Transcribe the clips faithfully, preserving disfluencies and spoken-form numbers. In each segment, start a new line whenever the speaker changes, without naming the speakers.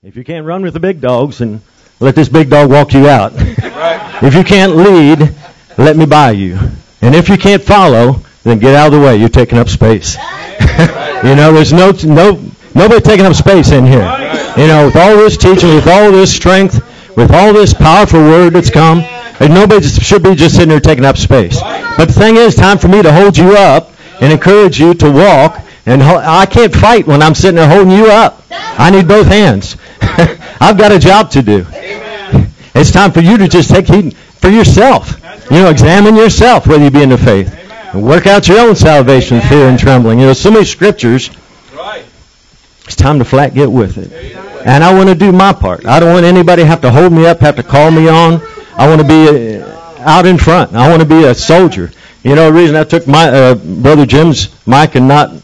If you can't run with the big dogs, then let this big dog walk you out.
Right.
If you can't lead, let me by you. And if you can't follow, then get out of the way. You're taking up space. You know, there's no no nobody taking up space in here. You know, with all this teaching, with all this strength, with all this powerful word that's come, and nobody should be just sitting there taking up space. But the thing is, time for me to hold you up and encourage you to walk. And ho- I can't fight when I'm sitting there holding you up. I need both hands. I've got a job to do. It's time for you to just take heed for yourself. You know, examine yourself whether you be in the faith. And work out your own salvation with fear and trembling. You know, so many scriptures. It's time to flat get with it. And I want to do my part. I don't want anybody to have to hold me up, have to call me on. I want to be uh, out in front. I want to be a soldier. You know, the reason I took my uh, Brother Jim's mic and not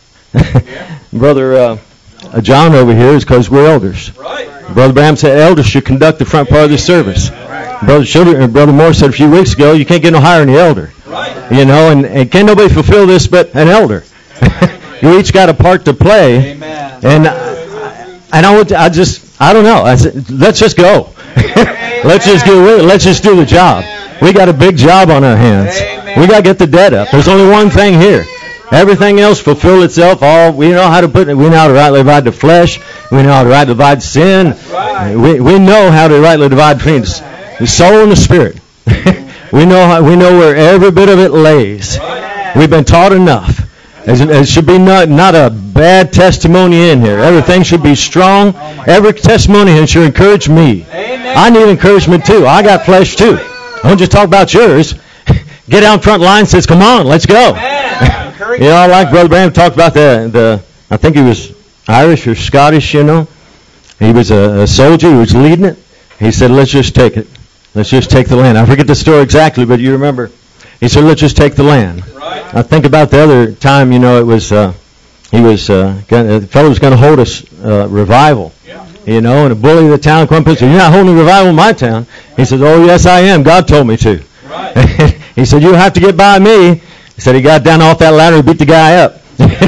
Brother uh, uh, John over here is because we're elders.
Right.
Brother Bram said elders should conduct the front part of the service. Right. Brother Schiller, uh, Brother Moore said a few weeks ago, you can't get no higher than the elder.
Right.
You know, and, and can't nobody fulfill this but an elder. You each got a part to play.
Amen.
And I, and I, would, I just, I don't know. I said, let's just go. Let's just get with it. Let's just do the job. We got a big job on our hands.
Amen.
We got to get the debt up. There's only one thing here. Everything else fulfill itself. All we know how to put it. We know how to rightly divide the flesh. We know how to rightly divide sin.
Right.
We we know how to rightly divide between the soul and the spirit. we know how, we know where every bit of it lays.
Right.
We've been taught enough. It should be not not a bad testimony in here. Everything should be strong. Every testimony here should encourage me.
Amen.
I need encouragement too. I got flesh too. Don't just talk about yours. Get out front line and says, come on, let's go. You know, I like Brother Bram talked about the, the, I think he was Irish or Scottish, you know. He was a, a soldier. He was leading it. He said, let's just take it. Let's just take the land. I forget the story exactly, but you remember. He said, let's just take the land.
Right.
I think about the other time, you know, it was, uh, he was, uh, gonna, the fellow was going to hold a uh, revival.
Yeah.
You know, and a bully of the town come up and said, you're not holding a revival in my town. He said, oh, yes, I am. God told me to.
Right.
He said, you'll have to get by me. He said he got down off that ladder and beat the guy up.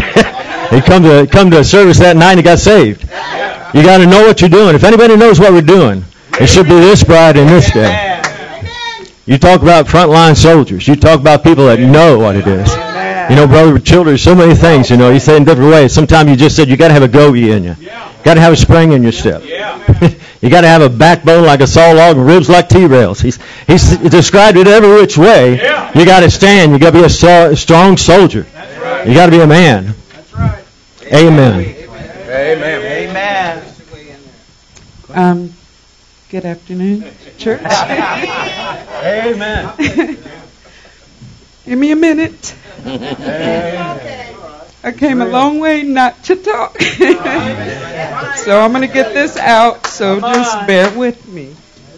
He come to come to a service that night and he got saved. You got to know what you're doing. If anybody knows what we're doing, it should be this bright in this day. You talk about frontline soldiers. You talk about people that know what it is. You know, Brother Childers, so many things, you know, you say in different ways. Sometimes you just said you got to have a go-ye in you. Got to have a spring in your step. You got to have a backbone like a saw log and ribs like T-rails. He's he's described it every which way. You got to stand. You got to be a, so, a strong soldier. You got to be a man. Amen.
Amen. Amen.
Um, good afternoon, church.
Amen.
Give me a minute. I came a long way not to talk. So I'm going to get this out, so just bear with me.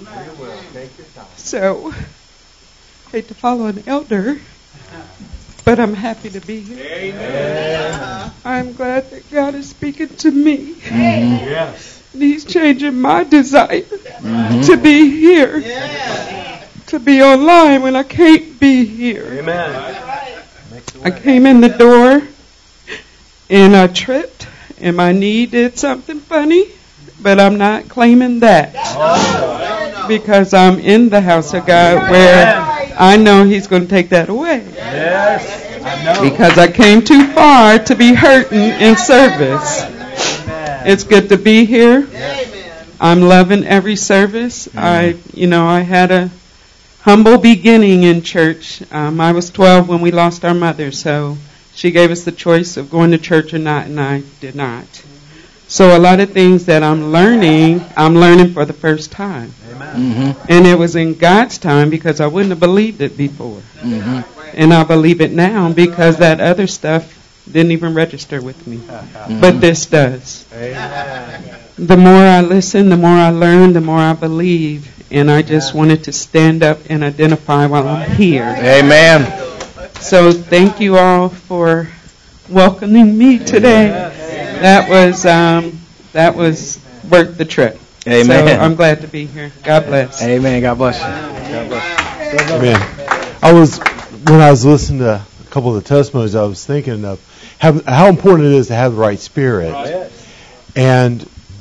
So, hate to follow an elder, but I'm happy to be here.
Amen.
I'm glad that God is speaking to me.
Mm-hmm.
Yes.
And He's changing my desire
Mm-hmm.
to be here, to be online when I can't be here.
Amen.
I came in the door and I tripped and my knee did something funny, but I'm not claiming that because I'm in the house of God where I know He's going to take that away.
Yes. I know.
Because I came too far to be hurting in service. It's good to be here. I'm loving every service. I, you know, I had a humble beginning in church. Um, I was twelve when we lost our mother, so she gave us the choice of going to church or not, and I did not. So a lot of things that I'm learning, I'm learning for the first time.
Mm-hmm.
And it was in God's time because I wouldn't have believed it before.
Mm-hmm.
And I believe it now because that other stuff didn't even register with me.
Mm-hmm.
But this does.
Amen.
The more I listen, the more I learn, the more I believe. And I just wanted to stand up and identify while I'm here.
Amen.
So thank you all for welcoming me today. That was um, that was worth the trip.
Amen.
So I'm glad to be here. God bless.
Amen. God bless you. God bless you.
Amen. I was when I was listening to a couple of the testimonies, I was thinking of how, how important it is to have the right spirit. And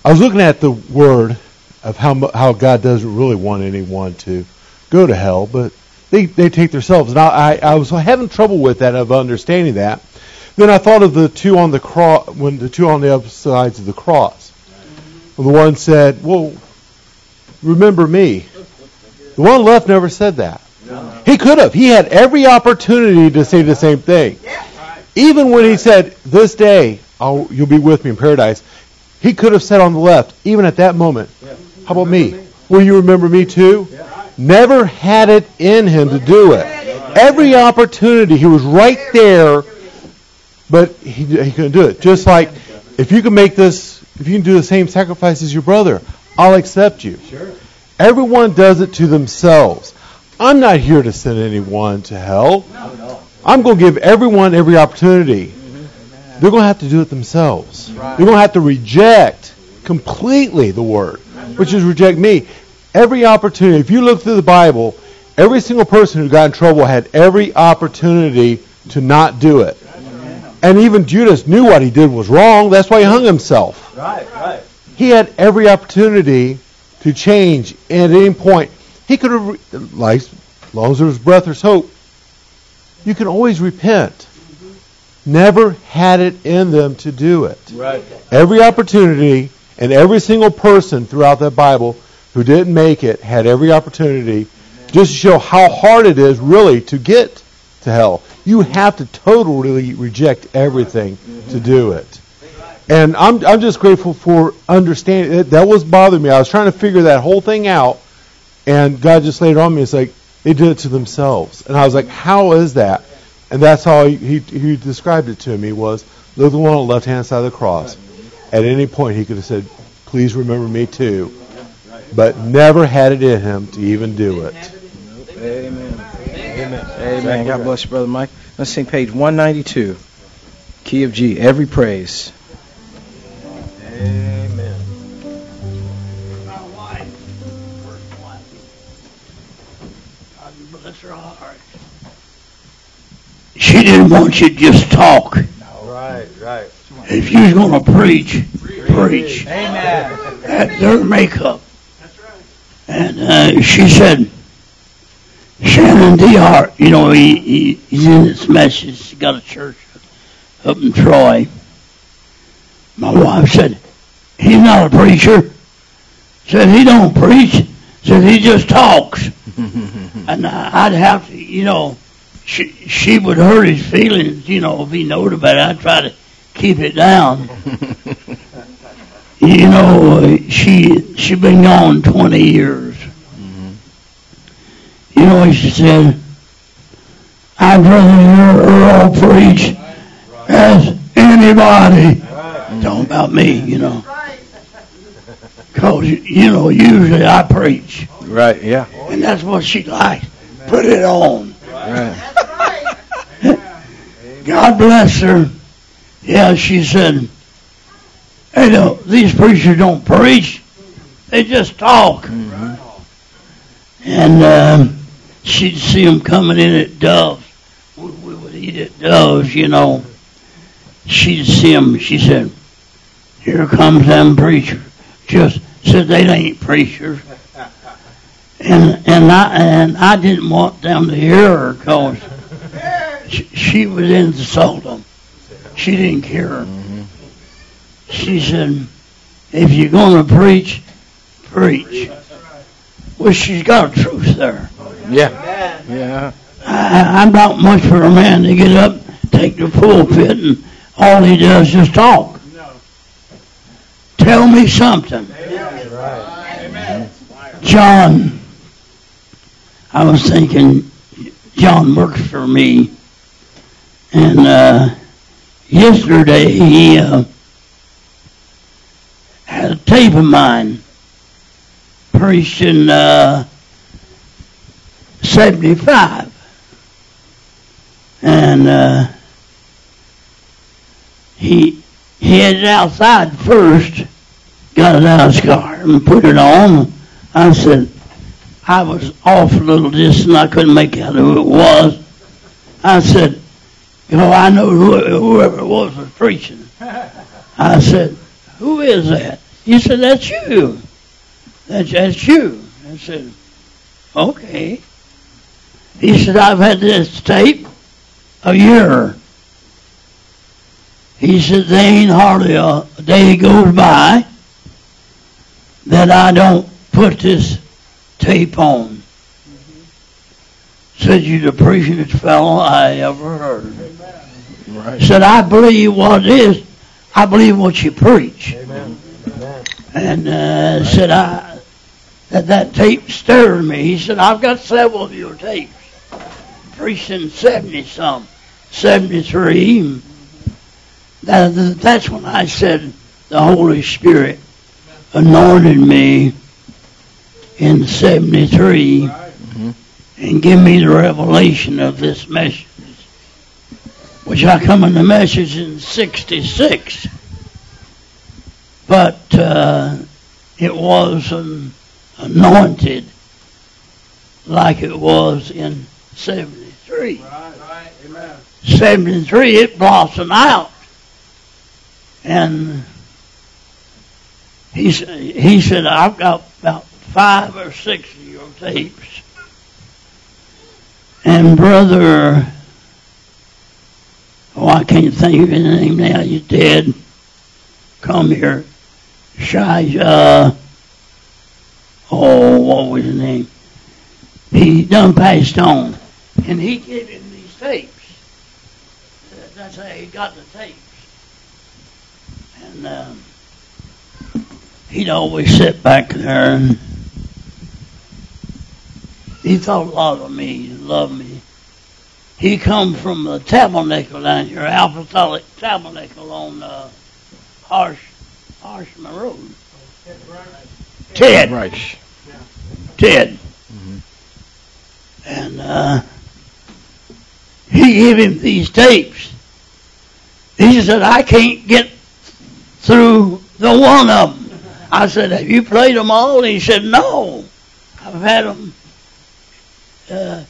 I was looking at the word of how mu- how God doesn't really want anyone to go to hell, but they, they take themselves. And I, I, I was having trouble with that, of understanding that. Then I thought of the two on the cross, when the two on the other sides of the cross. When the one said, "Well, remember me." The one left never said that. He could have. He had every opportunity to say the same thing. Even when he said, "This day I'll, you'll be with me in paradise," he could have said on the left, even at that moment, "How about me? Will you remember me too?" Never had it in him to do it. Every opportunity, he was right there, but he, he couldn't do it. Just like, if you can make this, if you can do the same sacrifice as your brother, I'll accept you. Everyone does it to themselves. I'm not here to send anyone to hell. I'm going to give everyone every opportunity. They're going to have to do it themselves. They're going to have to reject completely the Word, which is reject me. Every opportunity. If you look through the Bible, every single person who got in trouble had every opportunity to not do it. And even Judas knew what he did was wrong. That's why he hung himself.
Right, right.
He had every opportunity to change at any point. He could have, like, as long as there was breath or hope, you can always repent. Never had it in them to do it.
Right.
Every opportunity, and every single person throughout that Bible who didn't make it had every opportunity, just to show how hard it is really to get to hell. You have to totally reject everything to do it. And I'm I'm just grateful for understanding it. That was bothering me. I was trying to figure that whole thing out, and God just laid it on me. It's like they did it to themselves, and I was like, how is that? And that's how he he, he described it to me, was look at the one on the left hand side of the cross. At any point he could have said, "Please remember me too," but never had it in him to even do it.
Amen. Amen. Amen. God bless you, Brother Mike. Let's sing page one ninety-two. Key of G. Every praise. Amen.
My wife, first wife, God bless her heart. She didn't want you to just talk.
Right, right.
If you was going to preach, preach.
Amen.
At their makeup. That's right. And uh, she said, Shannon D. Hart, you know, he, he he's in this message. He got a church up in Troy. My wife said, he's not a preacher. Said he don't preach. Said he just talks. And I'd have to, you know, she she would hurt his feelings, you know, if he knowed about it. I'd try to keep it down. You know, she she been gone twenty years. You know, she said, I'd rather hear her all preach as anybody. Talking about me, you know. Because, you know, usually I preach.
Right, yeah.
And that's what she liked. Put it on.
Right.
God bless her. Yeah, she said, hey, no, these preachers don't preach. They just talk. Mm-hmm. And um, she'd see them coming in at Dove's. We, we would eat at Dove's, you know. She'd see them. She said, here comes them preachers. Just said they ain't preachers. And and I and I didn't want them to hear her because she, she would insult them. She didn't care. Mm-hmm. She said, if you're going to preach, preach. Well, she's got a truth there.
Yeah. Yeah.
I, I'm not much for a man to get up, take the pulpit, and all he does is just talk. Tell me something.
Right.
John, I was thinking, John works for me, and uh, yesterday he uh, had a tape of mine preached in uh, seventy-five, and uh, he he had it outside first, got it out of his car and put it on. I said, I was off a little distance, I couldn't make out who it was. I said, you know, I know who, whoever it was was preaching. I said, who is that? He said, that's you. That's, that's you. I said, okay. He said, I've had this tape a year. He said, there ain't hardly a day goes by that I don't put this tape on. Said, you're the preachingest fellow I ever heard. Right. Said, I believe what it is. I believe what you preach. Amen. And uh, right. said, I that that tape stirred me. He said, I've got several of your tapes. Preached in seventy-some, seventy-three. That, that's when I said the Holy Spirit anointed me in seventy-three mm-hmm. and give me the revelation of this message, which I come in the message in sixty-six. But uh, it was an anointed like it was in seventy-three. Right, right, amen. seventy-three, it blossomed out. And he, he said, I've got about five or six of your tapes. And Brother, oh, I can't think of his name now, he's dead. Come here. Shy, uh, oh, what was his name? He done passed on. And he gave him these tapes. That's how he got the tapes. And um, he'd always sit back there and he thought a lot of me, he loved me. He come from the Tabernacle down here, Apostolic Tabernacle on uh, Harsh, Harshman Road. Ted.
Right.
Ted. Mm-hmm. And uh, he gave him these tapes. He said, I can't get through the one of them. I said, have you played them all? And he said, no. I've had them uh,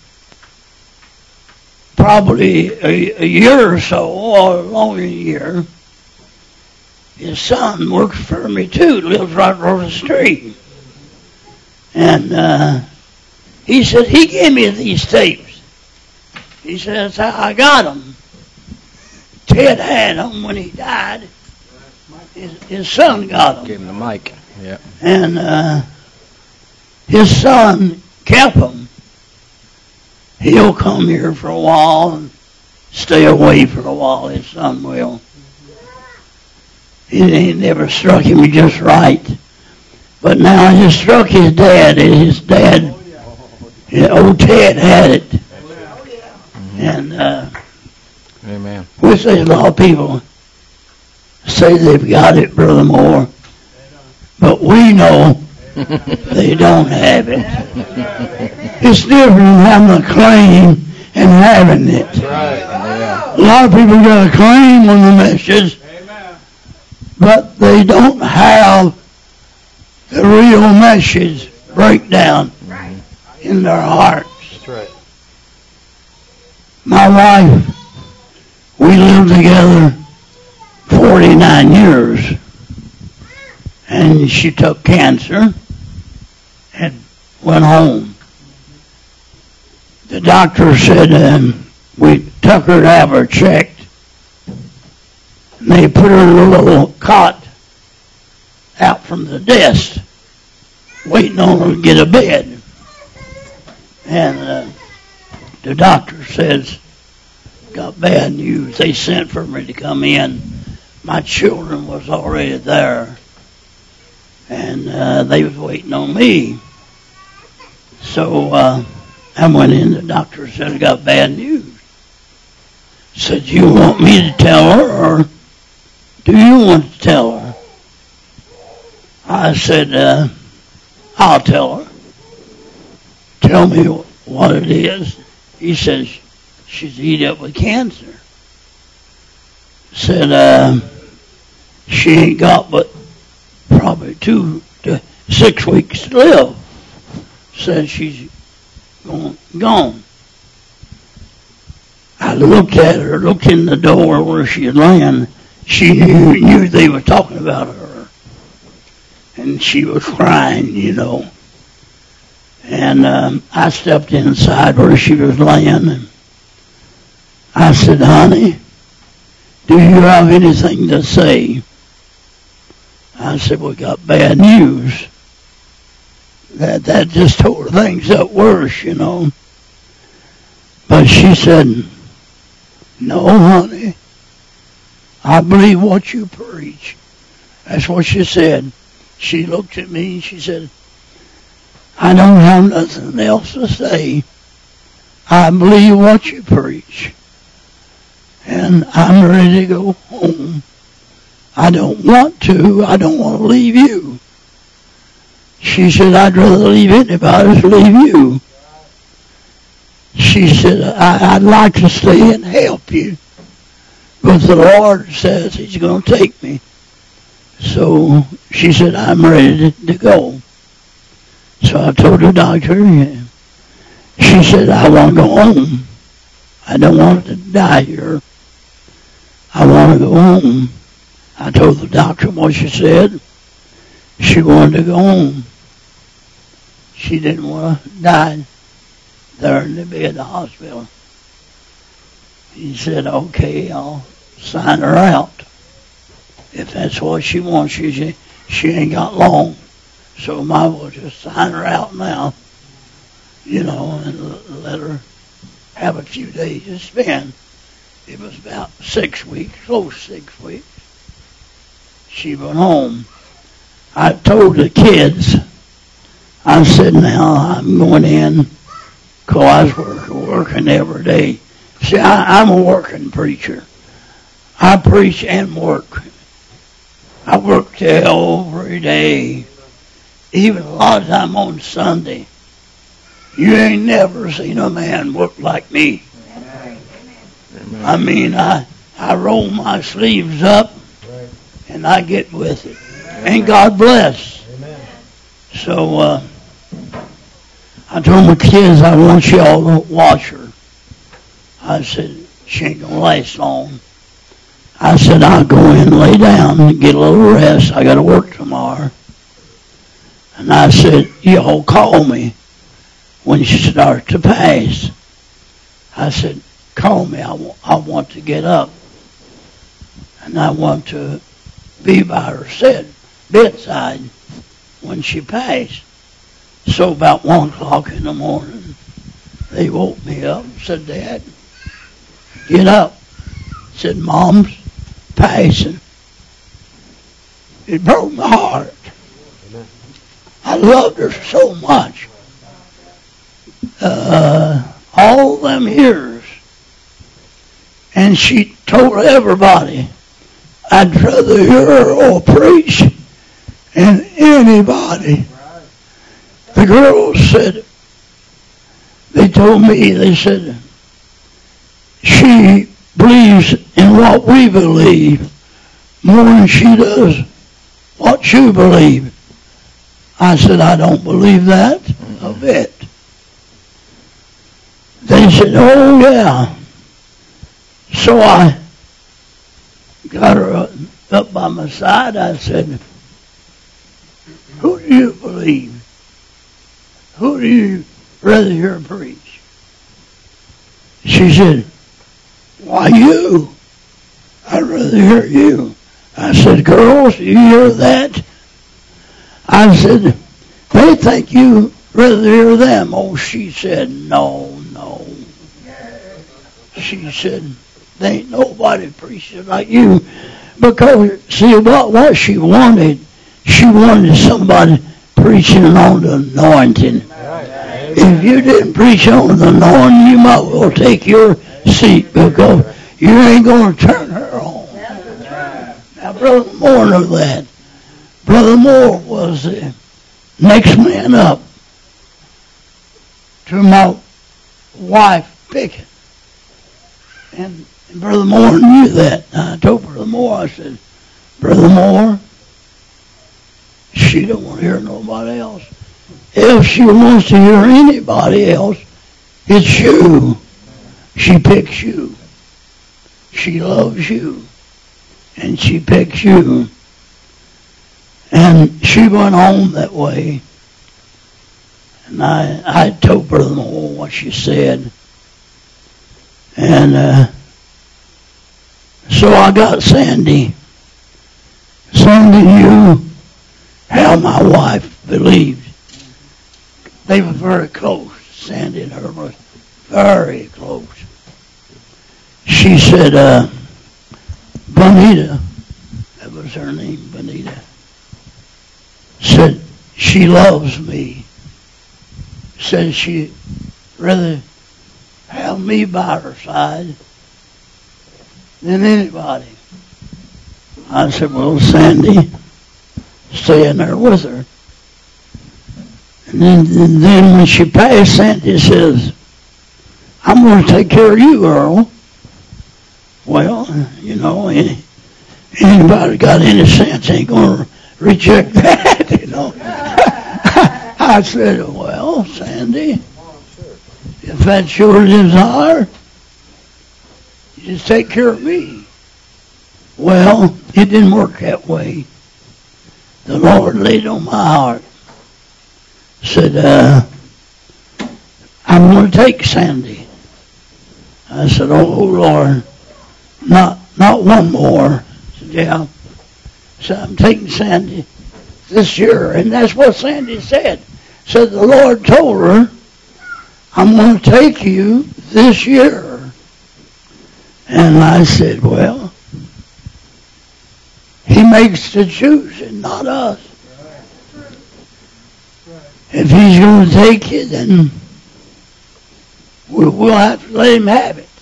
probably a, a year or so, or longer than a year. His son works for me too, lives right across the street. And uh, he said, he gave me these tapes. He said, that's how I got them. Ted had them when he died. His, his son got them.
Gave him the mic. Yeah.
And uh, his son kept them. He'll come here for a while and stay away for a while. His son will. It ain't never struck him just right. But now it just struck his dad. And his dad, yeah, old Ted had it. Mm-hmm. And uh,
Amen.
Which there's a lot of people say they've got it, Brother Moore, but we know they don't have it. It's different than having a claim and having it.
Right. Yeah.
A lot of people got a claim on the message, but they don't have the real message breakdown in their hearts.
That's right.
My wife, we lived together forty-nine years, and she took cancer and went home. The doctor said um, we took her to have her checked, and they put her in a little cot out from the desk, waiting on her to get a bed. And uh, the doctor says, got bad news. They sent for me to come in. My children was already there, and uh, they was waiting on me. So uh, I went in. The doctor said, I got bad news. Said, you want me to tell her, or do you want to tell her? I said, uh, I'll tell her. Tell me what it is. He says, she's eat up with cancer. Said, uh, she ain't got but probably two to six weeks to live. Said she's gone. gone. I looked at her, looked in the door where she had laying. She knew, knew they were talking about her. and she was crying, you know. And um, I stepped inside where she was laying, and I said, honey, do you have anything to say? I said, we got bad news. That that just tore things up worse, you know. But she said, no, honey, I believe what you preach. That's what she said. She looked at me and she said, I don't have nothing else to say. I believe what you preach. And I'm ready to go home. I don't want to. I don't want to leave you. She said, I'd rather leave anybody than leave you. She said, I, I'd like to stay and help you. But the Lord says he's going to take me. So she said, I'm ready to go. So I told the doctor, and she said, I want to go home. I don't want to die here. I want to go home. I told the doctor what she said. She wanted to go home. She didn't want to die there in the bed of the hospital. He said, okay, I'll sign her out. If that's what she wants, she, she ain't got long. So might as well just sign her out now, you know, and let her have a few days to spend. It was about six weeks, close six weeks. She went home. I told the kids, I said, now I'm going in because I was working, working every day. See, I, I'm a working preacher. I preach and work. I work till every day. Even a lot of time on Sunday. You ain't never seen a man work like me. Amen. I mean, I, I roll my sleeves up and I get with it. And God bless. Amen. So uh, I told my kids I want y'all to watch her. I said, she ain't going to last long. I said, I'll go in and lay down and get a little rest. I got to work tomorrow. And I said, y'all call me when she starts to pass. I said, call me. I, w- I want to get up. And I want to be by her said, bedside when she passed. So about one o'clock in the morning, they woke me up and said, Dad, get up. I said, Mom's passing. It broke my heart. I loved her so much. Uh, all them years. And she told everybody, I'd rather hear her or preach than anybody. The girls said, they told me, they said, she believes in what we believe more than she does what you believe. I said, I don't believe that a bit. They said, oh, yeah. So I got her up by my side. I said, who do you believe? Who do you rather hear preach? She said, why, you. I'd rather hear you. I said, girls, do you hear that? I said, they think you rather hear them. Oh, she said, no, no. She said, there ain't nobody preaching like you. Because, see, what, what she wanted, she wanted somebody preaching on the anointing. If you didn't preach on the anointing, you might well take your seat because you ain't going to turn her on. Now, Brother Moore knew that. Brother Moore was the next man up to my wife, Pickett. And, and Brother Moore knew that. I told Brother Moore, I said, Brother Moore, she don't want to hear nobody else. If she wants to hear anybody else, it's you. She picks you. She loves you. And she picks you. And she went home that way. And I, I told Brother Moore what she said. And uh, so I got Sandy. Sandy knew how my wife believed. They were very close. Sandy and her were very close. She said, uh, Bonita, that was her name, Bonita, said she loves me. Said she'd rather have me by her side than anybody. I said, well, Sandy, stay in there with her. And then, and then when she passed, Sandy says, I'm going to take care of you, Earl. Well, you know, any, anybody got any sense ain't going to reject that, you know. I said, well, Sandy, if that's your desire, you just take care of me. Well, it didn't work that way. The Lord laid on my heart, said, uh, I'm going to take Sandy. I said, oh, Lord, not not one more. I said, yeah. So I'm taking Sandy this year. And that's what Sandy said. Said the Lord told her, I'm going to take you this year. And I said, well, He makes the choosing, not us. If He's going to take you, then we'll have to let Him have it.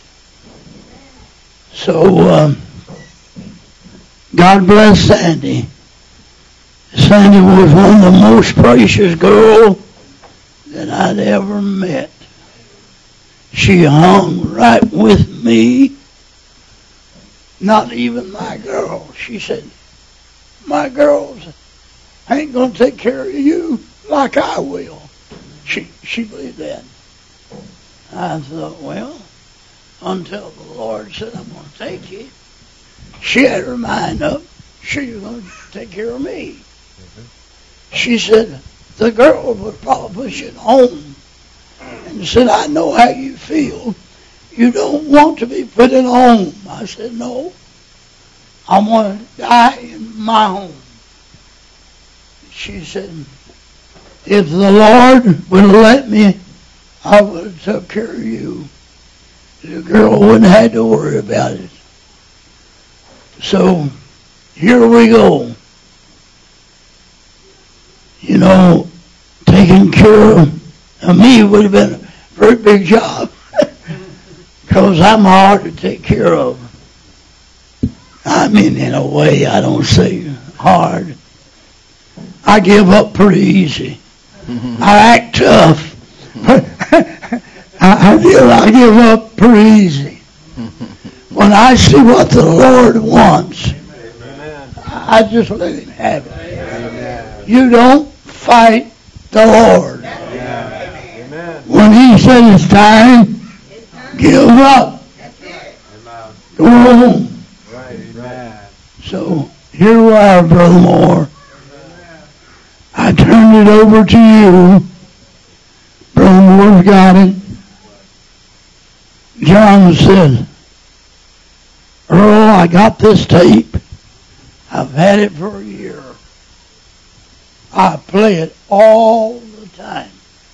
So, um, God bless Sandy. Sandy was one of the most precious girls that I'd ever met. She hung right with me. Not even my girl. She said, my girls ain't going to take care of you like I will. She, she believed that. I thought, well, until the Lord said, I'm going to take you, she had her mind up. She was going to take care of me. Mm-hmm. She said, the girl would probably push it home and said, I know how you feel. You don't want to be put in a home. I said, no. I want to die in my home. She said, if the Lord would have let me, I would have took care of you. The girl wouldn't have to worry about it. So, here we go. You know, taking care of me would have been a very big job. Because I'm hard to take care of. I mean, in a way, I don't say hard. I give up pretty easy. I act tough. I, I, feel I give up pretty easy. When I see what the Lord wants, I just let Him have it. You don't fight the Lord. When He says it's time, give up. Go home. So here we are, Brother Moore. I turned it over to you. Brother Moore's got it. John said, Earl, I got this tape. I've had it for a year. I play it all the time.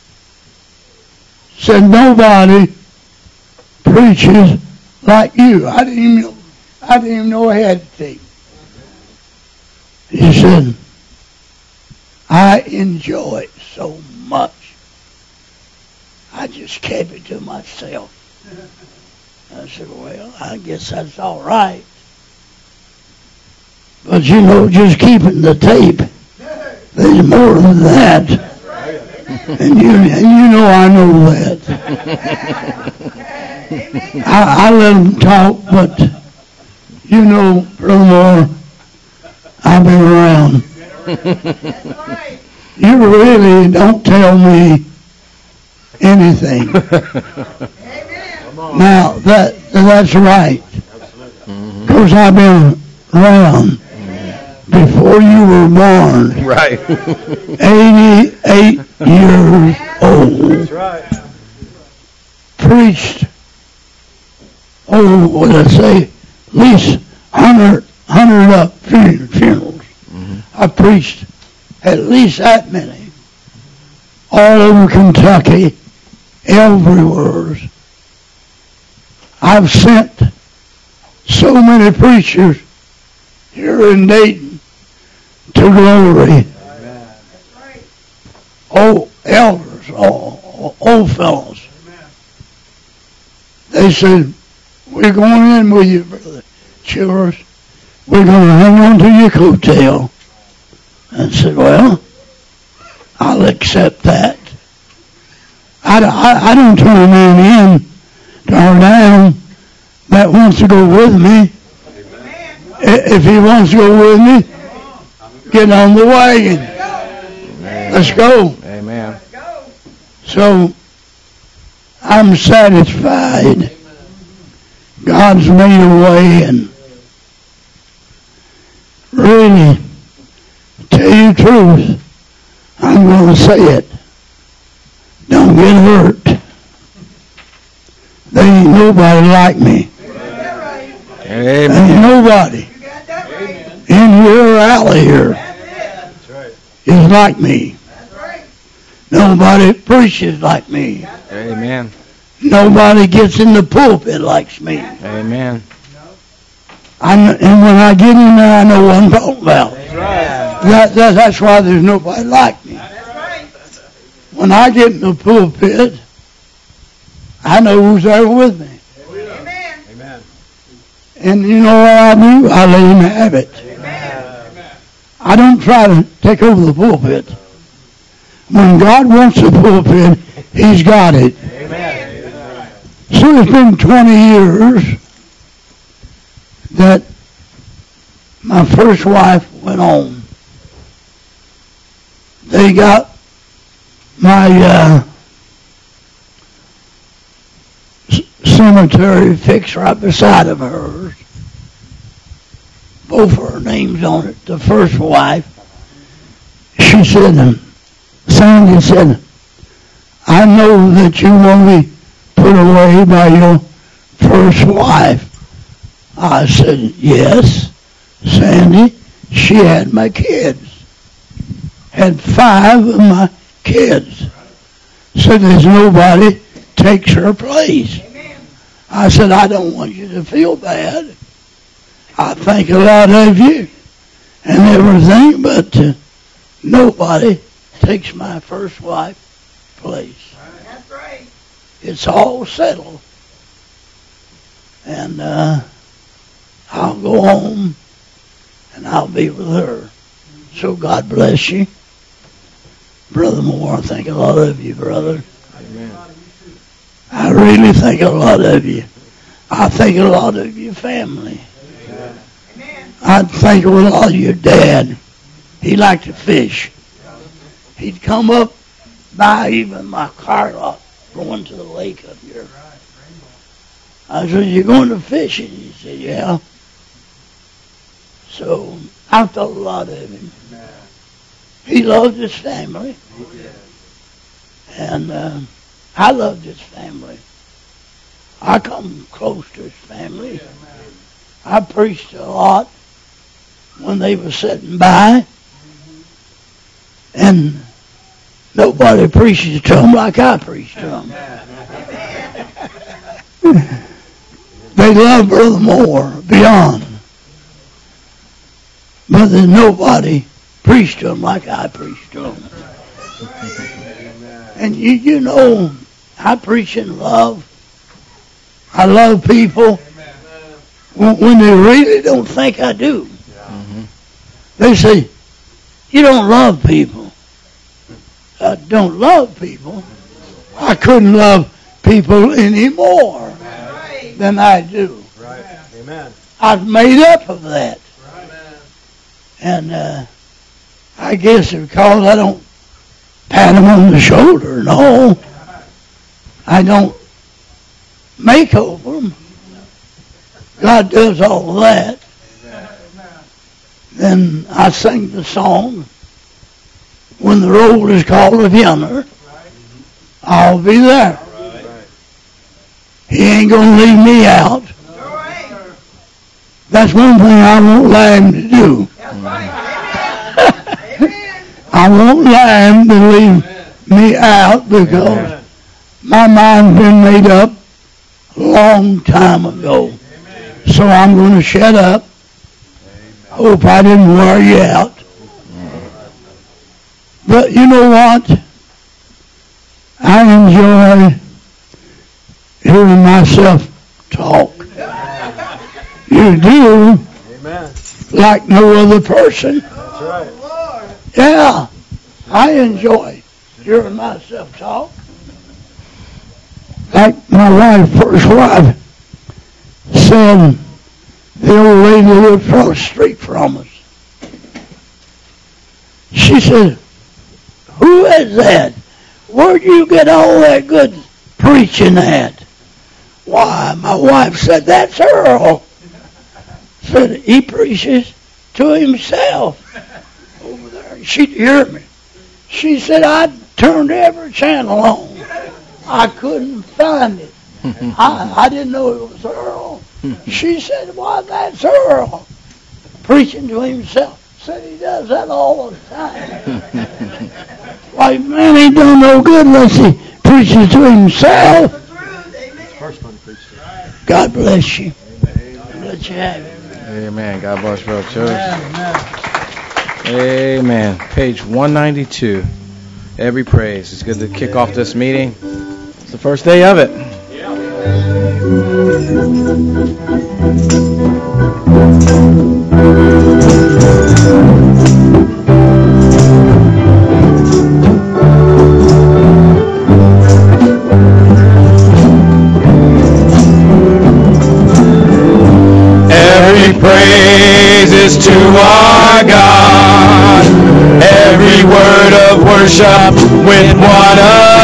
Said nobody preaches like you. I didn't even know, I didn't even know I had a tape. He said, I enjoy it so much. I just kept it to myself. I said, well, I guess that's all right. But you know, just keeping the tape, there's more than that. And you, and you know I know that. I, I let them talk, but you know, Brother Moore, I've been around. You really don't tell me anything. Now, that that's right. Because I've been around. before you were born.
Right.
eighty-eight years old.
That's right.
Preached, oh, what did I say? At least one hundred, one hundred up funerals. Mm-hmm. I preached at least that many. All over Kentucky, everywhere. I've sent so many preachers here in Dayton to glory. Amen. Oh, elders, oh, old fellows. Amen. They said, we're going in with you, Brother Chivers. We're going to hang on to your coattail. And I said, well, I'll accept that. I, I, I don't turn a man in or down that wants to go with me. Amen. If he wants to go with me, get on the wagon. Amen. Let's go.
Amen.
So I'm satisfied. God's made a way, and really, to tell you the truth, I'm going to say it. Don't get hurt. There ain't nobody like me.
Amen.
There ain't nobody in here or out of here is like me. Nobody preaches like me.
Amen.
Nobody gets in the pulpit like me.
Amen.
I, and when I get in there, I know what I'm talking about. That, that, that's why there's nobody like me. When I get in the pulpit, I know who's there with me.
Amen. Amen.
And you know what I do? I let him have it. Amen. I don't try to take over the pulpit. When God wants the pulpit, he's got it.
Amen.
So it's been twenty years that my first wife went home. They got my uh, cemetery fixed right beside of hers. Both of her names on it. The first wife, she said, Sandy said, I know that you want to be put away by your first wife. I said, yes, Sandy. She had my kids. Had five of my kids. Said there's nobody takes her place. Amen. I said, I don't want you to feel bad. I think a lot of you and everything, but uh, nobody takes my first wife's place. That's right. It's all settled. And uh, I'll go home and I'll be with her. So God bless you. Brother Moore, I think a lot of you, brother.
Amen.
I really think a lot of you. I think a lot of your family. Amen. I think a lot of your dad. He liked to fish. He'd come up by even my car lot going to the lake up here. I said, you going to fishing? He said, yeah. So I thought a lot of him. He loved his family. And uh, I loved his family. I come close to his family. I preached a lot when they were sitting by. And nobody preaches to them like I preach to them. They love Brother Moore beyond. But there's nobody preach to them like I preach to them. And you, you know, I preach in love. I love people when, when they really don't think I do. They say, you don't love people. I don't love people. I couldn't love people any more than I do. I've made up of that. And uh, I guess because I don't pat them on the shoulder, no. I don't make over them. God does all of that. Then I sing the song, when the roll is called of yonder, I'll be there. He ain't going to leave me out. That's one thing I won't allow him to do. I won't allow him to leave me out because my mind's been made up a long time ago. So I'm going to shut up. Hope I didn't wear you out. But you know what? I enjoy hearing myself talk. You do.
Amen.
Like no other person.
That's right.
Yeah. I enjoy hearing myself talk. Like my wife, first wife, said, the old lady lived across the street from us. She said, who is that? Where'd you get all that good preaching at? Why, my wife said, that's Earl. Said, he preaches to himself over there. She'd hear me. She said, I turned every channel on. I couldn't find it. I, I didn't know it was Earl. She said, why, that's Earl. Preaching to himself. Said he does that all the time. Why, man, he don't no good unless he preaches to himself. God bless you. Let you have it.
Amen. God bless Brother Chose. Amen. Page one ninety-two. Every praise. It's good to kick off this meeting. It's the first day of it.
Every praise is to our God. Every word of worship with one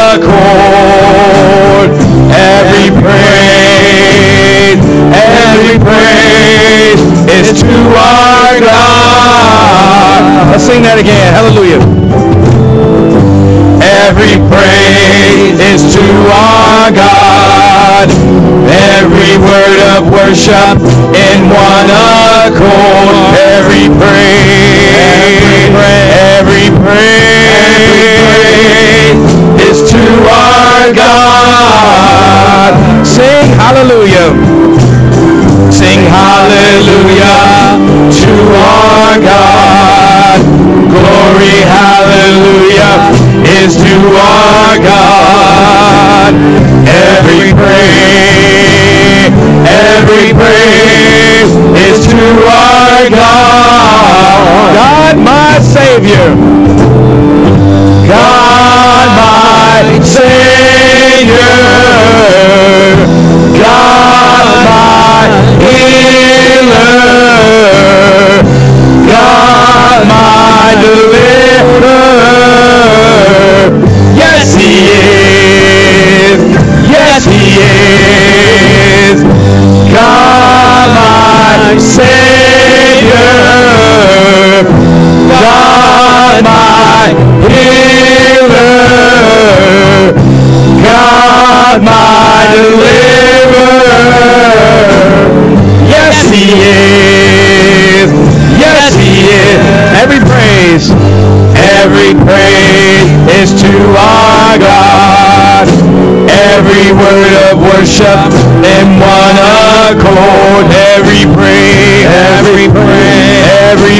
accord. Every praise, every praise is to our God. Let's sing that again. Hallelujah. Every praise is to our God. Every word of worship in one accord. Every praise, every praise is to our God. Sing hallelujah. Sing hallelujah to our God. Glory hallelujah is to our God. Every praise, every praise is to our God. God my Savior. God my Savior. God my healer. God my deliverer. Yes, he is. Yes, he is. God my Savior. God my healer. God my deliverer. Yes, he is. Yes, he is. Every praise, every praise is to our God. Every word of worship in one accord. Every praise, every praise, every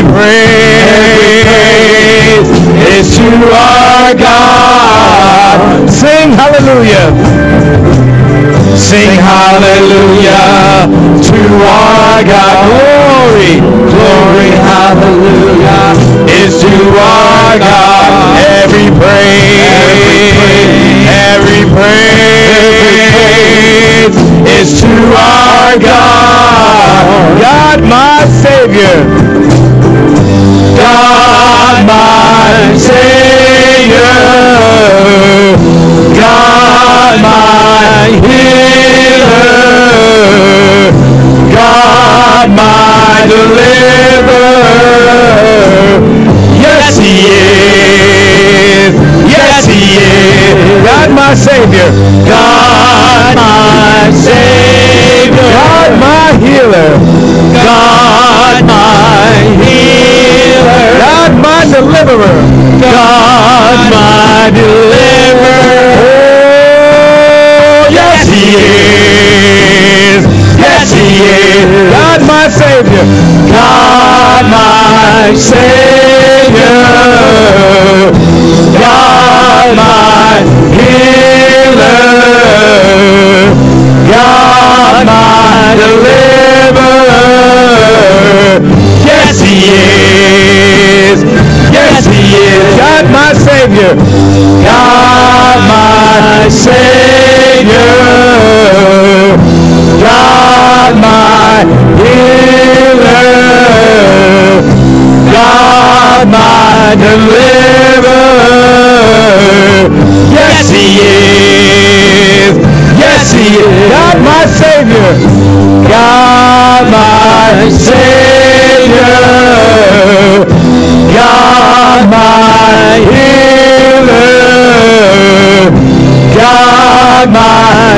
praise is to our God. Sing hallelujah. Sing hallelujah to our God. Glory, glory, hallelujah is to our God. Every praise, every praise is to our God. God my Savior. God my Savior. God my healer. God my deliverer. my Savior. God my Savior. God my healer. God my healer. God my deliverer. God my deliverer. Oh, yes He is. Yes He is. God my Savior. God my Savior. God my healer. God my deliverer. Yes He is. Yes He is. God my Savior. God my Savior. God my healer. God my deliverer. Yes He is. Yes He is. God my Savior. God my Savior. God my healer. God my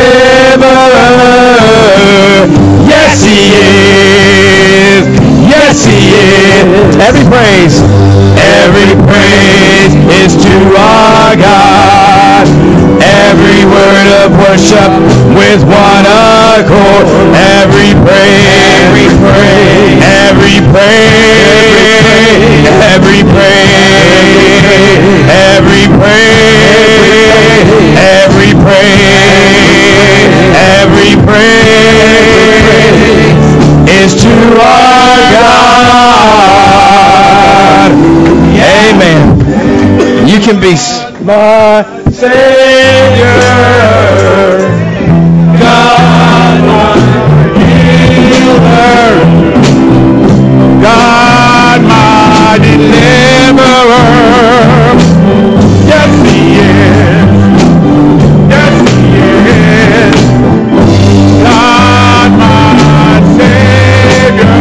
deliverer. Yes He is. Yes He is. Every praise. Every praise is to our God. Every word of worship with one accord. Every praise. Every praise. Every praise. Every praise. Every praise. Every praise. Every praise is to our God. Amen. You can be my Savior, God my healer, God my deliverer. Yes He is. Yes He is. God my Savior.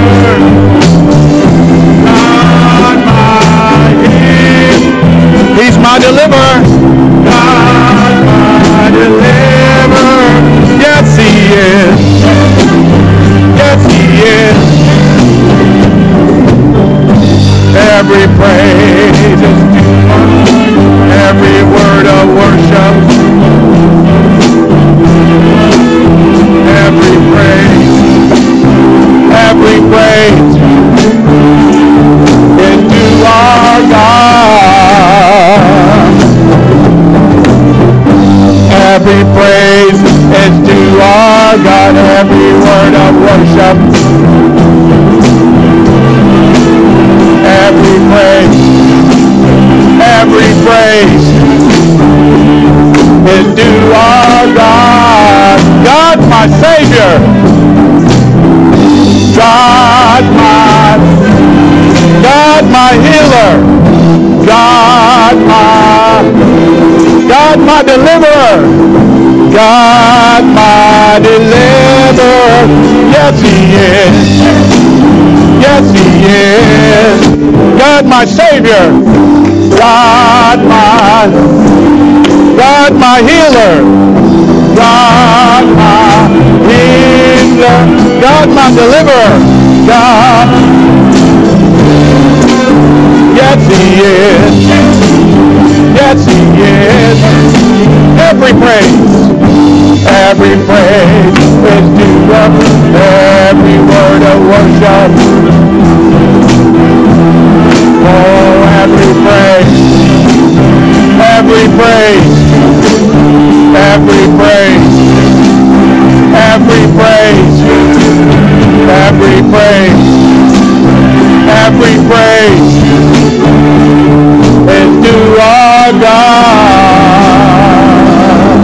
God my healer. He's my deliverer. God my deliverer. Yes He is. Yes He is. Every praise is due. Every word of worship. Every praise. Every praise is to our God. Every praise is to our God. Every word of worship. Every praise. Every praise is to our God. God my Savior. God my God my healer. God my God my deliverer. God my deliverer. Yes He is. Yes He is. God my Savior. God my God my healer. God my healer. God my deliverer. God. Yes He is. Yes He is. Every praise. Every praise is due up. Every word of worship. Oh, every praise. Every praise. Every praise. Every praise. Every praise. Every praise is due our God.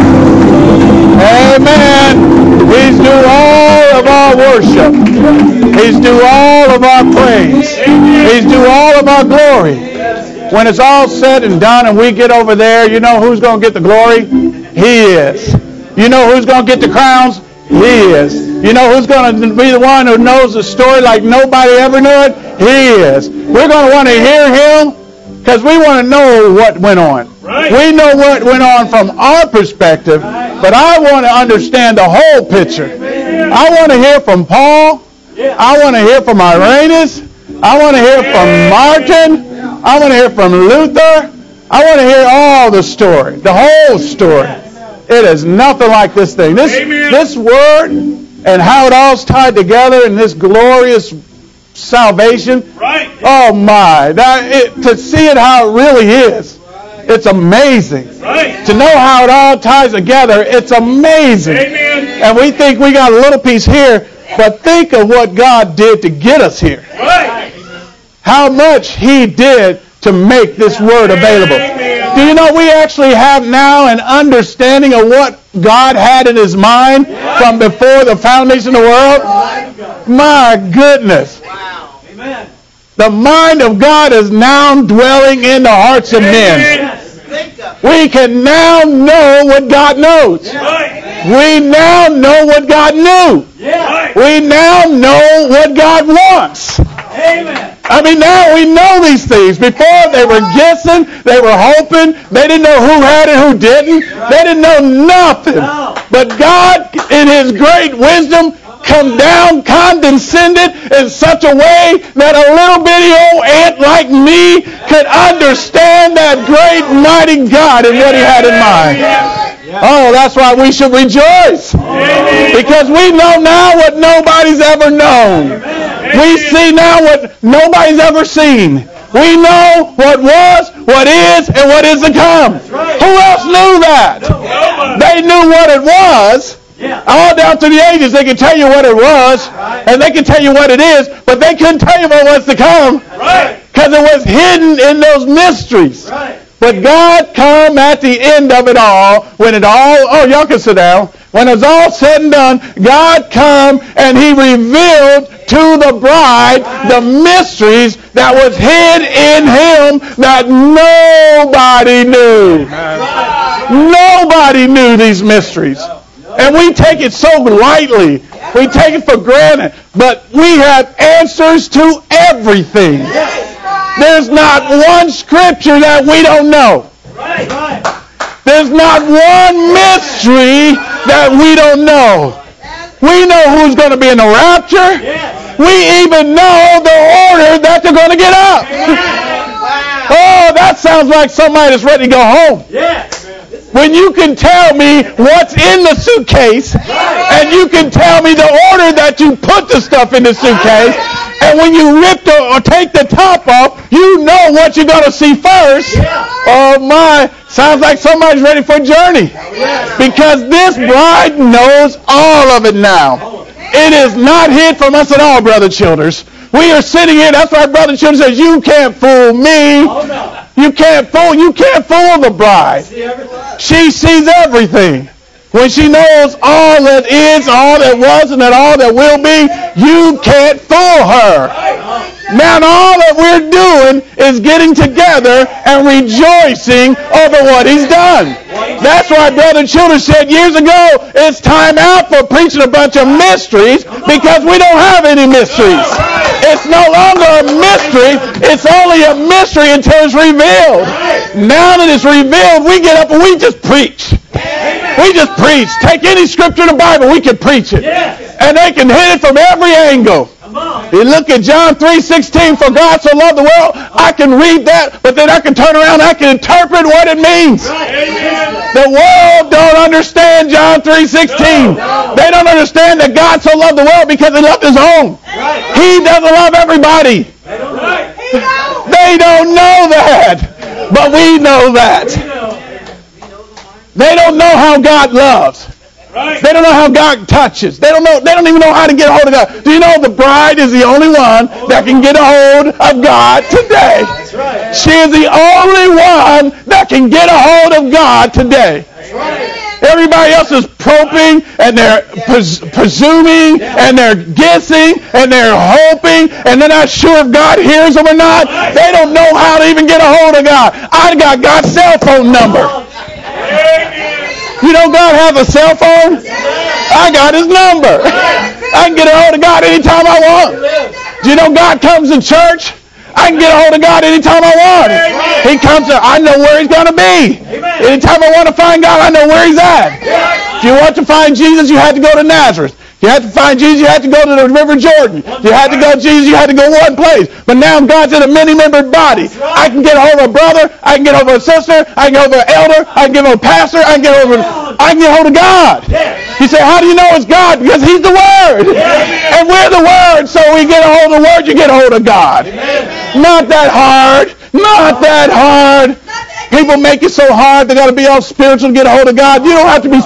Amen. He's due all of our worship. He's due all of our praise. He's due all of our glory. When it's all said and done and we get over there, you know who's going to get the glory? He is. You know who's going to get the crowns? He is. You know who's going to be the one who knows the story like nobody ever knew it? He is. We're going to want to hear him because we want to know what went on. Right. We know what went on from our perspective, but I want to understand the whole picture. I want to hear from Paul. I want to hear from Irenaeus. I want to hear from Martin. I want to hear from Luther. I want to hear all the story, the whole story. It is nothing like this thing. This, this word and how it all's tied together in this glorious salvation. Right. Oh my! That, it, to see it how it really is, it's amazing. Right. To know how it all ties together, it's amazing. Amen. And we think we got a little piece here, but think of what God did to get us here. Right. How much He did to make this word available. Amen. Do you know we actually have now an understanding of what God had in His mind from before the foundation of the world? My goodness. Wow. Amen. The mind of God is now dwelling in the hearts of men. We can now know what God knows. We now know what God knew. We now know what God wants. Amen. I mean, now we know these things. Before, they were guessing, they were hoping, they didn't know who had it, who didn't. They didn't know nothing. But God, in His great wisdom, come down, condescended in such a way that a little bitty old ant like me could understand that great, mighty God and what He had in mind. Oh, that's why we should rejoice. Because we know now what nobody's ever known. We see now what nobody's ever seen. We know what was, what is, and what is to come. Who else knew that? They knew what it was. All down through the ages, they could tell you what it was, and they could tell you what it is, but they couldn't tell you what was to come, because it was hidden in those mysteries. But God come at the end of it all, when it all, oh, y'all can sit down. When it's all said and done, God come and He revealed to the bride the mysteries that was hid in Him that nobody knew. Nobody knew these mysteries. And we take it so lightly. We take it for granted. But we have answers to everything. There's not one scripture that we don't know. There's not one mystery that we don't know. We know who's going to be in the rapture. We even know the order that they're going to get up. Oh, that sounds like somebody that's ready to go home. When you can tell me what's in the suitcase, and you can tell me the order that you put the stuff in the suitcase, and when you rip the, or take the top off, you know what you're going to see first. Oh my, sounds like somebody's ready for a journey. Because this bride knows all of it now. It is not hid from us at all, brother children. We are sitting here, that's why brother children says, you can't fool me. You can't fool, you can't fool the bride. She sees everything. When she knows all that is, all that was, and that all that will be, you can't fool her. Now all that we're doing is getting together and rejoicing over what He's done. That's why Brother Childers said years ago, it's time out for preaching a bunch of mysteries, because we don't have any mysteries. It's no longer a mystery. It's only a mystery until it's revealed. Now that it's revealed, we get up and we just preach. We just preach. Take any scripture in the Bible, we can preach it. And they can hit it from every angle. You look at John three sixteen, for God so loved the world, I can read that, but then I can turn around and I can interpret what it means. The world don't understand John three sixteen. They don't understand that God so loved the world because He loved His own. He doesn't love everybody. They don't know that, but we know that. They don't know how God loves. Right. They don't know how God touches. They don't know. They don't even know how to get a hold of God. Do you know the bride is the only one that can get a hold of God today? That's right. She is the only one that can get a hold of God today. That's right. Everybody else is probing, and they're pres- presuming, and they're guessing, and they're hoping, and they're not sure if God hears them or not. They don't know how to even get a hold of God. I got God's cell phone number. You know God has a cell phone? I got His number. I can get a hold of God anytime I want. Do you know God comes to church? I can get a hold of God anytime I want. He comes to, I know where he's going to be. Anytime I want to find God, I know where he's at. If you want to find Jesus, you had to go to Nazareth. If you had to find Jesus, you had to go to the River Jordan. If you had to go to Jesus, you had to go one place. But now God's in a many-membered body. I can get a hold of a brother. I can get over a sister. I can get over an elder. I can get over a pastor. I can get over. I can get hold of God. You say, how do you know it's God? Because he's the Word. And we're the Word. So we get a hold of the Word, you get a hold of God. Not that hard. Not that hard. People make it so hard. They got to be all spiritual to get a hold of God. You don't have to be.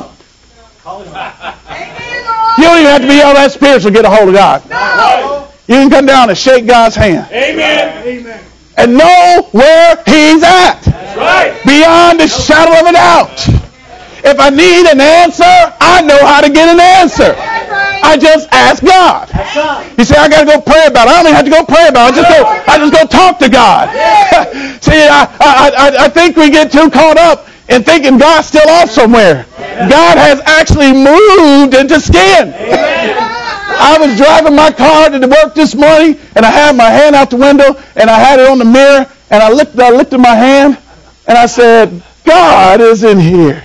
You don't even have to be all that spiritual to get a hold of God. You can come down and shake God's hand. Amen. And know where he's at. Beyond the shadow of a doubt. If I need an answer, I know how to get an answer. I just ask God. You say, I got to go pray about it. I don't even have to go pray about it. I just go, I just go talk to God. See, I, I, I, I think we get too caught up in thinking God's still off somewhere. God has actually moved into skin. I was driving my car to work this morning, and I had my hand out the window, and I had it on the mirror, and I looked, I looked at my hand, and I said, God is in here.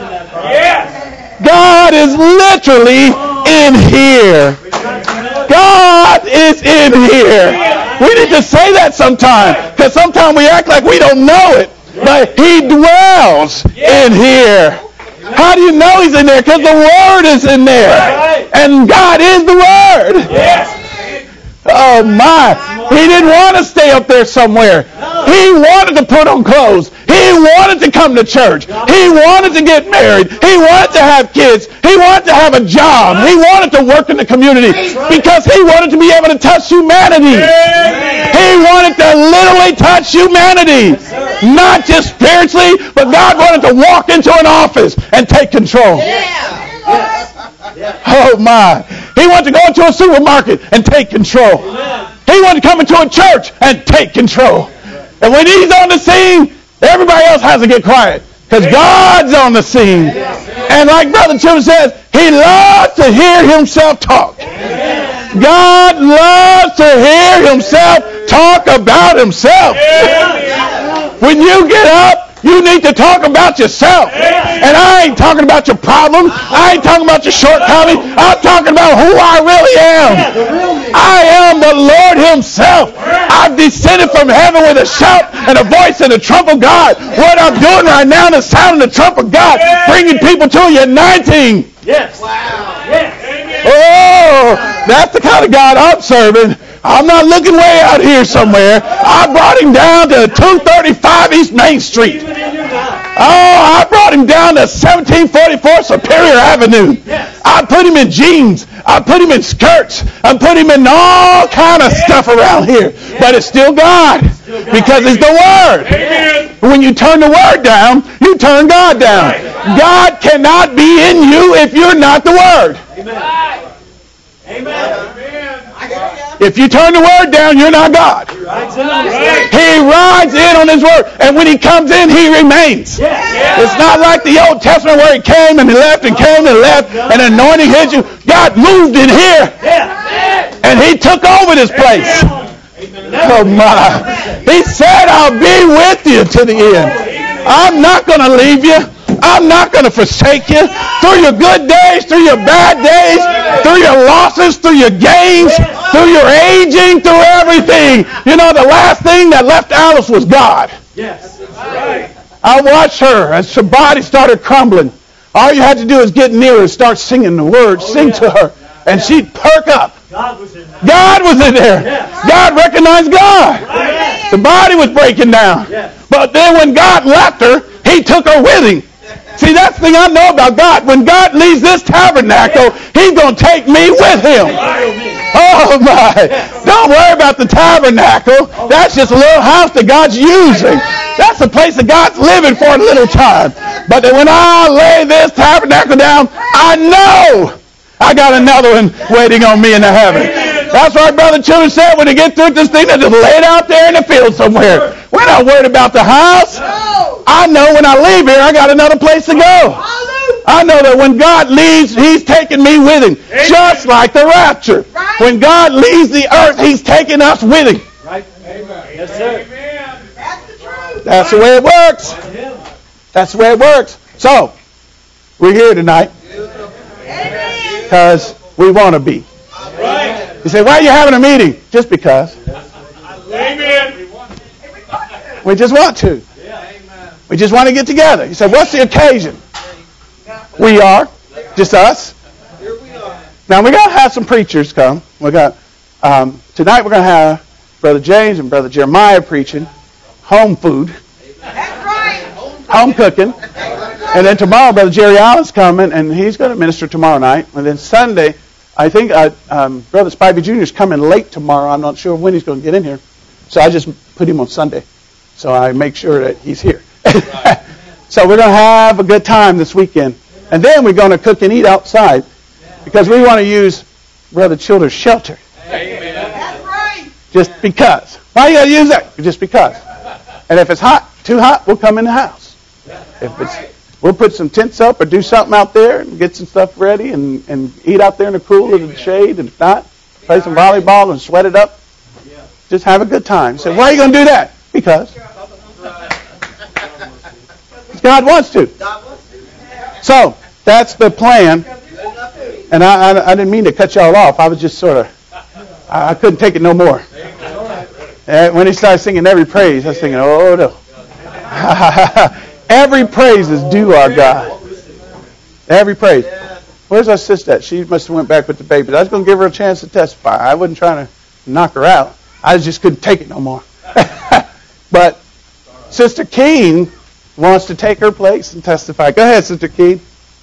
God is literally in here. God is in here. We need to say that sometime, because sometimes we act like we don't know it, but he dwells in here. How do you know he's in there? Because the Word is in there. And God is the Word. Oh my. He didn't want to stay up there somewhere. He wanted to put on clothes. He wanted to come to church. He wanted to get married. He wanted to have kids. He wanted to have a job. He wanted to work in the community because he wanted to be able to touch humanity. He wanted to literally touch humanity. Not just spiritually, but God wanted to walk into an office and take control. Oh my. He wanted to go into a supermarket and take control. He wanted to come into a church and take control. And when he's on the scene, everybody else has to get quiet. Because God's on the scene. And like Brother Children says, he loves to hear himself talk. God loves to hear himself talk about himself. When you get up, you need to talk about yourself. And I ain't talking about your problems. I ain't talking about your shortcomings. I'm talking about who I really am. I am the Lord himself. I've descended from heaven with a shout and a voice and a trump of God. What I'm doing right now is the sound of the trump of God, bringing people to a uniting. Yes. Wow. Yes. Oh, that's the kind of God I'm serving. I'm not looking way out here somewhere. I brought him down to two thirty-five East Main Street. Oh, I brought him down to seventeen forty-four Superior Avenue. I put him in jeans. I put him in skirts. I put him in all kind of stuff around here. But it's still God because it's the Word. When you turn the Word down, you turn God down. God cannot be in you if you're not the Word. Amen. If you turn the Word down, you're not God. He rides in on his Word. And when he comes in, he remains. It's not like the Old Testament where he came and he left and came and left and anointing hit you. God moved in here. And he took over this place. Oh my. He said, I'll be with you to the end. I'm not going to leave you. I'm not going to forsake you. Through your good days, through your bad days, through your losses, through your gains, through your aging, through everything. You know, the last thing that left Alice was God. Yes. I watched her as her body started crumbling. All you had to do is get near her and start singing the words. Oh, Sing yeah. to her. And yeah. she'd perk up. God was in there. God was in there. Yes. God recognized God. Right. The body was breaking down. Yes. But then when God left her, he took her with him. See, that's the thing I know about God. When God leaves this tabernacle, he's going to take me with him. Oh, my. Don't worry about the tabernacle. That's just a little house that God's using. That's the place that God's living for a little time. But when I lay this tabernacle down, I know I got another one waiting on me in the heaven. That's why Brother Children said when they get through this thing, they just lay it out there in the field somewhere. We're not worried about the house. I know when I leave here, I got another place to go. I know that when God leaves, he's taking me with him. Just like the rapture. When God leaves the earth, he's taking us with him. That's the way it works. That's the way it works. So, we're here tonight because we want to be. You say, why are you having a meeting? Just because. Amen. We just want to. We just want to get together. You say, what's the occasion? We are. Just us. Now, we're going to have some preachers come. We got um, tonight we're going to have Brother James and Brother Jeremiah preaching home food. Home cooking. And then tomorrow, Brother Jerry Allen's coming, and he's going to minister tomorrow night. And then Sunday, I think uh, um, Brother Spivey Junior is coming late tomorrow. I'm not sure when he's going to get in here. So I just put him on Sunday. So I make sure that he's here. So we're going to have a good time this weekend. And then we're going to cook and eat outside because we want to use Brother Childers' shelter. Amen. That's right. Just because. Why you got to use that? Just because. And if it's hot, too hot, we'll come in the house. If it's, we'll put some tents up or do something out there and get some stuff ready and, and eat out there in the cool of the shade. And if not, play some volleyball and sweat it up. Just have a good time. So why are you going to do that? Because. God wants to. So, that's the plan. And I, I, I didn't mean to cut y'all off. I was just sort of, I, I couldn't take it no more. And when he started singing every praise, I was thinking, oh no. Every praise is due our God. Every praise. Where's our sister at? She must have went back with the baby. I was going to give her a chance to testify. I wasn't trying to knock her out. I just couldn't take it no more. But Sister Keene wants to take her place and testify. Go ahead, Sister Keene.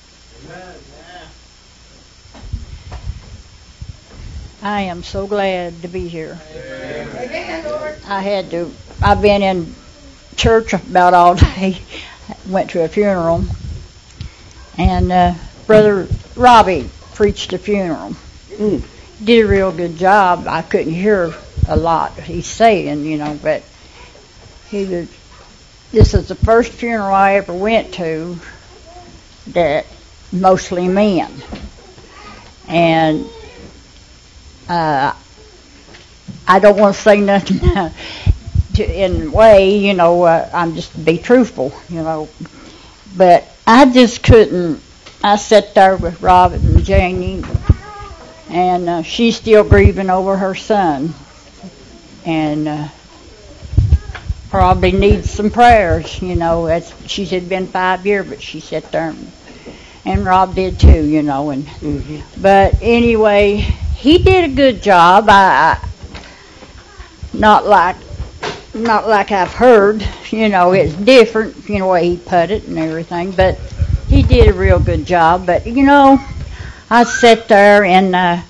I am so glad to be here. I had to, I've been in church about all day. Went to a funeral. And uh, Brother Robbie preached a funeral. Mm. Did a real good job. I couldn't hear a lot he's saying, you know, but he was, this is the first funeral I ever went to that mostly men. And uh, I don't want to say nothing to, in a way, you know, uh, I'm just to be truthful, you know. But I just couldn't. I sat there with Robert and Janie, and uh, she's still grieving over her son. And uh, probably needs some prayers, you know. As she said, it'd been five years, but she sat there, and, and Rob did too, you know. And mm-hmm. But anyway, he did a good job. I, I not like not like I've heard, you know. It's different, you know, the way he put it and everything. But he did a real good job. But you know, I sat there and uh,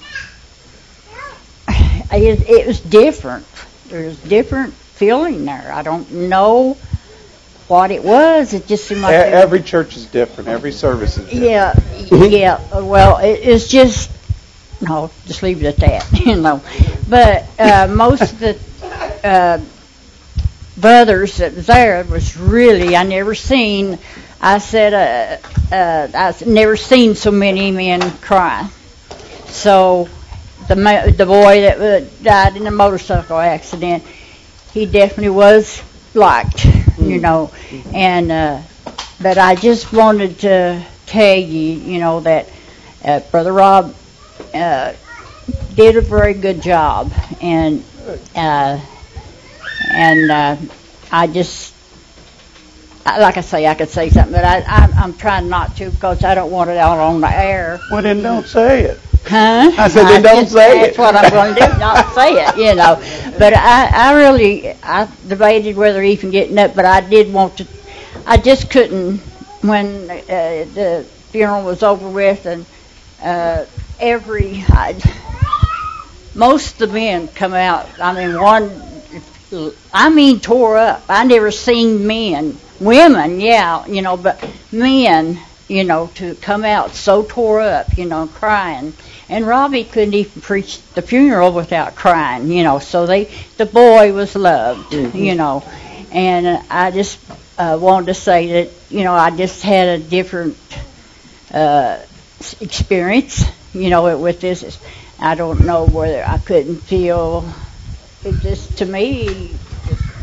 it, it was different. There was different feeling there. I don't know what it was. It just seemed like
every church is different. Every service is different.
Yeah, yeah. Well, it, it's just no. Just leave it at that, you know. But uh, most of the uh, brothers that was there was really I never seen. I said uh, uh, I've never seen so many men cry. So the the boy that uh, died in a motorcycle accident, he definitely was liked, you know. And uh, but I just wanted to tell you, you know, that uh, Brother Rob uh, did a very good job, and uh, and uh, I just, like I say, I could say something, but I, I'm, I'm trying not to because I don't want it out on the air.
Well, then don't say it.
Huh?
I said, then don't
just,
say
that's
it.
That's what I'm going to do, not say it, you know. But I, I really, I debated whether even getting up, but I did want to, I just couldn't, when uh, the funeral was over with, and uh, every, I, most of the men come out, I mean, one, I mean, tore up. I never seen men, women, yeah, you know, but men, you know, to come out so tore up, you know, crying. And Robbie couldn't even preach the funeral without crying, you know. So they, the boy was loved, mm-hmm. you know. And uh, I just uh, wanted to say that, you know, I just had a different uh, experience, you know, with this. I don't know whether I couldn't feel, it just, to me,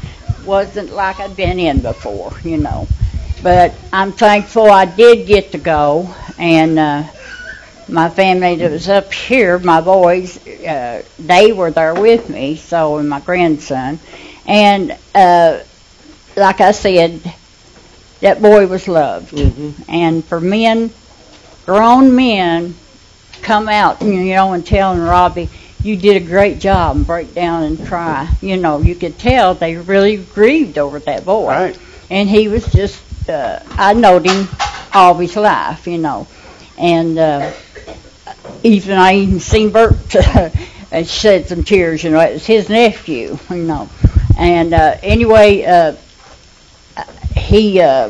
wasn't like I'd been in before, you know. But I'm thankful I did get to go, and uh, my family that was up here, my boys, uh, they were there with me, so, and my grandson. And uh, like I said, that boy was loved. Mm-hmm. And for men, grown men, come out, you know, and telling Robbie, you did a great job, and break down and cry. You know, you could tell they really grieved over that boy.
Right. And
he was just, uh, I knowed him all his life, you know. And uh, even I even seen Bert uh, shed some tears, you know. It was his nephew, you know. And uh, anyway, uh, he, uh,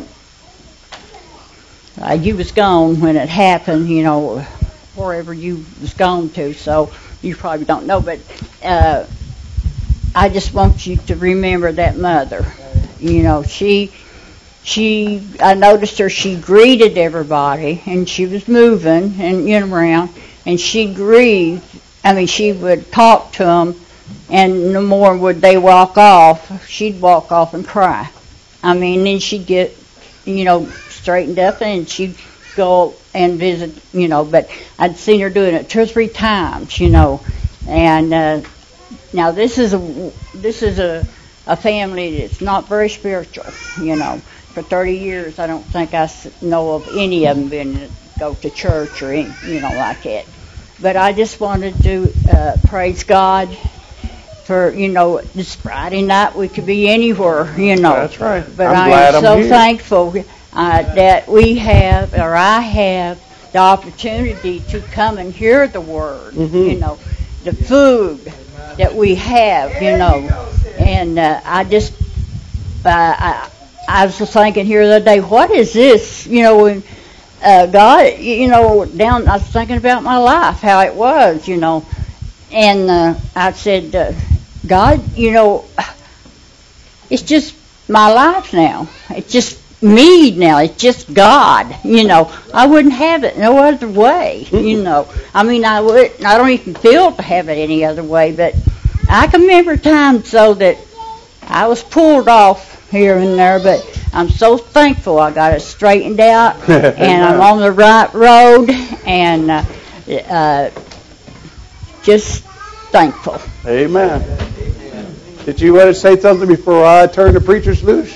uh, you was gone when it happened, you know, wherever you was gone to, so you probably don't know, but uh, I just want you to remember that mother. You know, she, she, I noticed her, she greeted everybody, and she was moving and, you know, around, and she grieved. I mean, she would talk to them, and no more would they walk off. She'd walk off and cry. I mean, then she'd get, you know, straightened up, and she'd go and visit, you know, but I'd seen her doing it two or three times, you know. And uh, now this is a this is a, a family that's not very spiritual, you know. For thirty years, I don't think I know of any of them been to go to church or any, you know, like that. But I just wanted to uh, praise God for, you know, this Friday night we could be anywhere, you know.
That's right.
But
I'm
I
glad
am
I'm
so
here.
thankful uh, that we have, or I have, the opportunity to come and hear the Word,
Mm-hmm.
you know, the food that we have, you know. And uh, I just, uh, I, I was just thinking here the other day, what is this, you know, when uh, God, you know, down, I was thinking about my life, how it was, you know. And uh, I said, uh, God, you know, it's just my life now. It's just me now. It's just God, you know. I wouldn't have it no other way, you know. I mean, I would. I don't even feel to have it any other way, but I can remember times, though, that I was pulled off here and there, but I'm so thankful I got it straightened out, and I'm on the right road, and uh, uh, just thankful.
Amen. Did you want to say something before I turn the preachers loose?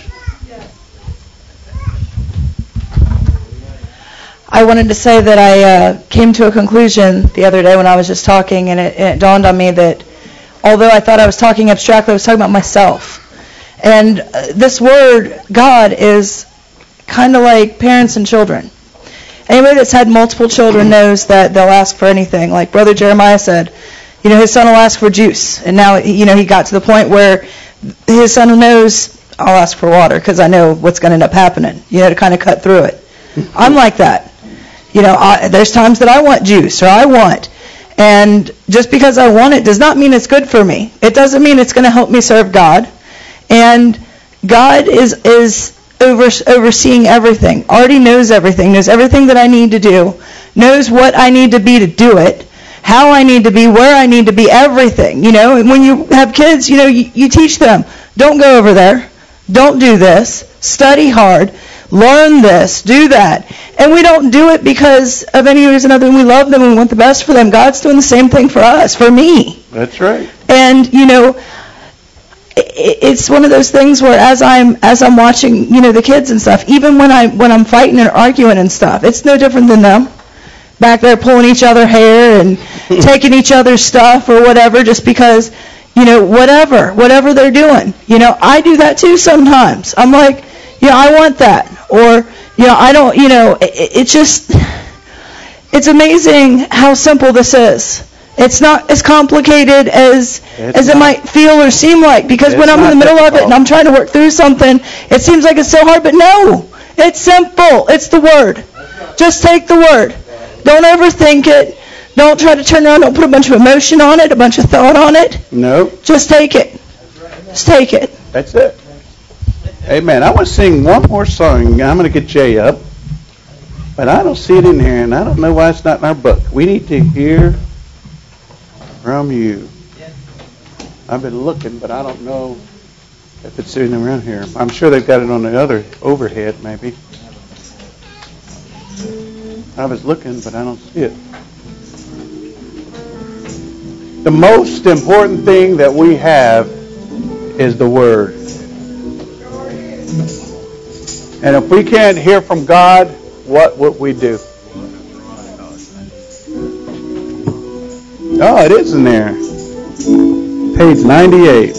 I wanted to say that I uh, came to a conclusion the other day when I was just talking, and it, and it dawned on me that although I thought I was talking abstractly, I was talking about myself. And uh, this word, God, is kind of like parents and children. Anybody that's had multiple children knows that they'll ask for anything. Like Brother Jeremiah said, you know, his son will ask for juice. And now, you know, he got to the point where his son knows, I'll ask for water because I know what's going to end up happening, you know, to kind of cut through it. I'm like that. You know, I, there's times that I want juice or I want. And just because I want it does not mean it's good for me. It doesn't mean it's going to help me serve God. And God is is over, overseeing everything, already knows everything, knows everything that I need to do, knows what I need to be to do it, how I need to be, where I need to be, everything. You know, and when you have kids, you know, you, you teach them, don't go over there, don't do this, study hard, learn this, do that. And we don't do it because of any reason other than we love them and we want the best for them. God's doing the same thing for us, for me.
That's right.
And, you know, it's one of those things where as I'm as I'm watching, you know, the kids and stuff, even when I when I'm fighting and arguing and stuff, it's no different than them. Back there pulling each other's hair and taking each other's stuff or whatever, just because, you know, whatever, whatever they're doing. You know, I do that too sometimes. I'm like, you know, I want that. Or, you know, I don't, you know, it, it's just, it's amazing how simple this is. It's not as complicated as
It's
as it
not.
might feel or seem like, because
It's
when I'm in
not
the middle of it and
difficult.
I'm trying to work through something, it seems like it's so hard, but no, it's simple. It's the Word. Just take the Word. Don't overthink it. Don't try to turn around. Don't put a bunch of emotion on it, a bunch of thought on it.
No,
Just take it. Just take it.
that's it. Amen. I want to sing one more song. I'm going to get Jay up. But I don't see it in here, and I don't know why it's not in our book. We need to hear from you. I've been looking, but I don't know if it's sitting around here. I'm sure they've got it on the other overhead, maybe. I was looking, but I don't see it. The most important thing that we have is the Word. And if we can't hear from God, what would we do? Oh, it is in there. Page ninety-eight.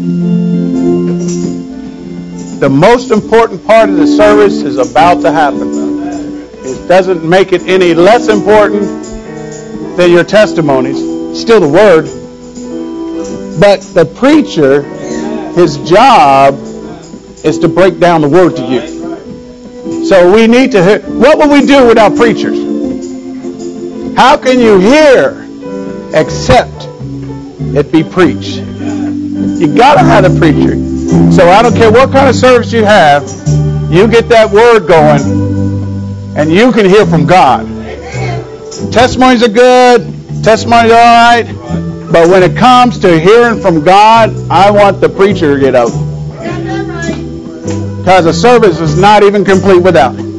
The most important part of the service is about to happen. It doesn't make it any less important than your testimonies. Still the Word. But the preacher, his job is to break down the Word to you. So we need to hear. What would we do without preachers? How can you hear except it be preached? You got to have a preacher. So I don't care what kind of service you have, you get that Word going, and you can hear from God. Testimonies are good. Testimonies are all right. But when it comes to hearing from God, I want the preacher to get up. Because the service is not even complete without it.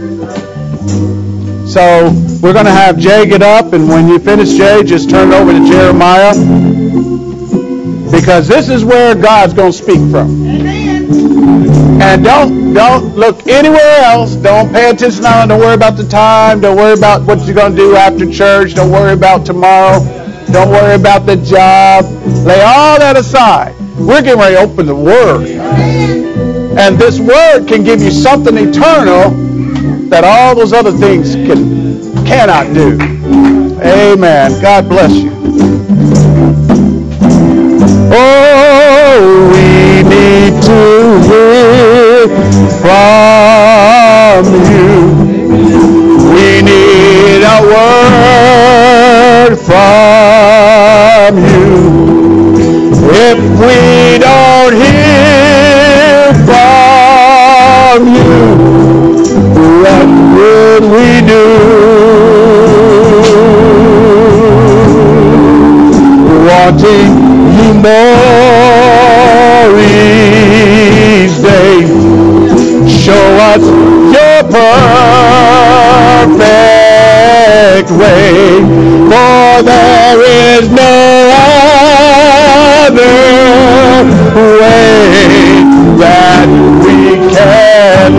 So we're going to have Jay get up, and when you finish, Jay, just turn it over to Jeremiah. Because this is where God's going to speak from. And don't don't look anywhere else. Don't pay attention on it. Don't worry about the time. Don't worry about what you're going to do after church. Don't worry about tomorrow. Don't worry about the job. Lay all that aside. We're getting ready to open the Word. And this Word can give you something eternal that all those other things can cannot do. Amen. God bless you. Oh, we need to hear from you. We need a word from you. If we don't hear from you, what would we do? Wanting you more each day. Show us your perfect way, for there is no other way that we can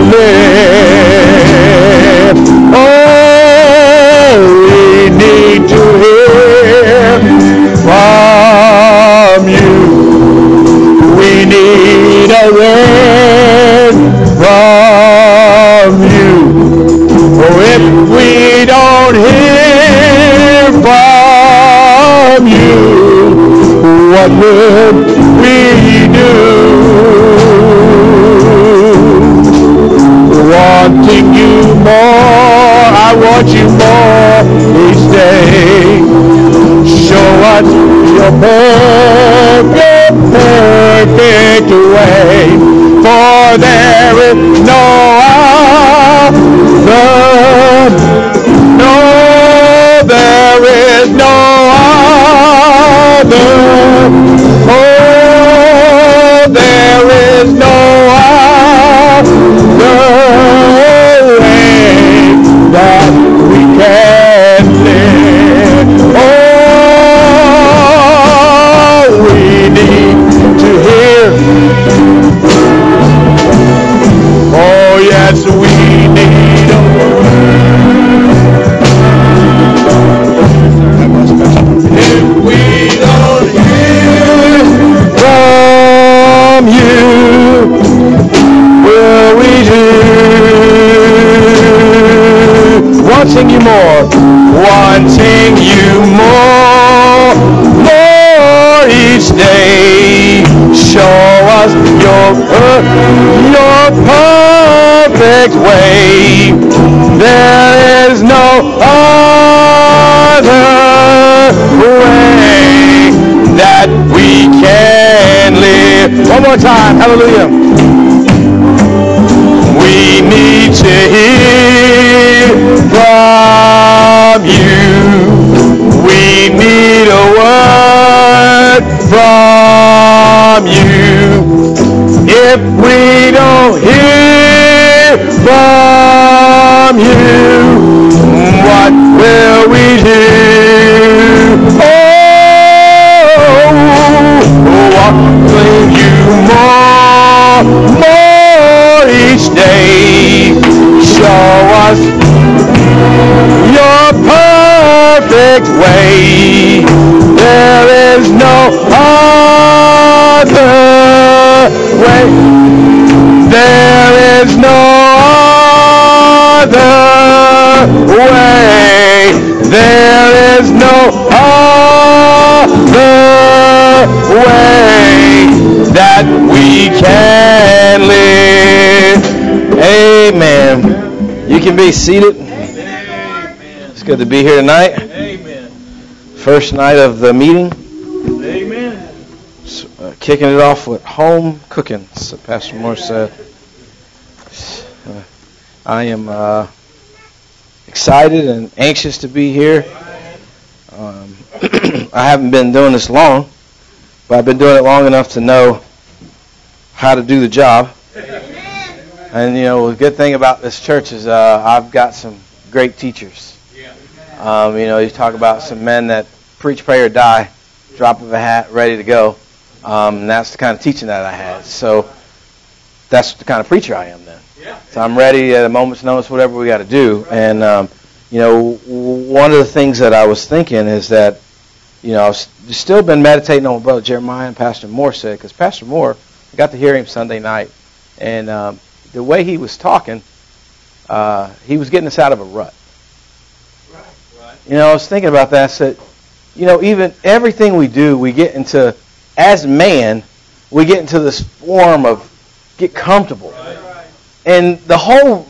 live. Oh, we need to hear from you. We need a word from you. Oh, if we don't hear from you, what would we do? Wanting you more, I want you more each day. Show us your perfect, perfect way, for there is no other, no, there is no other, oh, there is no other way that we can live. Oh, we need to hear. Oh, yes, we need a word. If we don't hear from you, will we do? Wanting you more, wanting you more, more each day. Show us your uh, your perfect way. There is no other way that we can live. One more time, hallelujah. We need to hear from you. We need a word from you. If from you, what will we do? Oh, walk with you more, more each day. Show us your perfect way. There is no other way. There is no other way. There is no other way that we can live. Amen. You can be seated. It's good to be here tonight. First night of the meeting. Amen. So, uh, kicking it off with home cooking, so Pastor Moore said. Uh, I am uh, excited and anxious to be here. Um, I haven't been doing this long, but I've been doing it long enough to know how to do the job. And, you know, the good thing about this church is uh, I've got some great teachers. Um, you know, you talk about some men that preach, pray, or die, drop of a hat, ready to go. Um, and that's the kind of teaching that I had. So that's the kind of preacher I am then. So I'm ready at a moment's notice, whatever we got to do. And, um, you know, one of the things that I was thinking is that, you know, I've still been meditating on what Brother Jeremiah and Pastor Moore said, because Pastor Moore, I got to hear him Sunday night. And um, the way he was talking, uh, he was getting us out of a rut. You know, I was thinking about that. I said, you know, even everything we do, we get into, as man, we get into this form of get comfortable. And the whole,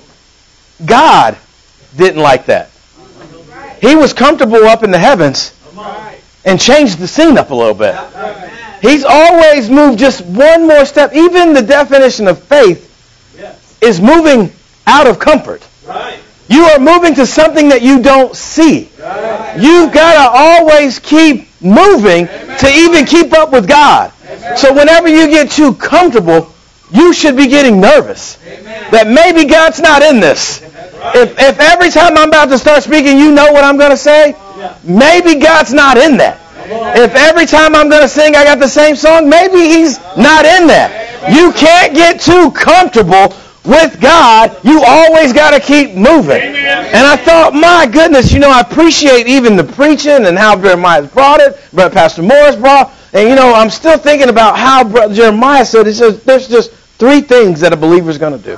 God didn't like that. He was comfortable up in the heavens and changed the scene up a little bit. He's always moved just one more step. Even the definition of faith is moving out of comfort. You are moving to something that you don't see. You've got to always keep moving to even keep up with God. So whenever you get too comfortable, you should be getting nervous that maybe God's not in this. If, if every time I'm about to start speaking, you know what I'm going to say, maybe God's not in that. If every time I'm going to sing, I got the same song, maybe He's not in that. You can't get too comfortable with God. You always got to keep moving. And I thought, my goodness, you know, I appreciate even the preaching and how Jeremiah's brought it, Brother Pastor Morris brought. And, you know, I'm still thinking about how Brother Jeremiah said, he says, there's just three things that a believer's going to do.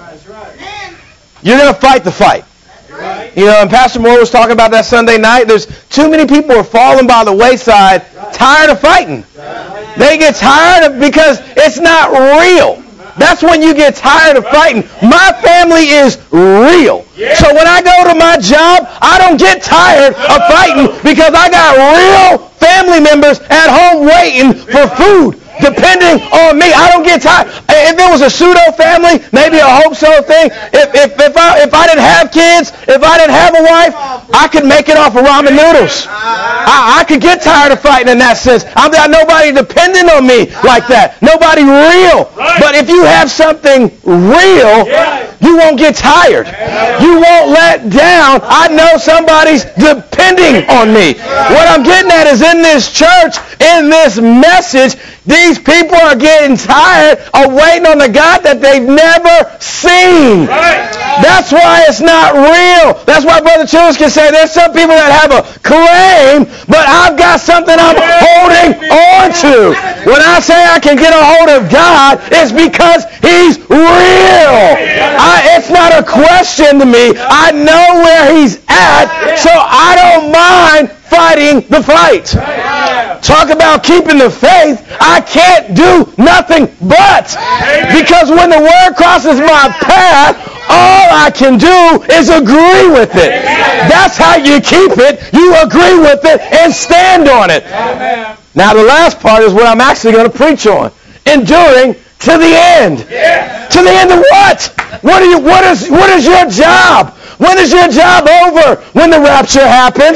You're going to fight the fight. You know, and Pastor Moore was talking about that Sunday night. There's too many people are falling by the wayside, tired of fighting. They get tired of because it's not real. That's when you get tired of fighting. My family is real. So when I go to my job, I don't get tired of fighting because I got real family members at home waiting for food. Depending on me, I don't get tired. If it was a pseudo family, maybe a hope so thing. If if if I if I didn't have kids, if I didn't have a wife, I could make it off of ramen noodles. I, I could get tired of fighting in that sense. I've got nobody dependent on me like that. Nobody real. But if you have something real, you won't get tired. You won't let down. I know somebody's depending on me. What I'm getting at is in this church, in this message, these people are getting tired of waiting on the God that they've never seen. That's why it's not real. That's why Brother Childers can say there's some people that have a claim, but I've got something I'm holding on to. When I say I can get a hold of God, it's because He's real. I, it's not a question to me. I know where He's at, so I don't mind fighting the fight. Talk about keeping the faith. I can't do nothing but. Because when the word crosses my path, all I can do is agree with it. That's how you keep it. You agree with it and stand on it. Now the last part is what I'm actually going to preach on. Enduring to the end. To the end of what? What, are you, what, is, what is your job? When is your job over? When the rapture happens?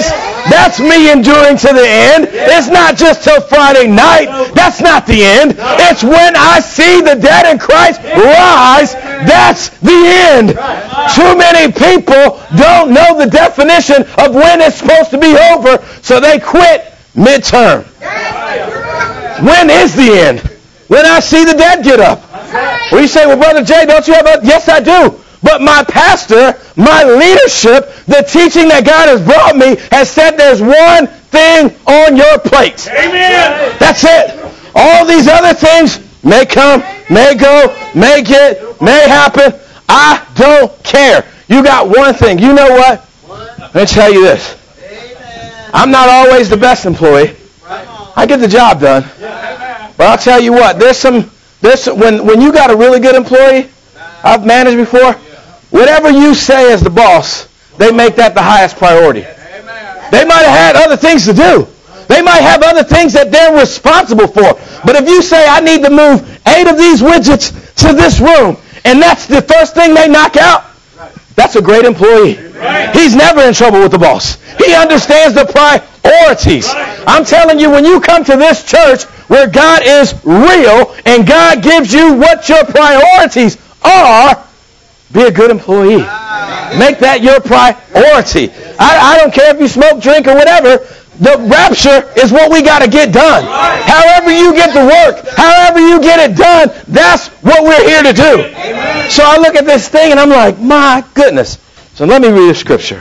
That's me enduring to the end. It's not just till Friday night. That's not the end. It's when I see the dead in Christ rise. That's the end. Too many people don't know the definition of when it's supposed to be over, so they quit midterm. When is the end? When I see the dead get up. Well, you say, well, Brother Jay, don't you have a... Yes, I do. But my pastor, my leadership, the teaching that God has brought me has said there's one thing on your plate. Amen. That's it. All these other things may come, may go, may get, may happen. I don't care. You got one thing. You know what? Let me tell you this. I'm not always the best employee. I get the job done. But I'll tell you what, there's some, there's some, when, when you got a really good employee, I've managed before, whatever you say as the boss, they make that the highest priority. They might have had other things to do. They might have other things that they're responsible for. But if you say, I need to move eight of these widgets to this room, and that's the first thing they knock out, that's a great employee. He's never in trouble with the boss. He understands the priorities. I'm telling you, when you come to this church where God is real and God gives you what your priorities are, be a good employee. Make that your priority. I, I don't care if you smoke, drink, or whatever. The rapture is what we got to get done. However you get to work, however you get it done, that's what we're here to do. So I look at this thing and I'm like, my goodness. So let me read a scripture.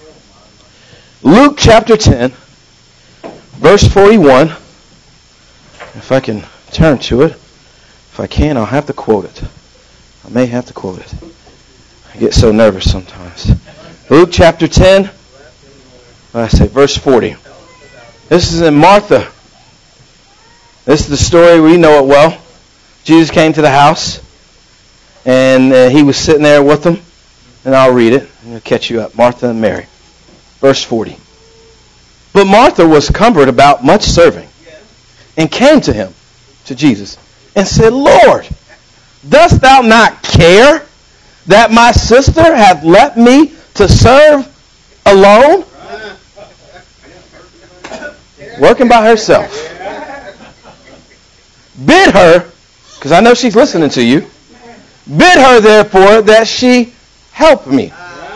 Luke chapter ten, verse forty-one. If I can turn to it. If I can, I'll have to quote it. I may have to quote it. I get so nervous sometimes. Luke chapter ten, I say verse forty. This is in Martha. This is the story, we know it well. Jesus came to the house, and uh, he was sitting there with them. And I'll read it. I'm going to catch you up. Martha and Mary. Verse forty. But Martha was cumbered about much serving, and came to him, to Jesus, and said, Lord, dost thou not care that my sister hath left me to serve alone? Working by herself. Bid her, because I know she's listening to you, bid her therefore that she help me.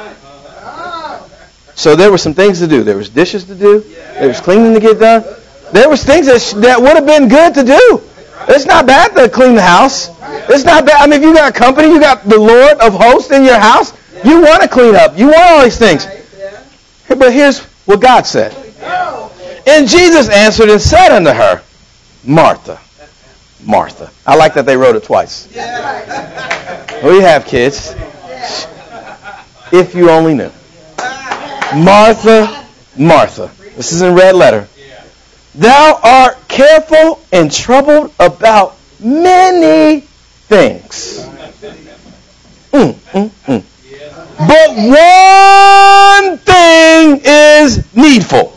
So there were some things to do. There was dishes to do. There was cleaning to get done. There was things that, sh- that would have been good to do. It's not bad to clean the house. It's not bad. I mean, if you got company, you got the Lord of hosts in your house, you want to clean up. You want all these things. But here's what God said. And Jesus answered and said unto her, Martha, Martha. I like that they wrote it twice. We have kids. If you only knew. Martha, Martha. This is in red letter. Thou art careful and troubled about many things. Mm, mm, mm. But one thing is needful.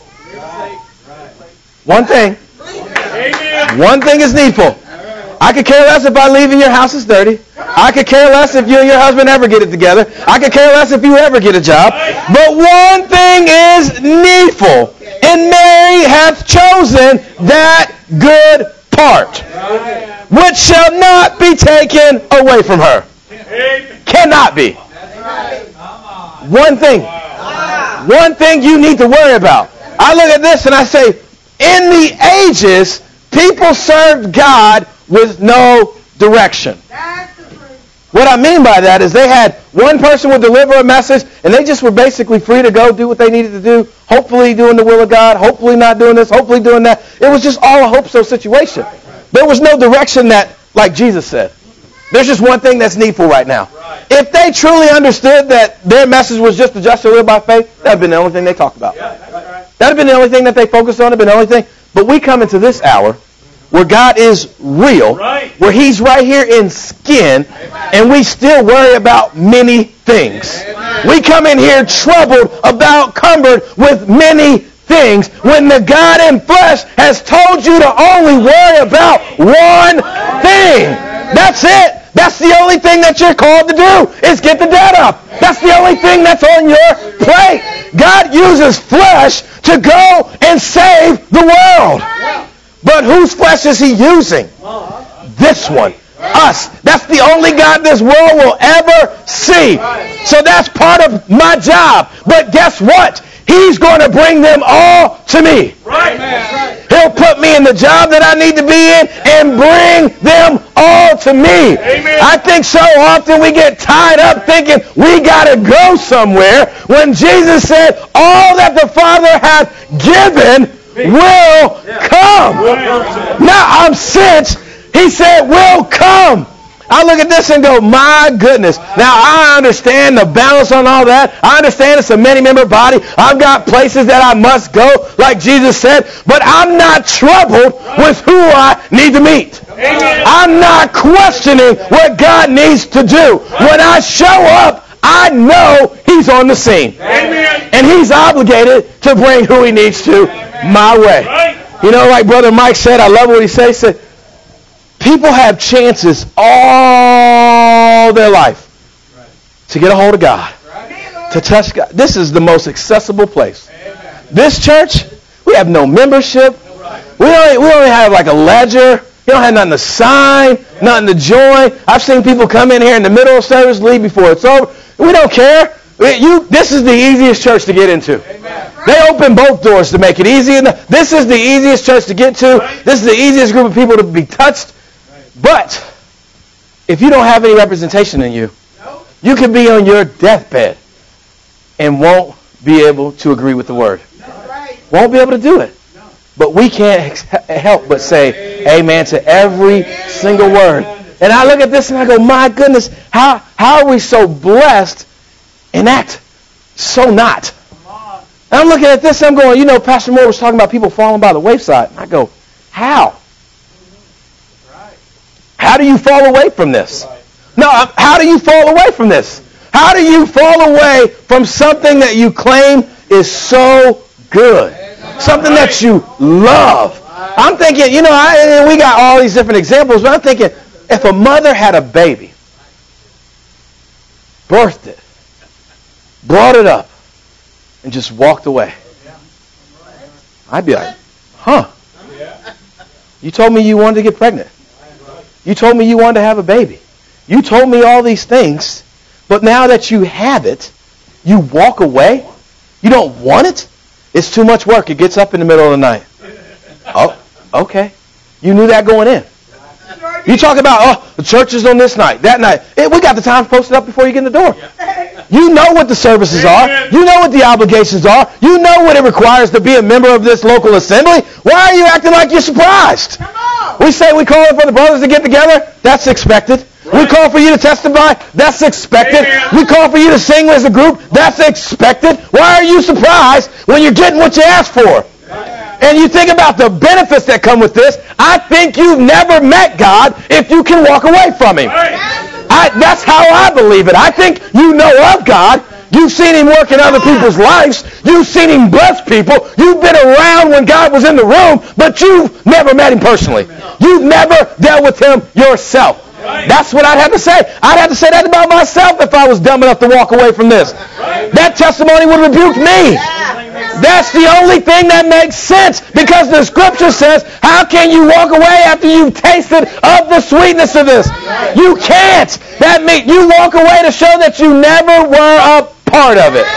One thing. One thing is needful. I could care less if I leave and your house is dirty. I could care less if you and your husband ever get it together. I could care less if you ever get a job. But one thing is needful. And Mary hath chosen that good part, which shall not be taken away from her. Cannot be. One thing. One thing you need to worry about. I look at this and I say, in the ages, people served God with no direction. What I mean by that is they had one person would deliver a message and they just were basically free to go do what they needed to do, hopefully doing the will of God, hopefully not doing this, hopefully doing that. It was just all a hope-so situation. There was no direction that, like Jesus said, there's just one thing that's needful right now. If they truly understood that their message was just to just to live by faith, that would have been the only thing they talked about. That would have been the only thing that they focused on, that would have been the only thing. But we come into this hour where God is real, right, where he's right here in skin, amen, and we still worry about many things. Amen. We come in here troubled, about, cumbered with many things, when the God in flesh has told you to only worry about one thing. That's it. That's the only thing that you're called to do, is get the debt up. That's the only thing that's on your plate. God uses flesh to go and save the world. But whose flesh is he using? This one. Us. That's the only God this world will ever see. So that's part of my job. But guess what? He's going to bring them all to me. He'll put me in the job that I need to be in and bring them all to me. I think so often we get tied up thinking we got to go somewhere when Jesus said all that the Father hath given will come. Now I'm sent. He said will come. I look at this and go, my goodness. Now, I understand the balance on all that. I understand it's a many-member body. I've got places that I must go, like Jesus said. But I'm not troubled with who I need to meet. Amen. I'm not questioning what God needs to do. When I show up, I know he's on the scene. Amen. And he's obligated to bring who he needs to my way. You know, like Brother Mike said, I love what he said. He said, people have chances all their life to get a hold of God, to touch God. This is the most accessible place. This church, we have no membership. We don't, we don't have like a ledger. You don't have nothing to sign, nothing to join. I've seen people come in here in the middle of service, leave before it's over. We don't care. You, this is the easiest church to get into. They open both doors to make it easy. This is the easiest church to get to. This is the easiest group of people to be touched. But if you don't have any representation in you, you could be on your deathbed and won't be able to agree with the word. Won't be able to do it. But we can't help but say amen to every single word. And I look at this and I go, my goodness, how, how are we so blessed and act so not? And I'm looking at this and I'm going, you know, Pastor Moore was talking about people falling by the wayside. And I go, how? How do you fall away from this? No, how do you fall away from this? How do you fall away from something that you claim is so good? Something that you love. I'm thinking, you know, I, we got all these different examples, but I'm thinking, if a mother had a baby, birthed it, brought it up, and just walked away, I'd be like, huh? You told me you wanted to get pregnant. You told me you wanted to have a baby. You told me all these things, but now that you have it, you walk away? You don't want it? It's too much work. It gets up in the middle of the night. Oh, okay. You knew that going in. You talk about, oh, the church is on this night, that night. Hey, we got the times posted up before you get in the door. You know what the services are. You know what the obligations are. You know what it requires to be a member of this local assembly. Why are you acting like you're surprised? We say we call for the brothers to get together. That's expected. We call for you to testify. That's expected. We call for you to sing as a group. That's expected. Why are you surprised when you're getting what you asked for? And you think about the benefits that come with this. I think you've never met God if you can walk away from him. I, that's how I believe it. I think you know of God. You've seen him work in other people's lives. You've seen him bless people. You've been around when God was in the room, but you've never met him personally. You've never dealt with him yourself. That's what I'd have to say. I'd have to say that about myself if I was dumb enough to walk away from this. That testimony would rebuke me. That's the only thing that makes sense, because the scripture says, how can you walk away after you've tasted of the sweetness of this? You can't. That means you walk away to show that you never were a part of it.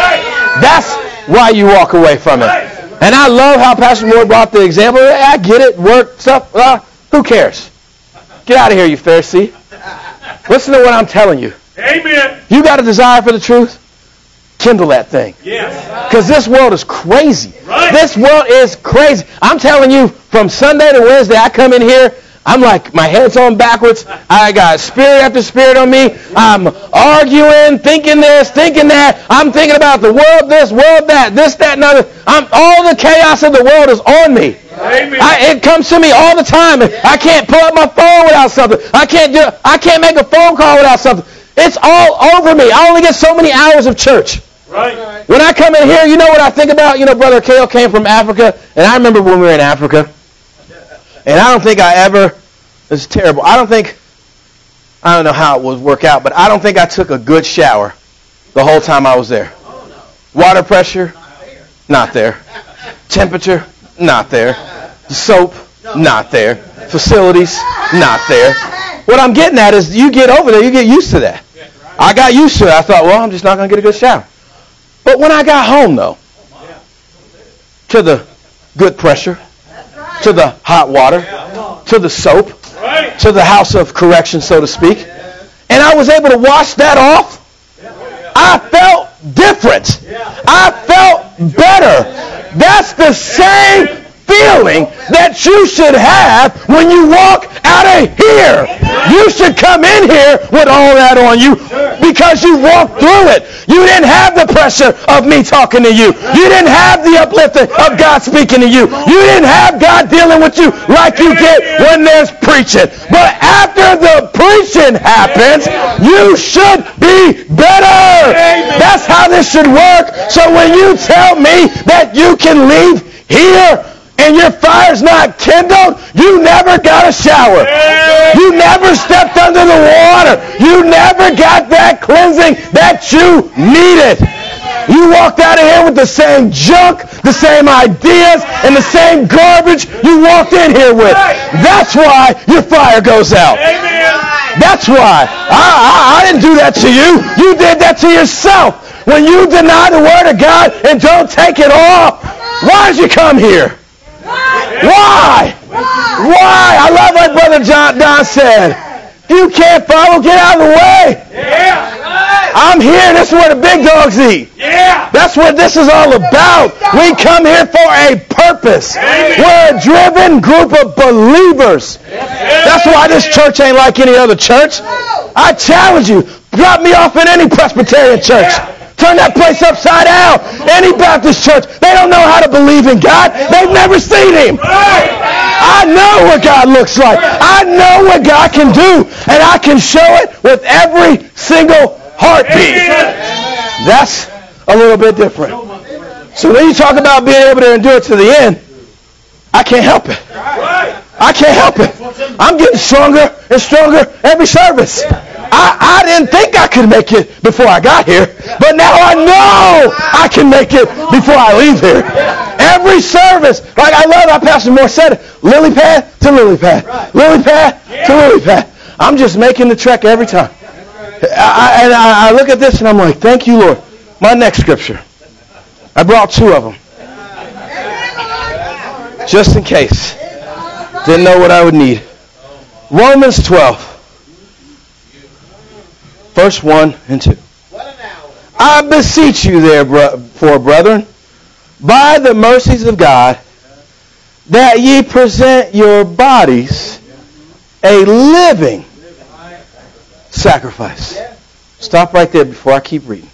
That's why you walk away from it. And I love how Pastor Moore brought the example. I get it, work, stuff. Uh, who cares? Get out of here, you Pharisee. Listen to what I'm telling you.
Amen.
You got a desire for the truth? Kindle that thing.
Yes.
Because this world is crazy.
Right.
This world is crazy. I'm telling you, from Sunday to Wednesday, I come in here, I'm like, my head's on backwards. I got spirit after spirit on me. I'm arguing, thinking this, thinking that. I'm thinking about the world this, world that, this, that, and other. I'm, all the chaos of the world is on me. I, it comes to me all the time. I can't pull up my phone without something. I can't do. I can't make a phone call without something. It's all over me. I only get so many hours of church.
Right.
When I come in here, you know what I think about? You know, Brother Kale came from Africa, and I remember when we were in Africa, and I don't think I ever, it's terrible, I don't think, I don't know how it would work out, but I don't think I took a good shower the whole time I was there. Water pressure, Not there. Temperature? Not there. Soap? Not there. Facilities? Not there. What I'm getting at is you get over there, you get used to that. I got used to it. I thought, well, I'm just not going to get a good shower. But when I got home, though, to the good pressure, to the hot water, to the soap, to the house of correction, so to speak, and I was able to wash that off, I felt different. I felt better. That's the same feeling that you should have when you walk out of here. You should come in here with all that on you because you walked through it. You didn't have the pressure of me talking to you. You didn't have the uplifting of God speaking to you. You didn't have God dealing with you like you get when there's preaching. But after the preaching happens, you should be better. That's how this should work. So when you tell me that you can leave here and your fire's not kindled, you never got a shower. You never stepped under the water. You never got that cleansing that you needed. You walked out of here with the same junk, the same ideas, and the same garbage you walked in here with. That's why your fire goes out. That's why. I, I, I didn't do that to you. You did that to yourself. When you deny the Word of God and don't take it off, why did you come here? Why? Why? I love what Brother John Don said. If you can't follow, get out of the way. I'm here. This is where the big dogs eat. That's what this is all about. We come here for a purpose. We're a driven group of believers. That's why this church ain't like any other church. I challenge you. Drop me off in any Presbyterian church. Turn that place upside down. Any Baptist church, they don't know how to believe in God. They've never seen Him. I know what God looks like. I know what God can do. And I can show it with every single heartbeat. That's a little bit different. So when you talk about being able to endure to the end, I can't help it. I can't help it. I'm getting stronger and stronger every service. I, I didn't think I could make it before I got here, but now I know I can make it before I leave here. Every service, like I love how Pastor Moore said it, lily pad to lily pad, lily pad to lily pad. I'm just making the trek every time. I, and I, I look at this and I'm like, thank you, Lord. My next scripture. I brought two of them. Just in case. Didn't know what I would need. Romans twelve. Verse one and two. I beseech you therefore, brethren, by the mercies of God, that ye present your bodies a living sacrifice. Stop right there before I keep reading.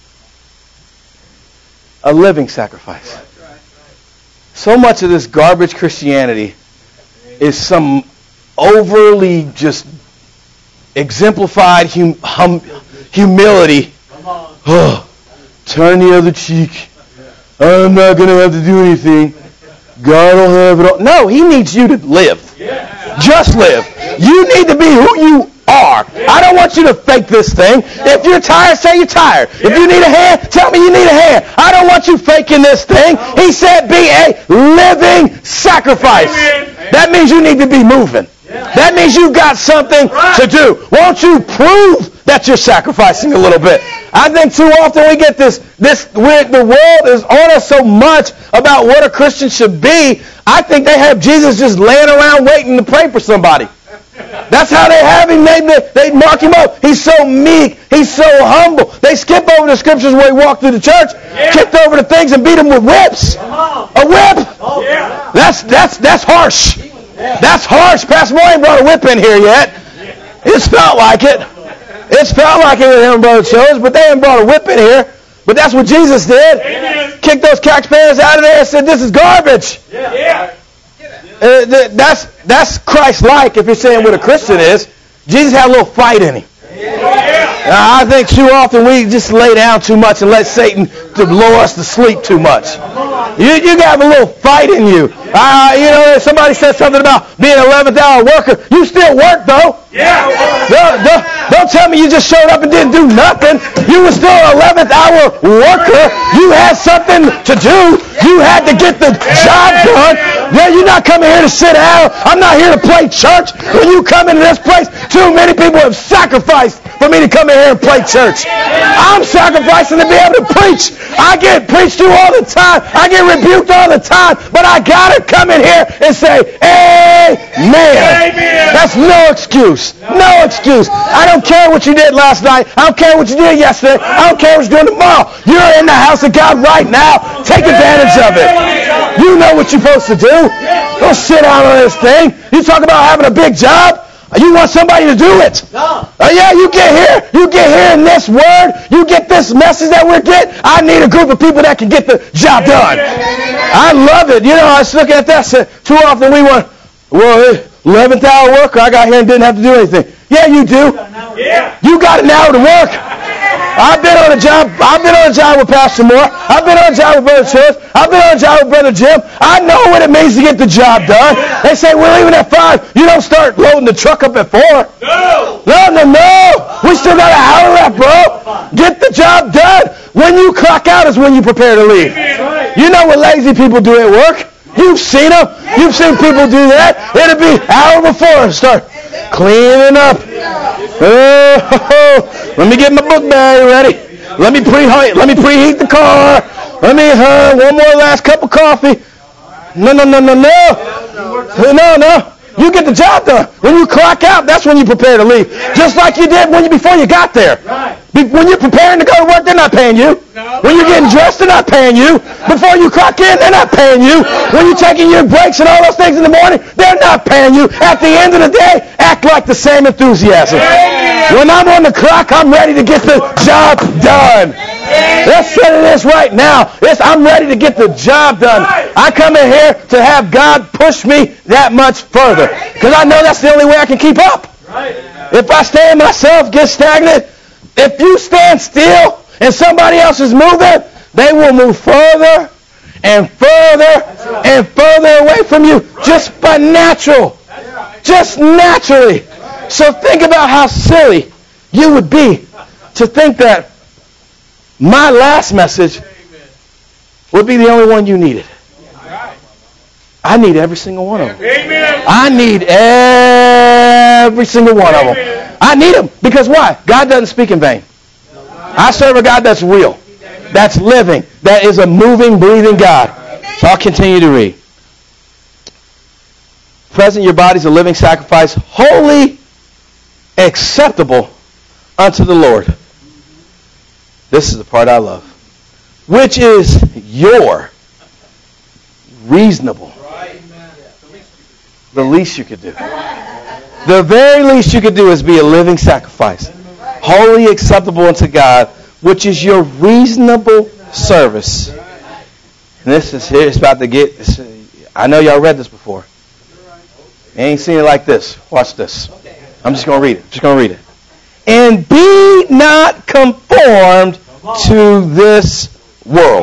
A living sacrifice. So much of this garbage Christianity is some overly just exemplified hum, hum, humility. Oh, turn the other cheek. I'm not going to have to do anything. God will have it all. No, He needs you to live. Just live. You need to be who you are. I don't want you to fake this thing. If you're tired, say you're tired. If you need a hand, tell me you need a hand. I don't want you faking this thing. He said be a living sacrifice. That means you need to be moving. That means you've got something to do. Won't you prove that you're sacrificing a little bit? I think too often we get this, this we're, the world is on us so much about what a Christian should be. I think they have Jesus just laying around waiting to pray for somebody. That's how they have him. They, they mark him up. He's so meek. He's so humble. They skip over the scriptures where he walked through the church, yeah. kicked over the things and beat him with whips. A whip. Oh, yeah. That's that's that's harsh. Yeah. That's harsh. Pastor Moore ain't brought a whip in here yet. It's felt like it. It's felt like it with him and Brother Chose, but they ain't brought a whip in here. But that's what Jesus did. Amen. Kicked those taxpayers out of there and said, "This is garbage." Yeah. Yeah. Uh, th- that's that's Christ-like if you're saying what a Christian is. Jesus had a little fight in him. Yeah. Uh, I think too often we just lay down too much and let Satan to lull us to sleep too much. You you got a little fight in you. Uh, you know, somebody said something about being an eleventh hour worker. You still work though. Yeah. The, the, Don't tell me you just showed up and didn't do nothing. You were still an eleventh hour worker. You had something to do. You had to get the job done. Yeah, you're not coming here to sit down. I'm not here to play church. When you come into this place, too many people have sacrificed for me to come in here and play church. I'm sacrificing to be able to preach. I get preached to all the time. I get rebuked all the time. But I got to come in here and say, amen. That's no excuse. No excuse. I don't care what you did last night. I don't care what you did yesterday. I don't care what you're doing tomorrow. You're in the house of God right now. Take advantage of it. You know what you're supposed to do. Don't sit down on this thing. You talk about having a big job. You want somebody to do it. Oh, yeah, you get here. You get here in this word. You get this message that we're getting. I need a group of people that can get the job done. I love it. You know, I was looking at that. Said, too often we want, well, eleventh hour worker. I got here and didn't have to do anything. Yeah, you do. You got an hour to work. I've been on a job. I've been on a job with Pastor Moore. I've been on a job with Brother Church. I've been on a job with Brother Jim. I know what it means to get the job done. They say we're leaving at five. You don't start loading the truck up at four. No. No, no, no. We still got an hour left, bro. Get the job done. When you clock out is when you prepare to leave. You know what lazy people do at work. You've seen them. You've seen people do that. It'll be an hour before start cleaning up. Oh, let me get my book bag ready. Let me pre let me preheat the car. Let me uh, one more last cup of coffee. No, no, no, no, no, no, no. You get the job done. When you clock out, that's when you prepare to leave. Just like you did when you before you got there. When you're preparing to go to work, they're not paying you. When you're getting dressed, they're not paying you. Before you clock in, they're not paying you. When you're taking your breaks and all those things in the morning, they're not paying you. At the end of the day, act like the same enthusiasm. When I'm on the clock, I'm ready to get the job done. Let's say this right now. It's, I'm ready to get the job done. I come in here to have God push me that much further. Because I know that's the only way I can keep up. If I stay in myself, get stagnant, if you stand still and somebody else is moving, they will move further and further and further away from you just by natural. Just naturally. So think about how silly you would be to think that my last message would be the only one you needed. I need every single one of them. I need every single one of them. I need them because why? God doesn't speak in vain. I serve a God that's real, that's living, that is a moving, breathing God. So I'll continue to read. Present your bodies a living sacrifice, holy, acceptable unto the Lord. This is the part I love. Which is your reasonable. The least you could do. The very least you could do is be a living sacrifice. Holy, acceptable unto God, which is your reasonable service. And this is here. It's about to get. I know y'all read this before. You ain't seen it like this. Watch this. I'm just going to read it. Just going to read it. And be not conformed to this world.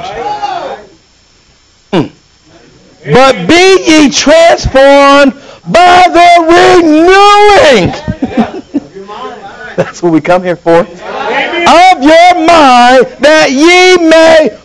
Mm. But be ye transformed by the renewing. That's what we come here for. Of your mind, that ye may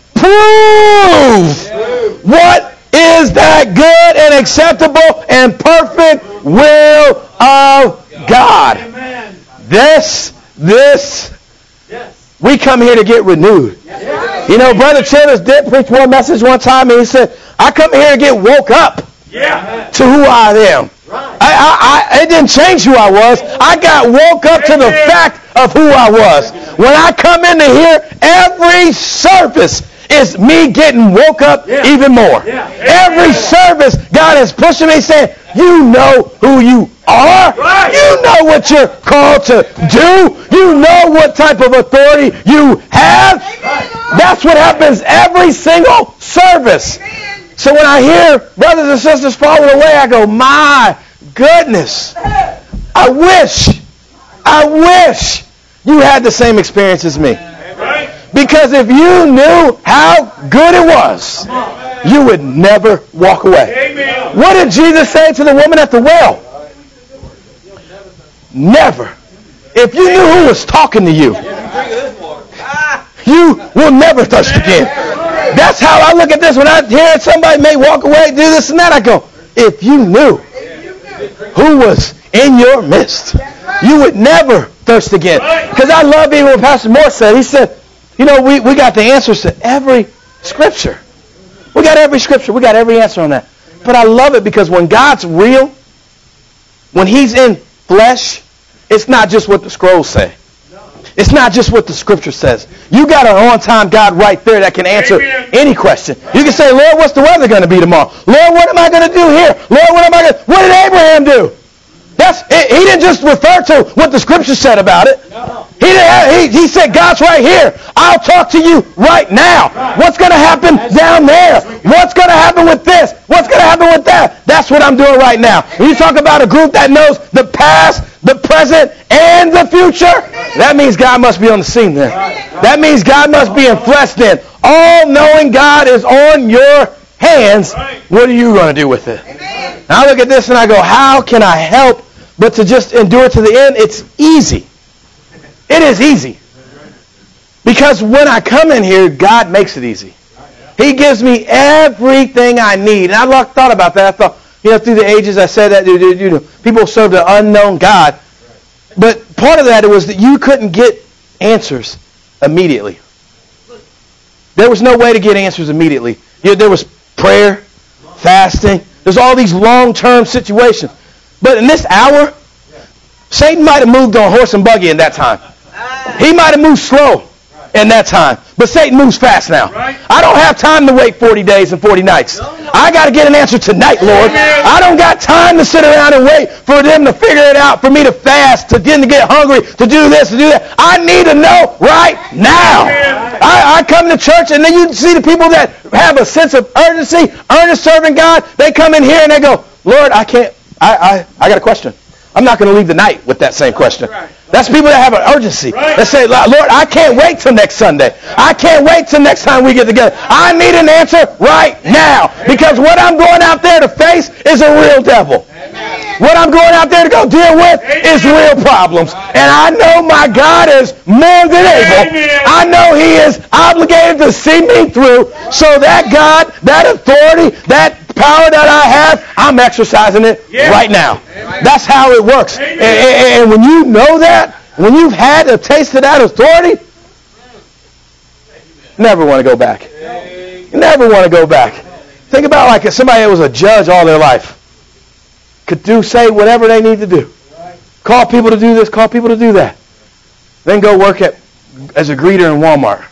prove what is that good and acceptable and perfect will of God. This, this, we come here to get renewed. You know, Brother Childers did preach one message one time, and he said, I come here to get woke up to who I am. I, I, I, it didn't change who I was. I got woke up to the fact of who I was. When I come into here, every service is me getting woke up even more. Every service, God is pushing me, saying, you know who you are. You know what you're called to do. You know what type of authority you have. That's what happens every single service. So when I hear brothers and sisters falling away, I go, my goodness. I wish, I wish you had the same experience as me. Because if you knew how good it was, you would never walk away. What did Jesus say to the woman at the well? Never, If you knew who was talking to you, you will never thirst again. That's how I look at this. When I hear somebody may walk away, do this and that, I go, if you knew who was in your midst, you would never thirst again. Because I love even what Pastor Moore said. He said, you know, we, we got the answers to every scripture. We got every scripture. We got every answer on that. But I love it because when God's real, when he's in flesh, it's not just what the scrolls say. It's not just what the scripture says. You got an on-time God right there that can answer any question. You can say, Lord, what's the weather going to be tomorrow? Lord, what am I going to do here? Lord, what am I going to... What did Abraham do? That's, he didn't just refer to what the scripture said about it. He, didn't, he, he said, God's right here. I'll talk to you right now. What's going to happen down there? What's going to happen with this? What's going to happen with that? That's what I'm doing right now. When you talk about a group that knows the past, the present, and the future, that means God must be on the scene then. That means God must be in flesh then. All-knowing God is on your hands. What are you going to do with it? Now I look at this and I go, how can I help but to just endure to the end? It's easy. It is easy. Because when I come in here, God makes it easy. He gives me everything I need. And I thought about that. I thought, you know, through the ages I said that, you know, people serve the unknown God. But part of that was that you couldn't get answers immediately. There was no way to get answers immediately. You know, there was prayer, fasting. There's all these long-term situations. But in this hour, Satan might have moved on horse and buggy in that time. He might have moved slow in that time. But Satan moves fast now. I don't have time to wait forty days and forty nights. I got to get an answer tonight, Lord. I don't got time to sit around and wait for them to figure it out, for me to fast, to get, to get hungry, to do this, to do that. I need to know right now. I, I come to church and then you see the people that have a sense of urgency, earnest serving God. They come in here and they go, Lord, I can't, I, I, I got a question. I'm not going to leave the night with that same question. That's people that have an urgency. That say, Lord, I can't wait till next Sunday. I can't wait till next time we get together. I need an answer right now. Because what I'm going out there to face is a real devil. What I'm going out there to go deal with is real problems. And I know my God is more than able. I know he is obligated to see me through. So that God, that authority, that power that I have, I'm exercising it right now. That's how it works. And, and, and when you know that, when you've had a taste of that authority, never want to go back. You never want to go back. Think about like somebody that was a judge all their life. Could do, say whatever they need to do. Call people to do this, call people to do that. Then go work at as a greeter in Walmart.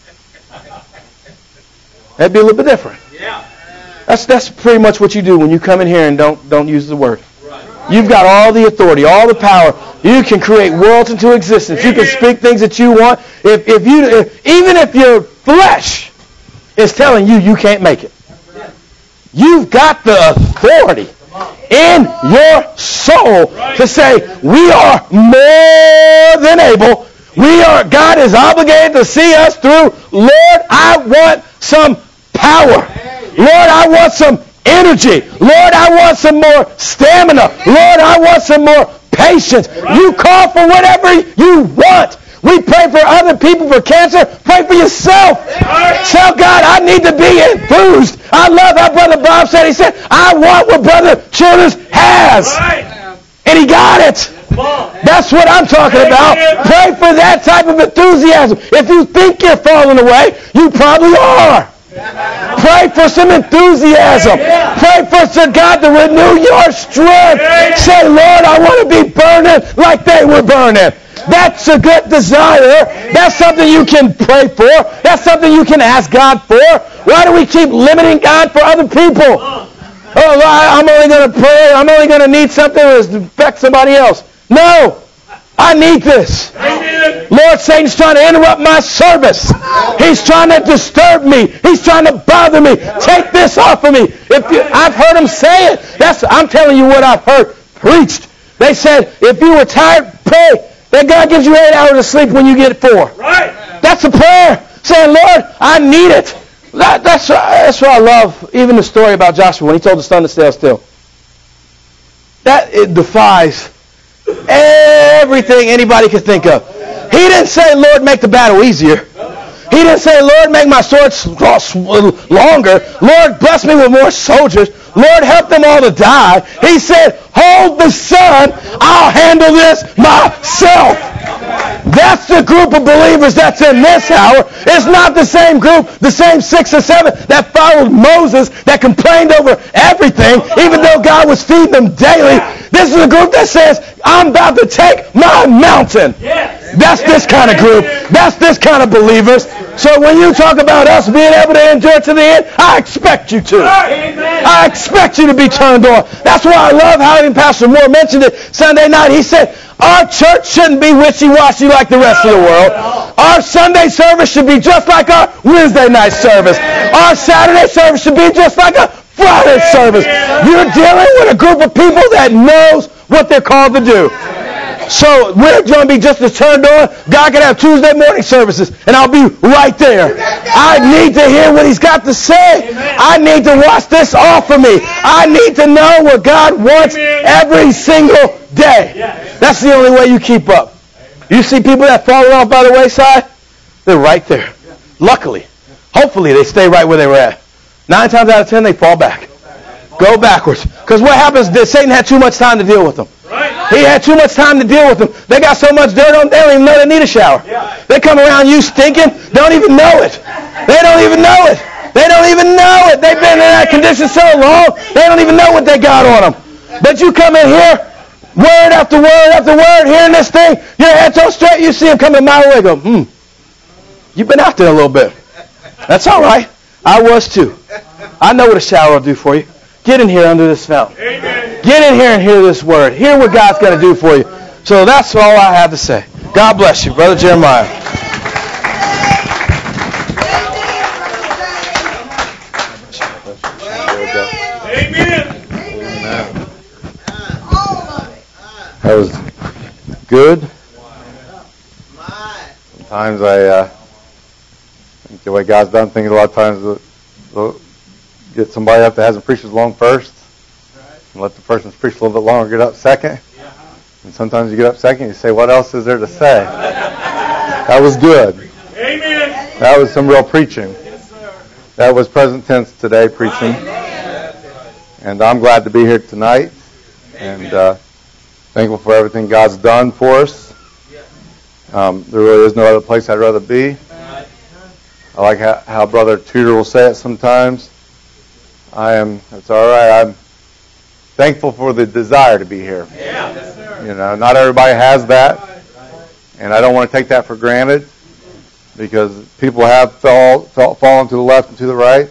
That'd be a little bit different. That's that's pretty much what you do when you come in here and don't don't use the word. You've got all the authority, all the power. You can create worlds into existence. You can speak things that you want. If if you if, even if your flesh is telling you you can't make it, you've got the authority in your soul to say we are more than able. We are. God is obligated to see us through. Lord, I want some power. Lord, I want some energy. Lord, I want some more stamina. Lord, I want some more patience. You call for whatever you want. We pray for other people for cancer. Pray for yourself. Tell God, I need to be enthused. I love how Brother Bob said. He said, I want what Brother Childers has. And he got it. That's what I'm talking about. Pray for that type of enthusiasm. If you think you're falling away, you probably are. Pray for some enthusiasm. Pray for some God to renew your strength. Say, Lord, I want to be burning like they were burning. That's a good desire. That's something you can pray for. That's something you can ask God for. Why do we keep limiting God for other people? Oh, I'm only going to pray. I'm only going to need something to affect somebody else. No. I need this. Amen. Lord, Satan's trying to interrupt my service. He's trying to disturb me. He's trying to bother me. Take this off of me. If you, I've heard him say it. That's I'm telling you what I've heard preached. They said, if you were tired, pray. That God gives you eight hours of sleep when you get four. Right. That's a prayer. Saying, Lord, I need it. That, that's, that's what I love. Even the story about Joshua when he told the sun to stay still. That it defies Everything anybody could think of. He didn't say, Lord, make the battle easier. He didn't say, Lord, make my sword longer. Lord, bless me with more soldiers. Lord, help them all to die. He said, hold the sun. I'll handle this myself. That's the group of believers that's in this hour. It's not the same group, the same six or seven that followed Moses, that complained over everything, even though God was feeding them daily. This is a group that says, I'm about to take my mountain. That's this kind of group. That's this kind of believers. So when you talk about us being able to endure to the end, I expect you to. I expect you to be turned on. That's why I love how even Pastor Moore mentioned it Sunday night. He said, our church shouldn't be wishy-washy like the rest of the world. Our Sunday service should be just like our Wednesday night service. Our Saturday service should be just like a Friday service. You're dealing with a group of people that knows what they're called to do. So we're going to be just as turned on. God can have Tuesday morning services, and I'll be right there. I need to hear what he's got to say. I need to watch this off of me. I need to know what God wants every single day. That's the only way you keep up. You see people that fall off by the wayside? They're right there. Luckily. Hopefully they stay right where they were at. Nine times out of ten, they fall back. Go backwards. Because what happens is Satan had too much time to deal with them. He had too much time to deal with them. They got so much dirt on them, they don't even know they need a shower. They come around you stinking, don't even know it. They don't even know it. They don't even know it. They've been in that condition so long, they don't even know what they got on them. But you come in here, word after word after word, hearing this thing, your head so straight, you see them coming my way, go, hmm, you've been out there a little bit. That's all right. I was too. I know what a shower will do for you. Get in here under this fountain. Amen. Get in here and hear this word. Hear what God's going to do for you. So that's all I have to say. God bless you, Brother Jeremiah.
Amen.
That was good. Sometimes I uh, think the way God's done things, a lot of times the, the, get somebody up that hasn't preached as long first, and let the person preach a little bit longer, get up second. And sometimes you get up second and you say, what else is there to say? That was good.
Amen.
That was some real preaching. That was present tense today, preaching. And I'm glad to be here tonight. And uh, thankful for everything God's done for us. Um, there really is no other place I'd rather be. I like how, how Brother Tudor will say it sometimes. I am, it's all right, I'm thankful for the desire to be here. Yeah. You know, not everybody has that, and I don't want to take that for granted, because people have fall, fall, fallen to the left and to the right,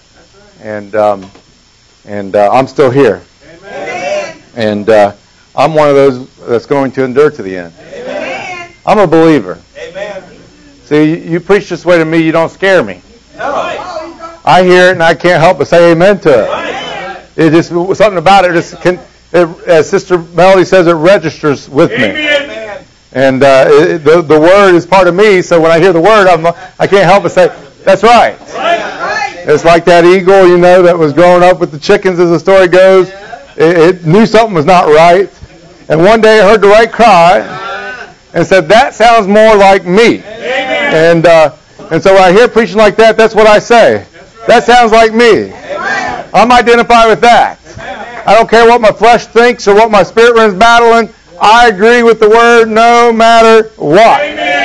and um, and uh, I'm still here. Amen. And uh, I'm one of those that's going to endure to the end. Amen. I'm a believer. Amen. See, you, you preach this way to me, you don't scare me. No. I hear it and I can't help but say amen to it. It just something about it. Just can, it, as Sister Melody says, it registers with me. Amen. And uh, it, the the word is part of me. So when I hear the word, I'm, I can't help but say, "That's right." It's like that eagle, you know, that was growing up with the chickens, as the story goes. It, it knew something was not right, and one day it heard the right cry and said, "That sounds more like me." And uh, and so when I hear preaching like that, that's what I say. That sounds like me. Amen. I'm identified with that. Amen. I don't care what my flesh thinks or what my spirit runs battling. I agree with the word no matter what.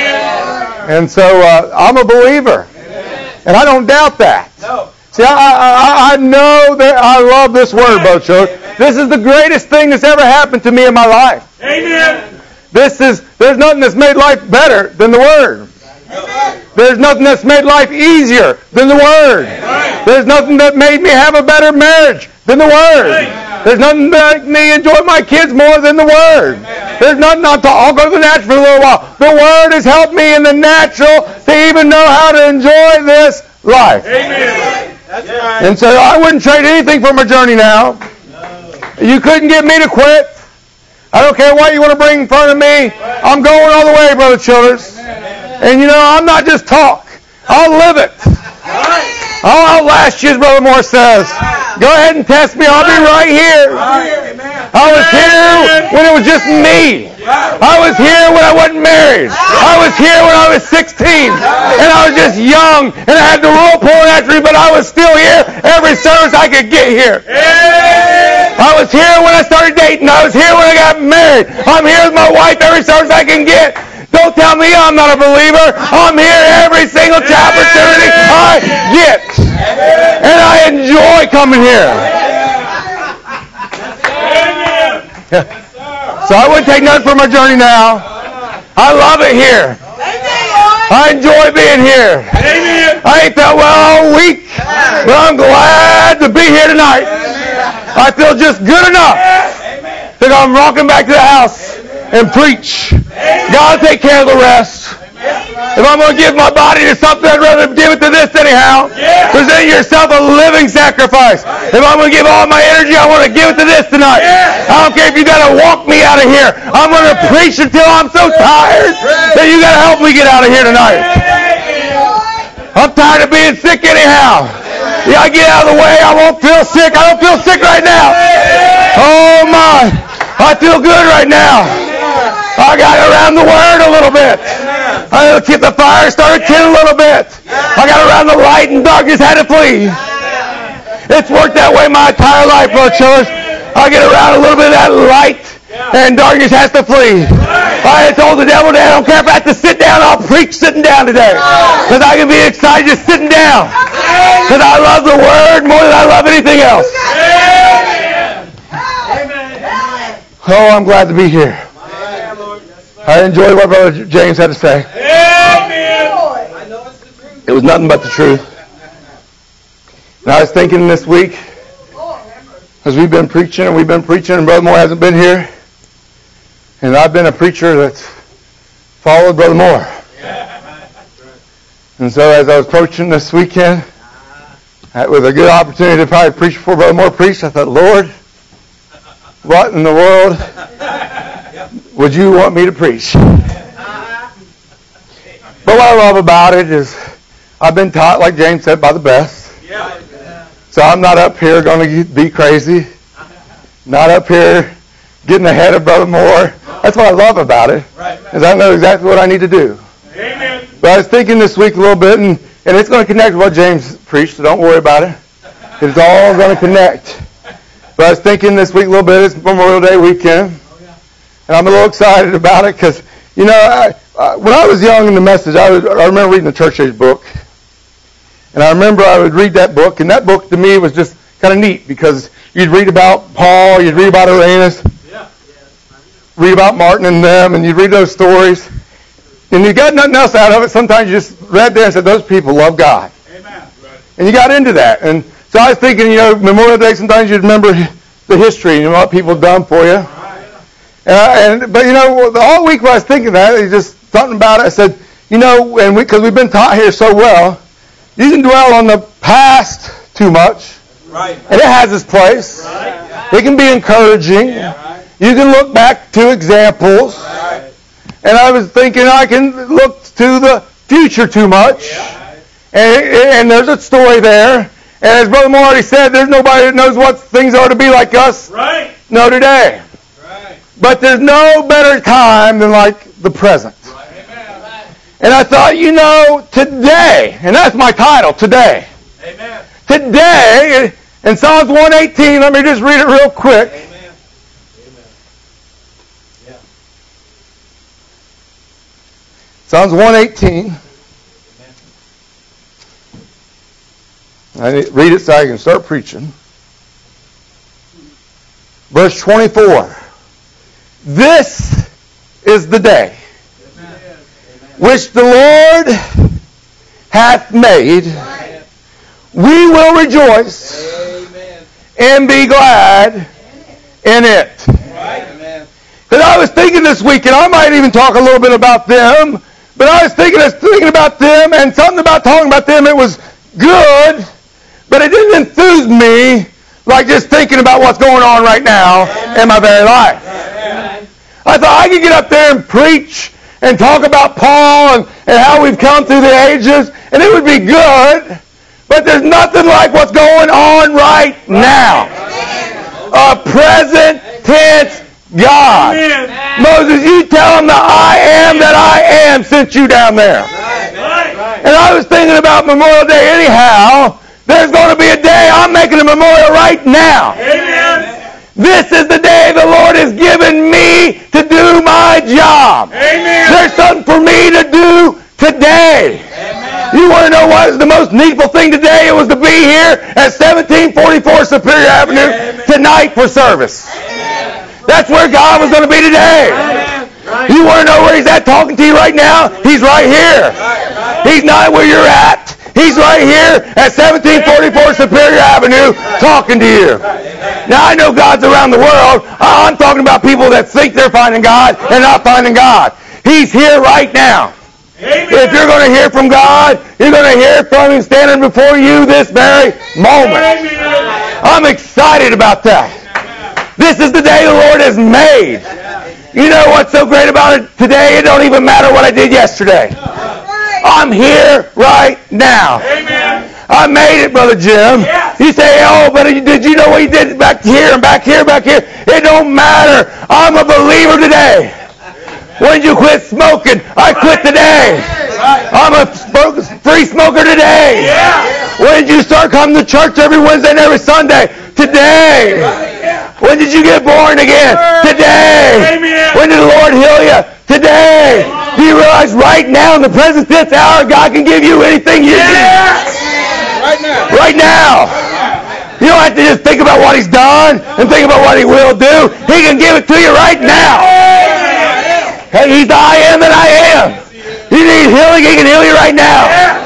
Amen. And so uh, I'm a believer. Amen. And I don't doubt that. No. See, I, I, I know that I love this word, Brother Children. This is the greatest thing that's ever happened to me in my life. Amen. This is, there's nothing that's made life better than the word. There's nothing that's made life easier than the Word. There's nothing that made me have a better marriage than the Word. There's nothing that made me enjoy my kids more than the Word. There's nothing, I'll, I'll go to the natural for a little while. The Word has helped me in the natural to even know how to enjoy this life. Amen. And so I wouldn't trade anything for my journey now. You couldn't get me to quit. I don't care what you want to bring in front of me. I'm going all the way, Brother Childers. And you know, I'm not just talk. I'll live it. I'll outlast you, as Brother Moore says. Go ahead and test me. I'll be right here. I was here when it was just me. I was here when I wasn't married. I was here when I was sixteen. And I was just young. And I had the world pouring after me, but I was still here every service I could get here. I was here when I started dating. I was here when I got married. I'm here with my wife every service I can get. Don't tell me I'm not a believer. I'm here every single opportunity I get. And I enjoy coming here. So I wouldn't take nothing from my journey now. I love it here. I enjoy being here. I ain't felt well all week, but I'm glad to be here tonight. I feel just good enough that I'm walking back to the house and preach. God will take care of the rest. If I'm going to give my body to something, I'd rather give it to this anyhow. Present yourself a living sacrifice. If I'm going to give all my energy, I want to give it to this tonight. I don't care if you got to walk me out of here. I'm going to preach until I'm so tired that you got to help me get out of here tonight. I'm tired of being sick anyhow. Yeah, I get out of the way, I won't feel sick. I don't feel sick right now. Oh my, I feel good right now. I got around the Word a little bit. I kept the fire started kindling a little bit. I got around the light and darkness had to flee. It's worked that way my entire life, Brother Chillers. I get around a little bit of that light and darkness has to flee. I had told the devil that I don't care if I have to sit down, I'll preach sitting down today. Because I can be excited just sitting down. Because I love the Word more than I love anything else. Oh, I'm glad to be here. I enjoyed what Brother James had to say. It was nothing but the truth. And I was thinking this week, as we've been preaching and we've been preaching and Brother Moore hasn't been here, and I've been a preacher that's followed Brother Moore. And so as I was approaching this weekend, with a good opportunity to probably preach before Brother Moore preached, I thought, Lord, what in the world would you want me to preach? But what I love about it is I've been taught, like James said, by the best. So I'm not up here going to be crazy. Not up here getting ahead of Brother Moore. That's what I love about it, is I know exactly what I need to do. But I was thinking this week a little bit, and, and it's going to connect with what James preached, so don't worry about it. It's all going to connect. But I was thinking this week a little bit, it's Memorial Day weekend. And I'm a little excited about it because, you know, I, I, when I was young in the message, I, would, I remember reading the Church Age book. And I remember I would read that book, and that book to me was just kind of neat because you'd read about Paul, you'd read about Irenaeus, read about Martin and them, and you'd read those stories. And you got nothing else out of it. Sometimes you just read there and said, those people love God. Amen. And you got into that. And so I was thinking, you know, Memorial Day, sometimes you remember the history and what people have done for you. And, I, and But, you know, all week when I was thinking that, it just something about it. I said, you know, and because we, we've been taught here so well, you can dwell on the past too much. Right. And it has its place. Right. It can be encouraging. Yeah. Right. You can look back to examples. Right. And I was thinking I can look to the future too much. Yeah. And, and there's a story there. And as Brother Moore already said, there's nobody that knows what things are to be like us right. know today. Right. But there's no better time than like the present. Right. And I thought, you know, today, and that's my title, today. Amen. Today, in Psalms one eighteen, let me just read it real quick. Amen. Amen. Yeah. Psalms one eighteen. I need to read it so I can start preaching. Verse twenty-four. This is the day which the Lord hath made. We will rejoice and be glad in it. Because I was thinking this week, and I might even talk a little bit about them, but I was thinking, I was thinking about them, and something about talking about them, it was good, but it didn't enthuse me like just thinking about what's going on right now in my very life. I thought I could get up there and preach and talk about Paul and, and how we've come through the ages, and it would be good, but there's nothing like what's going on right now. A present
tense God. Amen. Moses, you tell him that I am that I am sent you down there. Right. Right. And I was thinking about Memorial Day anyhow. There's going to be a day I'm making a memorial right now. Amen. This is the day the Lord has given me to do my job. Amen. There's something for me to do today. Amen. You want to know what is the most needful thing today? It was to be here at seventeen forty-four Superior Avenue Amen. Tonight for service. Amen. That's where God was going to be today. Right. You want to know where He's at talking to you right now? He's right here. Right. Right. He's not where you're at. He's right here at seventeen forty-four Superior Avenue talking to you. Now, I know God's around the world. I'm talking about people that think they're finding God and not finding God. He's here right now. Amen. If you're going to hear from God, you're going to hear from Him standing before you this very moment. Amen. I'm excited about that. This is the day the Lord has made. You know what's so great about it today? It don't even matter what I did yesterday. I'm here right now. Amen. I made it, Brother Jim. Yes. You say, oh, but did you know what you did back here and back here, back here? It don't matter. I'm a believer today. When did you quit smoking? I quit today. I'm a free smoker today. When did you start coming to church every Wednesday and every Sunday? Today. When did you get born again? Today. When did the Lord heal you? Today. Do you realize right now, in the present tense hour, God can give you anything you need? Right now. Right now. You don't have to just think about what He's done and think about what He will do. He can give it to you right now. Hey, He's the I am that I am. You need healing, He can heal you right now.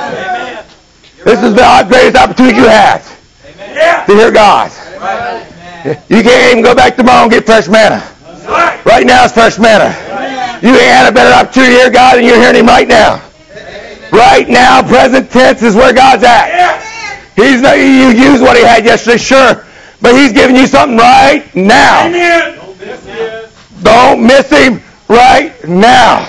This is the greatest opportunity you have to hear God. You can't even go back tomorrow and get fresh manna. Right now it's fresh manna. You ain't had a better opportunity to hear God than you're hearing Him right now. Right now, present tense is where God's at. He's not, you use what He had yesterday, sure, but He's giving you something right now. Don't miss Him right now.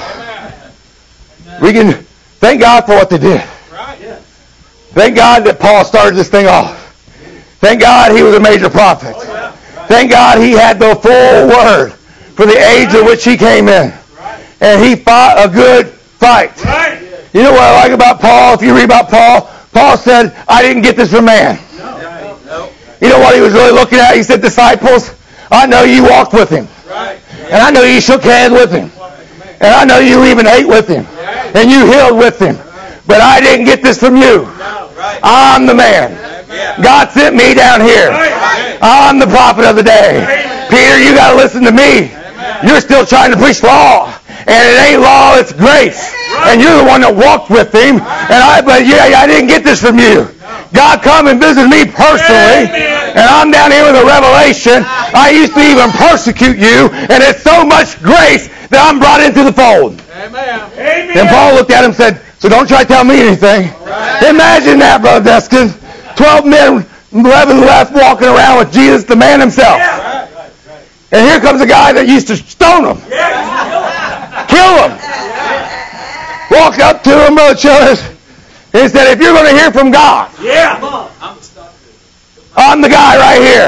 We can thank God for what they did. Thank God that Paul started this thing off. Thank God he was a major prophet. Thank God he had the full word for the age in which he came in. And he fought a good fight. You know what I like about Paul? If you read about Paul, Paul said, I didn't get this from man. You know what he was really looking at? He said, disciples, I know you walked with him. And I know you shook hands with him. And I know you even ate with him. And you healed with him. But I didn't get this from you. I'm the man. God sent me down here. I'm the prophet of the day. Peter, you got to listen to me. You're still trying to preach law. And it ain't law, it's grace. And you're the one that walked with him. And I, but yeah, I didn't get this from you. God come and visit me personally. And I'm down here with a revelation. I used to even persecute you. And it's so much grace that I'm brought into the fold. Amen. And Paul looked at him and said, so don't try to tell me anything. Right. Imagine that, Brother Deskin. Twelve men, eleven left walking around with Jesus, the man himself. Yeah. And here comes a guy that used to stone him. Yeah. Kill him. Yeah. Walked up to him, Brother Childers, and he said, if you're going to hear from God, yeah. I'm the guy right here.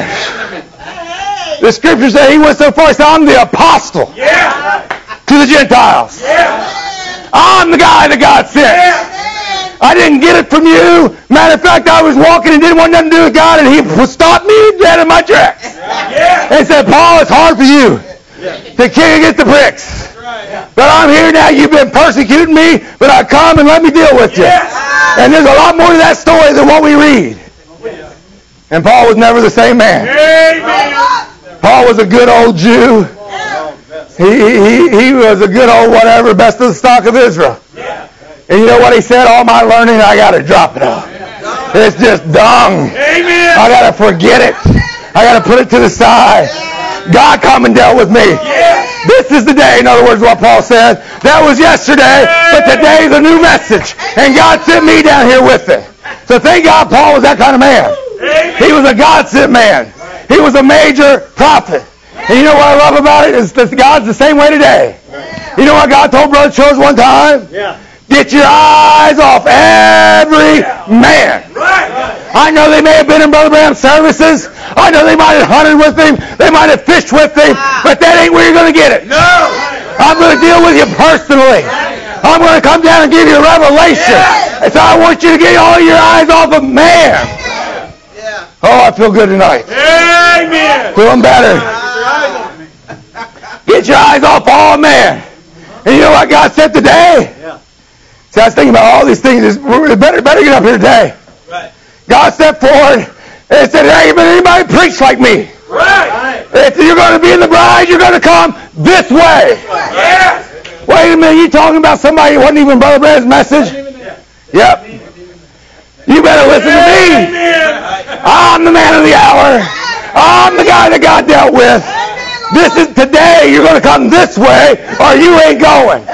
The scripture said he went so far, he said, I'm the apostle yeah. to the Gentiles. Yeah. I'm the guy that God sent. Yeah. I didn't get it from you. Matter of fact, I was walking and didn't want nothing to do with God, and He stopped me dead in my tracks. Yeah. And said, Paul, it's hard for you yeah. to kick against the pricks. Right. Yeah. But I'm here now. You've been persecuting me, but I come and let me deal with you. Yes. And there's a lot more to that story than what we read. Yes. And Paul was never the same man. Amen. Paul was a good old Jew. He, he, he was a good old whatever, best of the stock of Israel. Yeah. And you know what he said? All my learning, I got to drop it off. Yeah. It's just dung. Amen. I got to forget it. I got to put it to the side. Yeah. God come and dealt with me. Yeah. This is the day, in other words, what Paul said. That was yesterday, but today's a new message. And God sent me down here with it. So thank God Paul was that kind of man. Amen. He was a God-sent man. He was a major prophet. And you know what I love about it? Is that God's the same way today. You know what God told Brother Chose one time? Yeah. Get your eyes off every man. Right. I know they may have been in Brother Branham's services. I know they might have hunted with him, they might have fished with him, but that ain't where you're going to get it. No. I'm going to deal with you personally. I'm going to come down and give you a revelation. And so I want you to get all your eyes off of man. Oh, I feel good tonight. Amen. Feeling better. Get your eyes off all man. And you know what God said today? See, I was thinking about all these things. We better, better get up here today. God stepped forward and said, there ain't been anybody preach like me. Right. If you're going to be in the bride, you're going to come this way. Yes. Wait a minute, you talking about somebody who wasn't even Brother Branham's message? Yep. You better listen to me. I'm the man of the hour. I'm the guy that God dealt with. This is today. You're going to come this way or you ain't going.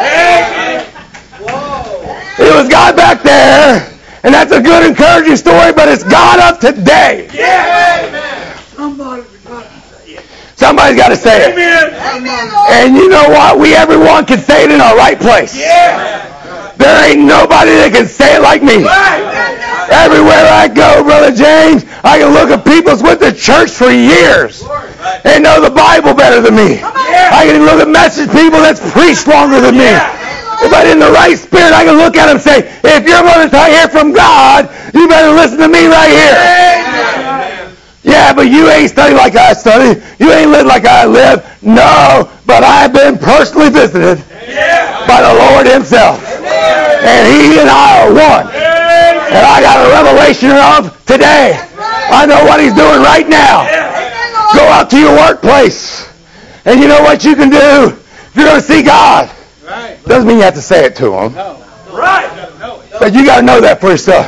It was God back there. And that's a good, encouraging story, but it's God of today. Yeah. Somebody's got to say it. And you know what? We, everyone, can say it in our right place. There ain't nobody that can say it like me. Everywhere I go, Brother James, I can look at people that's went to church for years and know the Bible better than me. I can look at message people that's preached longer than me. But in the right spirit, I can look at him and say, if you're going to hear from God, you better listen to me right here. Amen. Yeah, but you ain't studied like I studied. You ain't lived like I live. No, but I've been personally visited by the Lord himself. And he and I are one. And I got a revelation of today. I know what he's doing right now. Go out to your workplace. And you know what you can do? If you're going to see God. Doesn't mean you have to say it to them. No. Right. But you got to know that for yourself.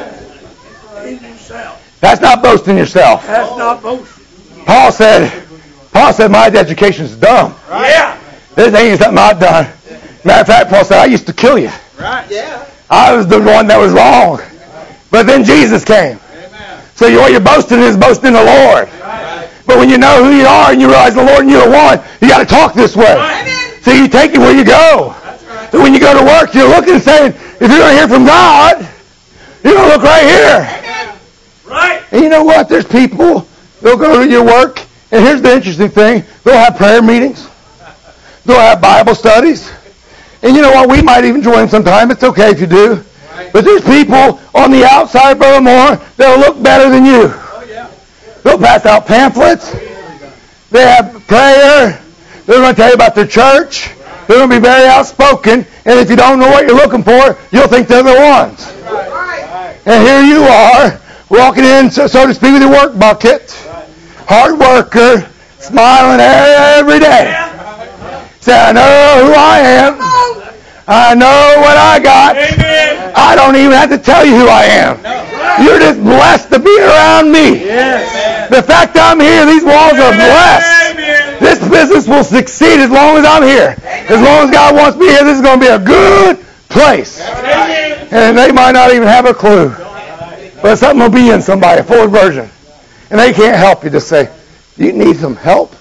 That's not boasting yourself.
That's not boasting.
Paul said, Paul said, my education is dumb. Yeah. This ain't something I've done. Matter of fact, Paul said, I used to kill you. Right. Yeah. I was the one that was wrong. But then Jesus came. Amen. So what you're boasting is boasting in the Lord. Right. But when you know who you are and you realize the Lord and you're one, you got to talk this way. Right. So you take it where you go. Right. So when you go to work, you're looking and saying, if you're going to hear from God, you're going to look right here. Right. And you know what? There's people, they'll go to your work, and here's the interesting thing. They'll have prayer meetings. They'll have Bible studies. And you know what? We might even join sometime. It's okay if you do. Right. But there's people on the outside, Brother Moore, that'll look better than you. Oh, yeah. They'll pass out pamphlets. They have prayer. They're going to tell you about their church. They're going to be very outspoken. And if you don't know what you're looking for, you'll think they're the ones. And here you are, walking in, so, so to speak, with your work bucket. Hard worker, smiling every day. Say, I know who I am. I know what I got. I don't even have to tell you who I am. You're just blessed to be around me. The fact I'm here, these walls are blessed. This business will succeed as long as I'm here. As long as God wants me here, this is going to be a good place. And they might not even have a clue. But something will be in somebody, a forward version. And they can't help you. Just say, you need some help.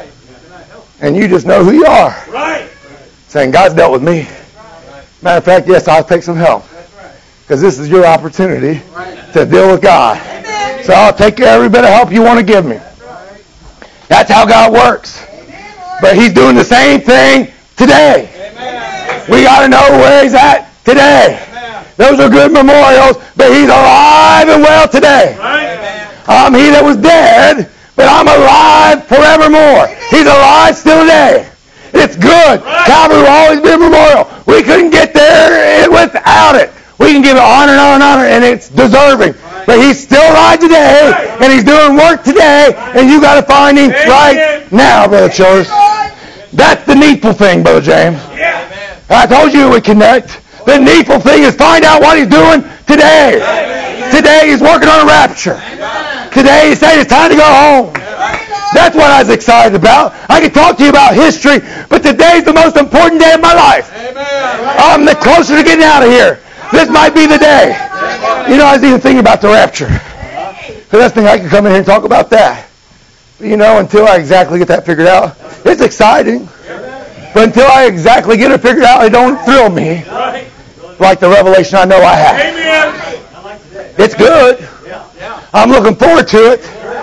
And you just know who you are. Saying, God's dealt with me. Matter of fact, yes, I'll take some help. Because this is your opportunity to deal with God. So I'll take every bit of help you want to give me. That's how God works. But he's doing the same thing today. We got to know where he's at today. Those are good memorials, but he's alive and well today. I'm he that was dead, but I'm alive forevermore. He's alive still today. It's good. Calvary will always be a memorial. We couldn't get there without it. We can give it honor and honor and honor, and it's deserving. But he's still alive today, and he's doing work today, and you got to find him right now, Brother Childers. That's the needful thing, Brother James. I told you we connect. The needful thing is find out what he's doing today. Today he's working on a rapture. Today he's saying it's time to go home. That's what I was excited about. I could talk to you about history, but today's the most important day of my life. I'm the closer to getting out of here. This might be the day. You know, I was even thinking about the rapture. The best thing I can come in here and talk about that. But you know, until I exactly get that figured out, it's exciting. But until I exactly get it figured out, it don't thrill me like the revelation I know I have. It's good. I'm looking forward to it.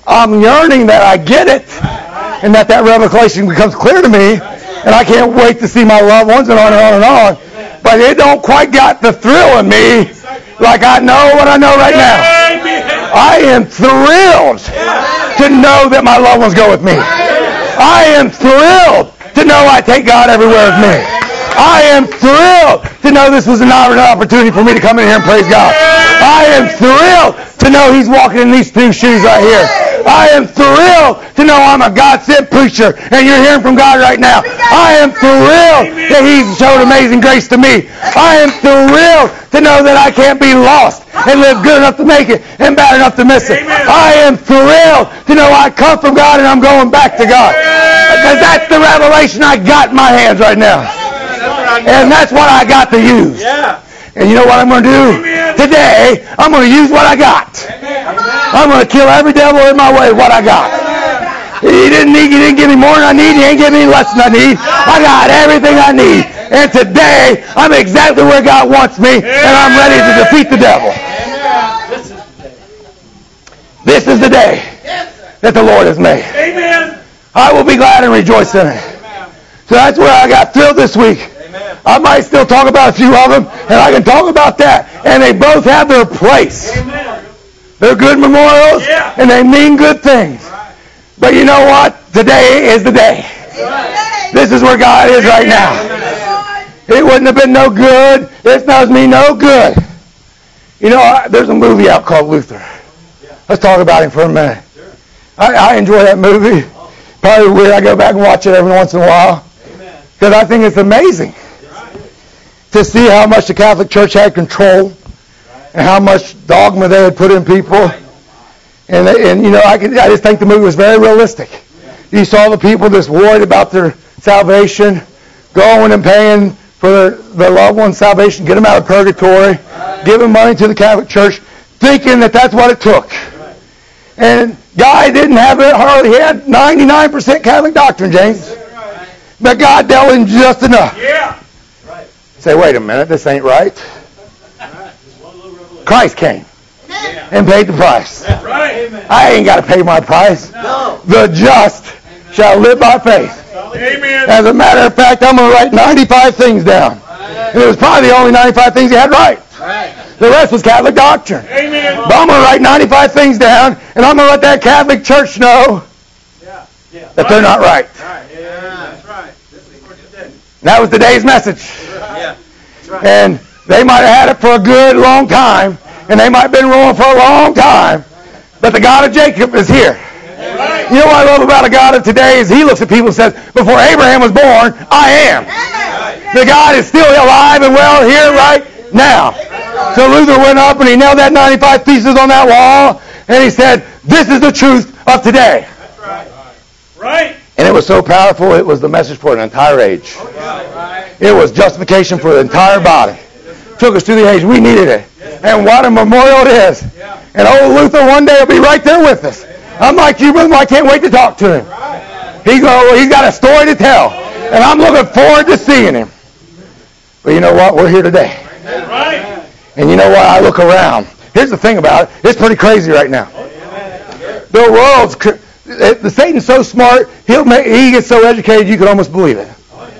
I'm yearning that I get it and that that revelation becomes clear to me. And I can't wait to see my loved ones and on and on and on. But it don't quite got the thrill in me like I know what I know right now. I am thrilled to know that my loved ones go with me. I am thrilled to know I take God everywhere with me. I am thrilled to know this was an opportunity for me to come in here and praise God. I am thrilled to know He's walking in these two shoes right here. I am thrilled to know I'm a God-sent preacher and you're hearing from God right now. I am thrilled that He's showed amazing grace to me. I am thrilled to know that I can't be lost and live good enough to make it and bad enough to miss it. I am thrilled to know I come from God and I'm going back to God. Because that's the revelation I got in my hands right now. And that's what I got to use. And you know what I'm going to do? Today, I'm going to use what I got. I'm going to kill every devil in my way with what I got. He didn't need, he didn't give me more than I need. He ain't give me less than I need. I got everything I need. And today, I'm exactly where God wants me, and I'm ready to defeat the devil. This is the day that the Lord has made. I will be glad and rejoice in it. So that's where I got filled this week. I might still talk about a few of them, and I can talk about that. And they both have their place. They're good memorials, and they mean good things. But you know what? Today is the day. This is where God is right now. It wouldn't have been no good. This does me no good. You know, there's a movie out called Luther. Let's talk about him for a minute. I, I enjoy that movie. Probably weird. I go back and watch it every once in a while. Because I think it's amazing to see how much the Catholic Church had control and how much dogma they had put in people. And, and you know, I, can, I just think the movie was very realistic. You saw the people just worried about their salvation, going and paying for their, their loved one's salvation, get them out of purgatory, giving money to the Catholic Church, thinking that that's what it took. And Guy didn't have it hardly. He had ninety-nine percent Catholic doctrine, James. But God dealt him just enough. Yeah. Right. Say, wait a minute, this ain't right. Christ came and paid the price. That's right. I ain't got to pay my price. No. The just shall live by faith. Amen. As a matter of fact, I'm going to write ninety-five things down. And it was probably the only ninety-five things he had right. Right. The rest was Catholic doctrine. Amen. But I'm going to write ninety-five things down, and I'm going to let that Catholic Church know yeah. Yeah. that right. they're not right. Right. Yeah. That's right. That was today's message. Yeah. Right. And they might have had it for a good long time, and they might have been wrong for a long time, but the God of Jacob is here. Right. You know what I love about a God of today is He looks at people and says, before Abraham was born, I am. Right. The God is still alive and well here right now. So Luther went up and he nailed that ninety-five theses on that wall, and he said, this is the truth of today. That's right. Right. And it was so powerful, it was the message for an entire age. It was justification for the entire body. Took us to the age we needed it. And what a memorial it is. And old Luther one day will be right there with us. I'm like you, brother, I can't wait to talk to him. He's, gonna, he's got a story to tell. And I'm looking forward to seeing him. But you know what? We're here today. And you know what? I look around. Here's the thing about it. It's pretty crazy right now. The world's... The Satan's so smart, he'll make, he gets so educated you can almost believe it.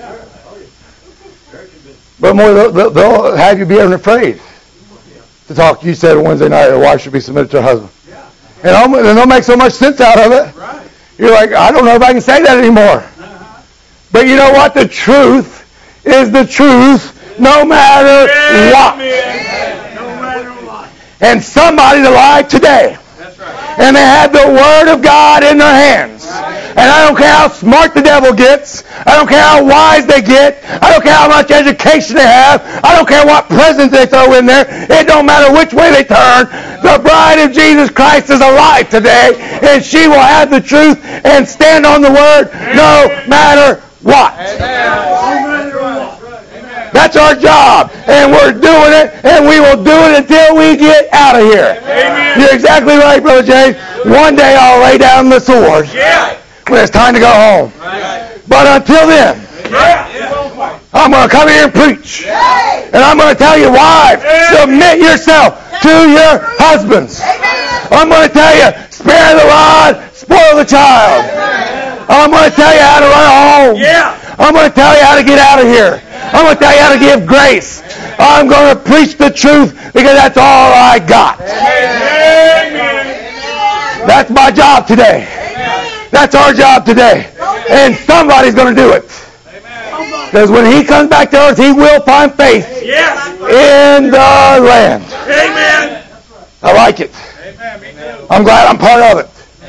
But more, they'll, they'll have you be afraid to talk. You said on Wednesday night, a wife should be submitted to her husband. And, and they'll make so much sense out of it. You're like, I don't know if I can say that anymore. But you know what? The truth is the truth no matter what. And somebody's alive today. And they have the Word of God in their hands. And I don't care how smart the devil gets. I don't care how wise they get. I don't care how much education they have. I don't care what presents they throw in there. It don't matter which way they turn. The bride of Jesus Christ is alive today. And she will have the truth and stand on the Word no matter what. That's our job. And we're doing it, and we will do it until we get out of here. Amen. You're exactly right, Brother James. One day I'll lay down the sword when it's time to go home. But until then, I'm going to come here and preach. And I'm going to tell you, wives, submit yourself to your husbands. I'm going to tell you, spare the rod, spoil the child. I'm going to tell you how to run home. I'm going to tell you how to get out of here. I'm going to tell you how to give grace. I'm going to preach the truth because that's all I got. That's my job today. That's our job today. And somebody's going to do it. Because when he comes back to earth, he will find faith in the land. I like it. I'm glad I'm part of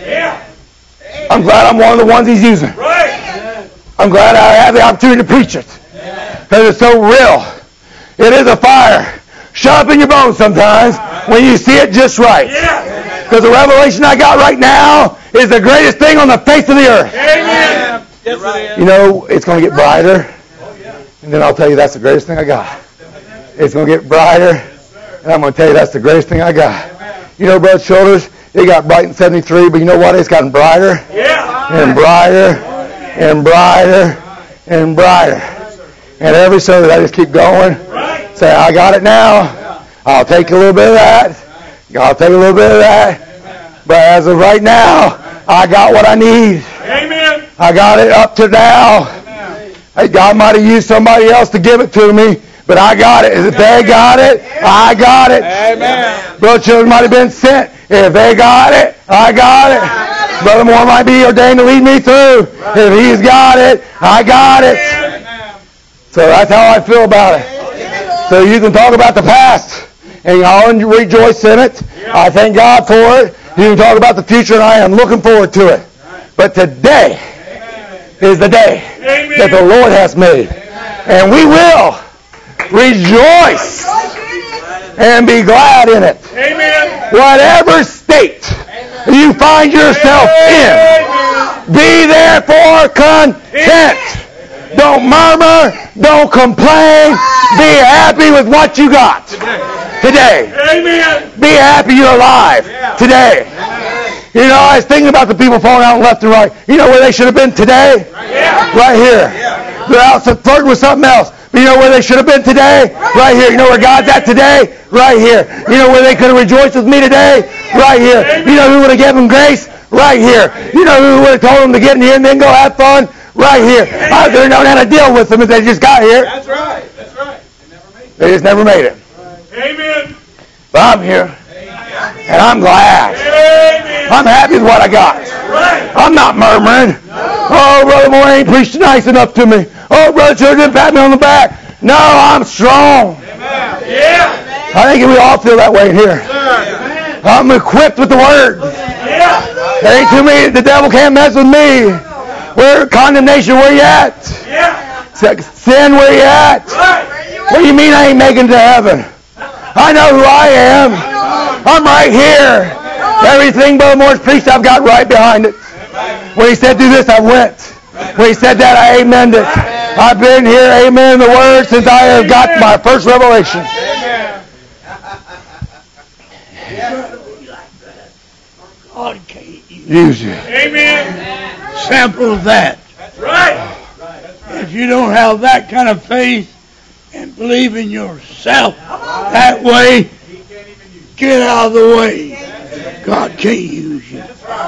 it. I'm glad I'm one of the ones he's using. I'm glad I have the opportunity to preach it. Because it's so real. It is a fire. Shut up in your bones sometimes when you see it just right. Because the revelation I got right now is the greatest thing on the face of the earth. Amen. You know, it's going to get brighter. And then I'll tell you that's the greatest thing I got. It's going to get brighter. And I'm going to tell you that's the greatest thing I got. You know, Brother Shoulders, it got bright in seventy-three, but you know what? It's gotten brighter and brighter and brighter and brighter. And every Sunday I just keep going. Say, I got it now. I'll take a little bit of that. I'll take a little bit of that. But as of right now, I got what I need. Amen. I got it up to now. Hey, God might have used somebody else to give it to me, but I got it. If they got it, I got it. Amen. Brother Children might have been sent. If they got it, I got it. Brother Moore might be ordained to lead me through. If he's got it, I got it. So that's how I feel about it. So you can talk about the past, and I'll rejoice in it. I thank God for it. You can talk about the future, and I am looking forward to it. But today is the day that the Lord has made. And we will rejoice and be glad in it. Whatever state you find yourself in, be therefore content. Don't murmur. Don't complain. Be happy with what you got today. Be happy you're alive today. You know, I was thinking about the people falling out left and right. You know where they should have been today? Right here. They're out flirting with something else. But you know where they should have been today? Right here. You know where God's at today? Right here. You know where they could have rejoiced with me today? Right here. You know who would have given them grace? Right here. You know who would have told them to get in here and then go have fun? Right here. I could have known how to deal with them if they just got here.
That's right. That's right.
They just never made it.
Amen.
But I'm here. And I'm glad. I'm happy with what I got. I'm not murmuring. Oh, Brother Moore ain't preached nice enough to me. Oh, Brother Church didn't pat me on the back. No, I'm strong. I think we all feel that way here. I'm equipped with the Word. There ain't too many. The devil can't mess with me. Where condemnation? Where you at? Sin? Where you at? What do you mean I ain't making it to heaven? I know who I am. I'm right here. Everything Brother Moore's preached, I've got right behind it. When he said do this, I went. When he said that, I amened it. I've been here, amen, in the Word since I have got my first revelation.
God can't
use you.
Amen. Simple as that.
That's right.
If you don't have that kind of faith and believe in yourself that way, get out of the way. God can't use you.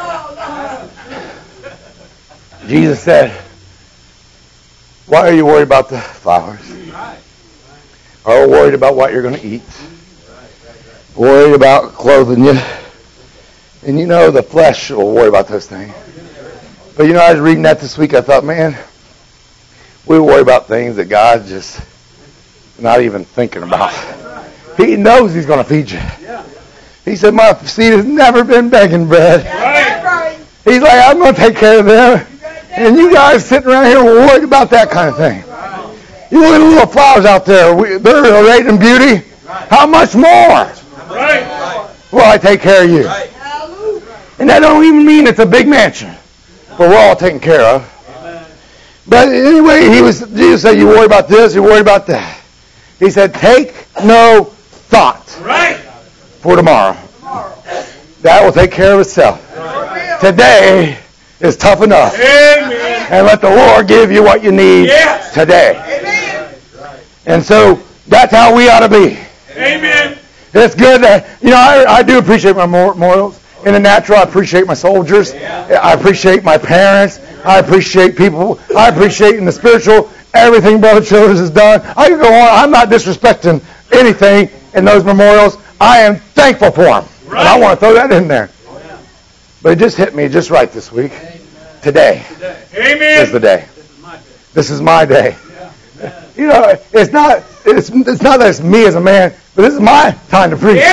Jesus said, why are you worried about the flowers? Are you worried about what you're going to eat? Worried about clothing you? And you know the flesh will worry about those things. But you know, I was reading that this week. I thought, man, we worry about things that God's just not even thinking about. He knows He's going to feed you. He said, my seed has never been begging bread. He's like, I'm going to take care of them. And you guys sitting around here worried about that kind of thing. You look at the little flowers out there. We, they're arrayed in beauty. How much more will I take care of you? And that don't even mean it's a big mansion. But we're all taken care of. But anyway, he was Jesus said, you worry about this, you worry about that. He said, take no thought for tomorrow. That will take care of itself. Today is tough enough. And let the Lord give you what you need today. And so that's how we ought to be. Amen. It's good that, you know, I, I do appreciate my memorials.
In the natural, I appreciate my soldiers. I appreciate my parents. I appreciate people. I appreciate in the spiritual everything Brother Childers has done. I can go on. I'm not disrespecting anything in those memorials. I am thankful for them. And I want to throw that in there. But it just hit me just right this week. Today is the day. This is my day. You know, it's not it's it's not that it's me as a man, but this is my time to preach.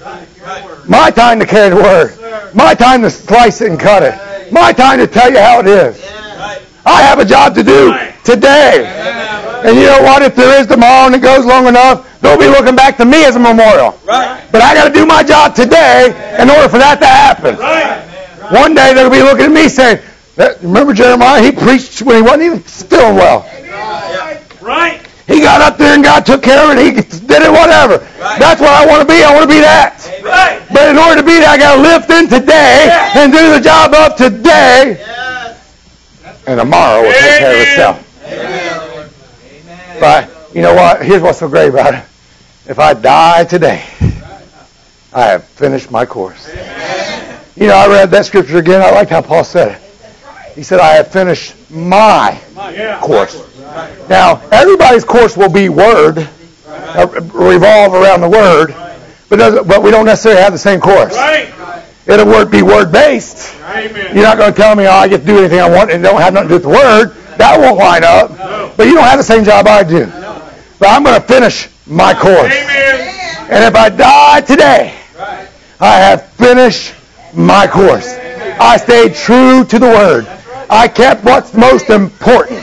My time to carry the word. My time to slice it and cut it. My time to tell you how it is. I have a job to do today. And you know what? If there is tomorrow and it goes long enough, they'll be looking back to me as a memorial. But I got to do my job today in order for that to happen. One day they'll be looking at me saying, remember Jeremiah? He preached when he wasn't even feeling well.
Right.
He got up there and God took care of it. He did it, whatever. Right. That's what I want to be. I want to be that. Right. But in order to be that, I got to live in today yeah. and do the job of today. Yes. And tomorrow will take care of itself. Amen. But you know what? Here's what's so great about it. If I die today, I have finished my course. Amen. You know, I read that scripture again. I liked how Paul said it. He said, I have finished my course. Now, everybody's course will be word, uh, revolve around the word, but doesn't, but we don't necessarily have the same course. It'll word, be word-based. You're not going to tell me, oh, I get to do anything I want and don't have nothing to do with the word. That won't line up. But you don't have the same job I do. But I'm going to finish my course. And if I die today, I have finished my course. I stayed true to the word. I kept what's most important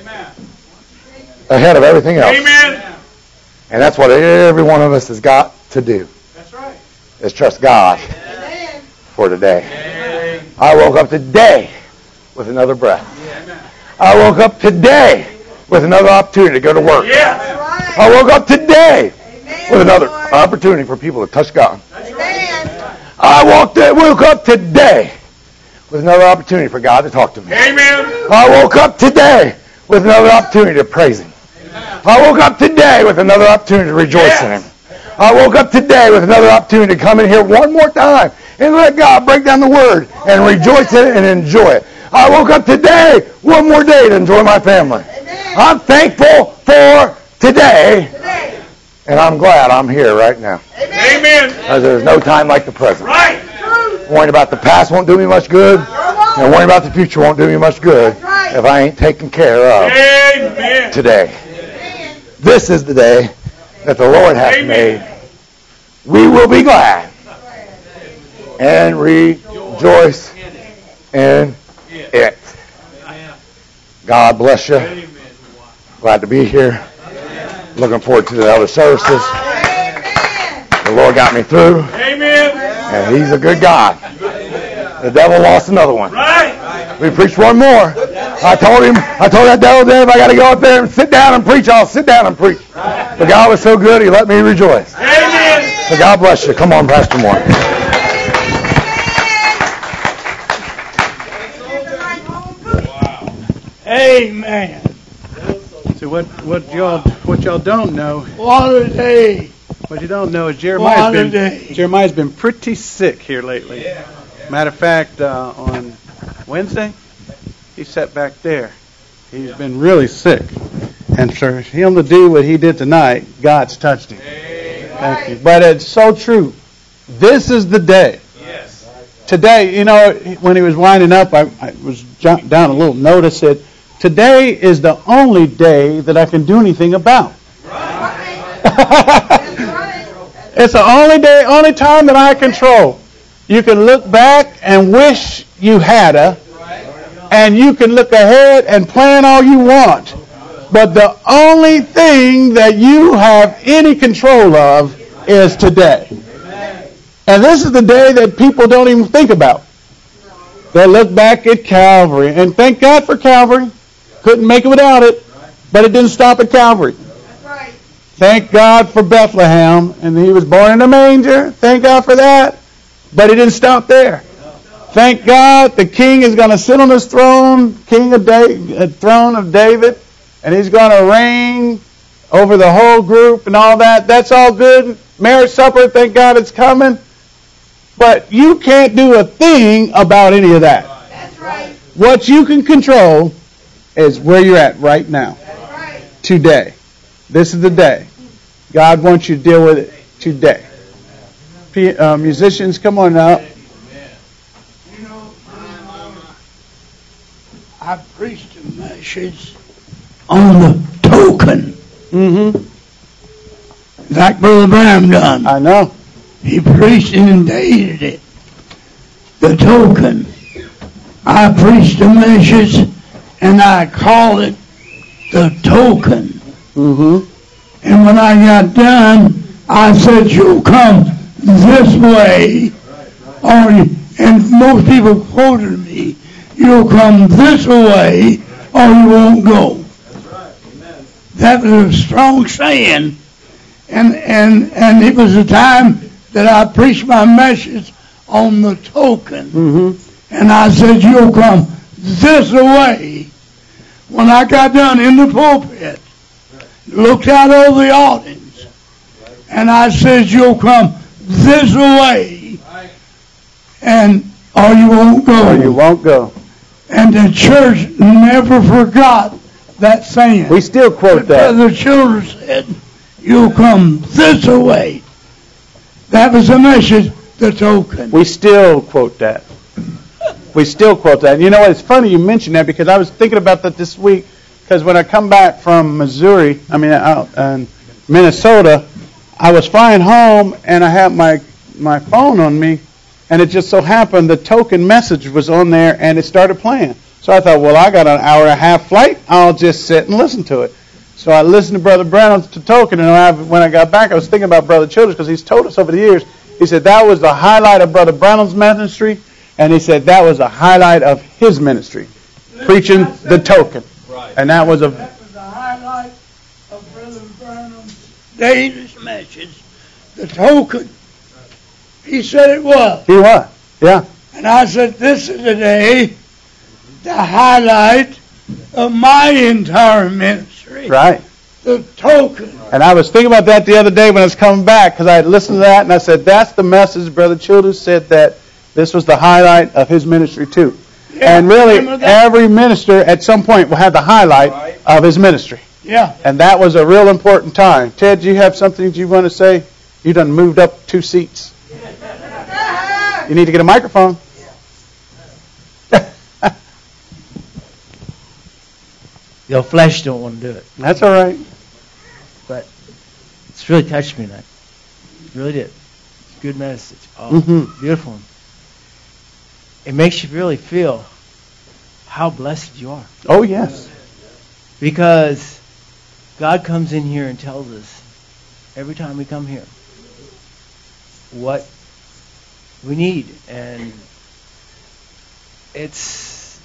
ahead of everything else.
Amen.
And that's what every one of us has got to do.
That's right.
Is trust God Amen. For today. Amen. I woke up today with another breath. Amen. I woke up today with another opportunity to go to work.
Yeah.
Right. I woke up today Amen. With another opportunity for people to touch God.
Amen.
I woke, woke up today with another opportunity for God to talk to me.
Amen.
I woke up today with another opportunity to praise Him. Amen. I woke up today with another opportunity to rejoice yes. in Him. I woke up today with another opportunity to come in here one more time and let God break down the Word and rejoice in it and enjoy it. I woke up today, one more day to enjoy my family. Amen. I'm thankful for today, today, and I'm glad I'm here right now.
Amen.
Because there's no time like the present.
Right.
Worrying about the past won't do me much good, and worrying about the future won't do me much good if I ain't taken care of
Amen.
Today. Amen. This is the day that the Lord hath Amen. Made. We will be glad and rejoice in it. God bless you. Glad to be here. Looking forward to the other services. The Lord got me through.
Amen.
And He's a good God. The devil lost another one.
Right.
We preached one more. I told him, I told that devil then if I got to go up there and sit down and preach, I'll sit down and preach. But God was so good, He let me rejoice.
Amen.
So God bless you. Come on, Pastor Moore.
Amen.
So what what y'all what y'all don't know?
What a day.
What you don't know is Jeremiah's
What a
been
day.
Jeremiah's been pretty sick here lately. Matter of fact, uh, on Wednesday, he sat back there. He's been really sick, and for him to do what he did tonight, God's touched him. Thank you. But it's so true. This is the day.
Yes.
Today, you know, when he was winding up, I, I was jotting down a little note that said, "Today is the only day that I can do anything about." It's the only day, only time that I control. You can look back and wish you had a, and you can look ahead and plan all you want. But the only thing that you have any control of is today. And this is the day that people don't even think about. They look back at Calvary, and thank God for Calvary. Couldn't make it without it, but it didn't stop at Calvary. Thank God for Bethlehem, and He was born in a manger. Thank God for that. But He didn't stop there. Thank God the King is going to sit on His throne, King of da- throne of David, and He's going to reign over the whole group and all that. That's all good. Marriage supper, thank God it's coming. But you can't do a thing about any of that.
That's right.
What you can control is where you're at right now.
That's right.
Today. This is the day. God wants you to deal with it today. P- uh, musicians, come on now.
You know, I preached a message on the token,
Mm-hmm.
like Brother Branham done.
I know.
He preached and indicted it. The token. I preached a message and I called it the token.
Mm-hmm.
And when I got done, I said, "You'll come this way." Or, and most people quoted me, "You'll come this way or you won't go." That was a strong saying. And, and, and it was the time that I preached my message on the token.
Mm-hmm.
And I said, "You'll come this way." When I got done in the pulpit, looked out over the audience, and I said, "You'll come this way, and or you won't go."
Or you won't go.
And the church never forgot that saying.
We still quote that.
The children said, "You'll come this way." That was the message, the token.
We still quote that. We still quote that. And you know what? It's funny you mentioned that because I was thinking about that this week. Because when I come back from Missouri, I mean out in Minnesota, I was flying home and I had my my phone on me, and it just so happened the token message was on there and it started playing. So I thought, well, I got an hour and a half flight. I'll just sit and listen to it. So I listened to Brother Branham's to token, and I, when I got back, I was thinking about Brother Childers because he's told us over the years. He said that was the highlight of Brother Branham's ministry, and he said that was the highlight of his ministry, preaching the token. And that was a
That was the highlight of Brother Branham's daily message, the token. He said it was.
he was, yeah,
And I said, "This is the day, the highlight of my entire ministry,
right.
the token."
And I was thinking about that the other day when I was coming back because I had listened to that, and I said that's the message. Brother Childers said that this was the highlight of his ministry too.
Yeah,
And really,
remember that?
every minister at some point will have the highlight of his ministry.
Yeah.
And that was a real important time. Ted, do you have something you want to say? You done moved up two seats. You need to get a microphone.
Your flesh don't want to do it.
That's all right.
But it's really touched me tonight. It really did. It's a good message. Oh,
Mm-hmm.
beautiful. It makes you really feel how blessed you are.
Oh, yes.
Because God comes in here and tells us every time we come here what we need. And it's,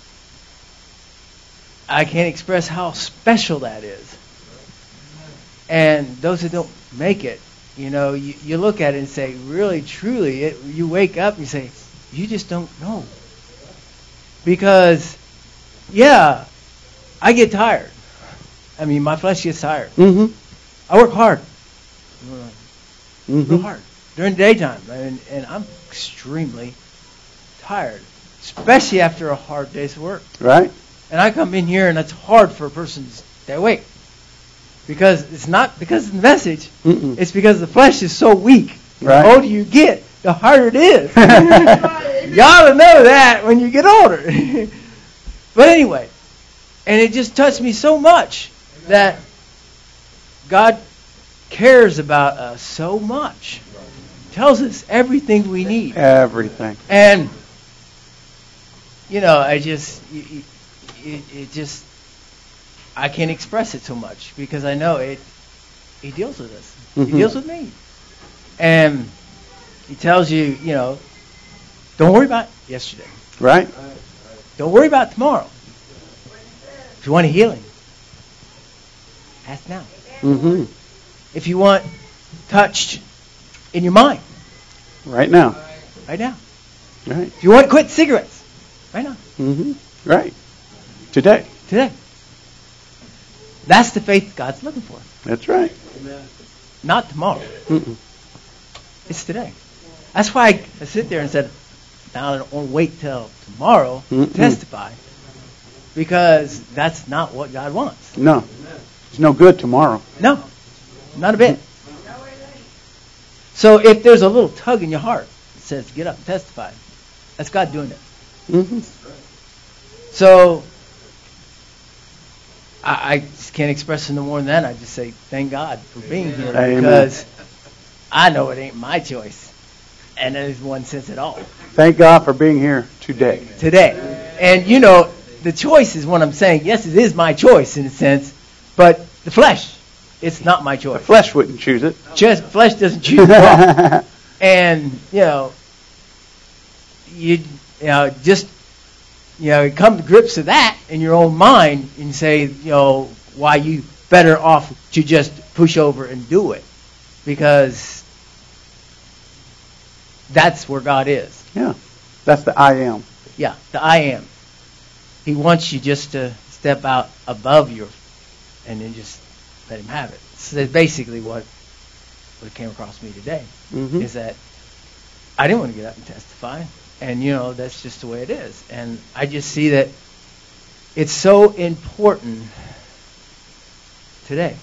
I can't express how special that is. And those who don't make it, you know, you, you look at it and say, really, truly, it, you wake up and you say, you just don't know. Because, yeah, I get tired. I mean, my flesh gets tired.
Mm-hmm.
I work hard.
Mm-hmm.
Real hard. During the daytime. And, and I'm extremely tired. Especially after a hard day's work.
Right.
And I come in here and it's hard for a person to stay awake. Because it's not because of the message.
Mm-mm.
It's because the flesh is so weak.
Right.
The older you get, the harder it is. You ought to know that when you get older. But anyway, and it just touched me so much that God cares about us so much. Tells us everything we need.
Everything.
And, you know, I just, it, it, it just, I can't express it so much because I know it, He deals with us.
Mm-hmm.
He deals with me. And He tells you, you know, don't worry about yesterday.
Right.
Don't worry about tomorrow. If you want a healing, ask now.
Mm-hmm.
If you want touched in your mind,
Right now.
right now.
Right.
If you want to quit cigarettes, right now.
Mm-hmm. Right. Today.
Today. That's the faith God's looking for.
That's right.
Not tomorrow.
Mm-mm.
It's today. That's why I, I sit there and said, now I don't want to wait till tomorrow
Mm-mm.
to testify. Because that's not what God wants.
No. It's no good tomorrow.
No. Not a bit. So if there's a little tug in your heart that says, get up and testify, that's God doing it.
Mm-hmm.
So I, I just can't express it no more than that. I just say thank God for being here.
Amen.
Because I know it ain't my choice. And that is one sense at all.
Thank God for being here today.
Today. And you know, the choice is what I'm saying. Yes, it is my choice in a sense. But the flesh, it's not my choice.
The flesh wouldn't choose it.
Just flesh doesn't choose God. And, you know, you, you know, just, you know, come to grips with that in your own mind and say, you know, why you better off to just push over and do it. Because that's where God is.
Yeah. That's the I am.
Yeah, the I am. He wants you just to step out above your, and then just let him have it. So that's basically what, what came across me today,
Mm-hmm.
is that I didn't want to get up and testify. And, you know, that's just the way it is. And I just see that it's so important today.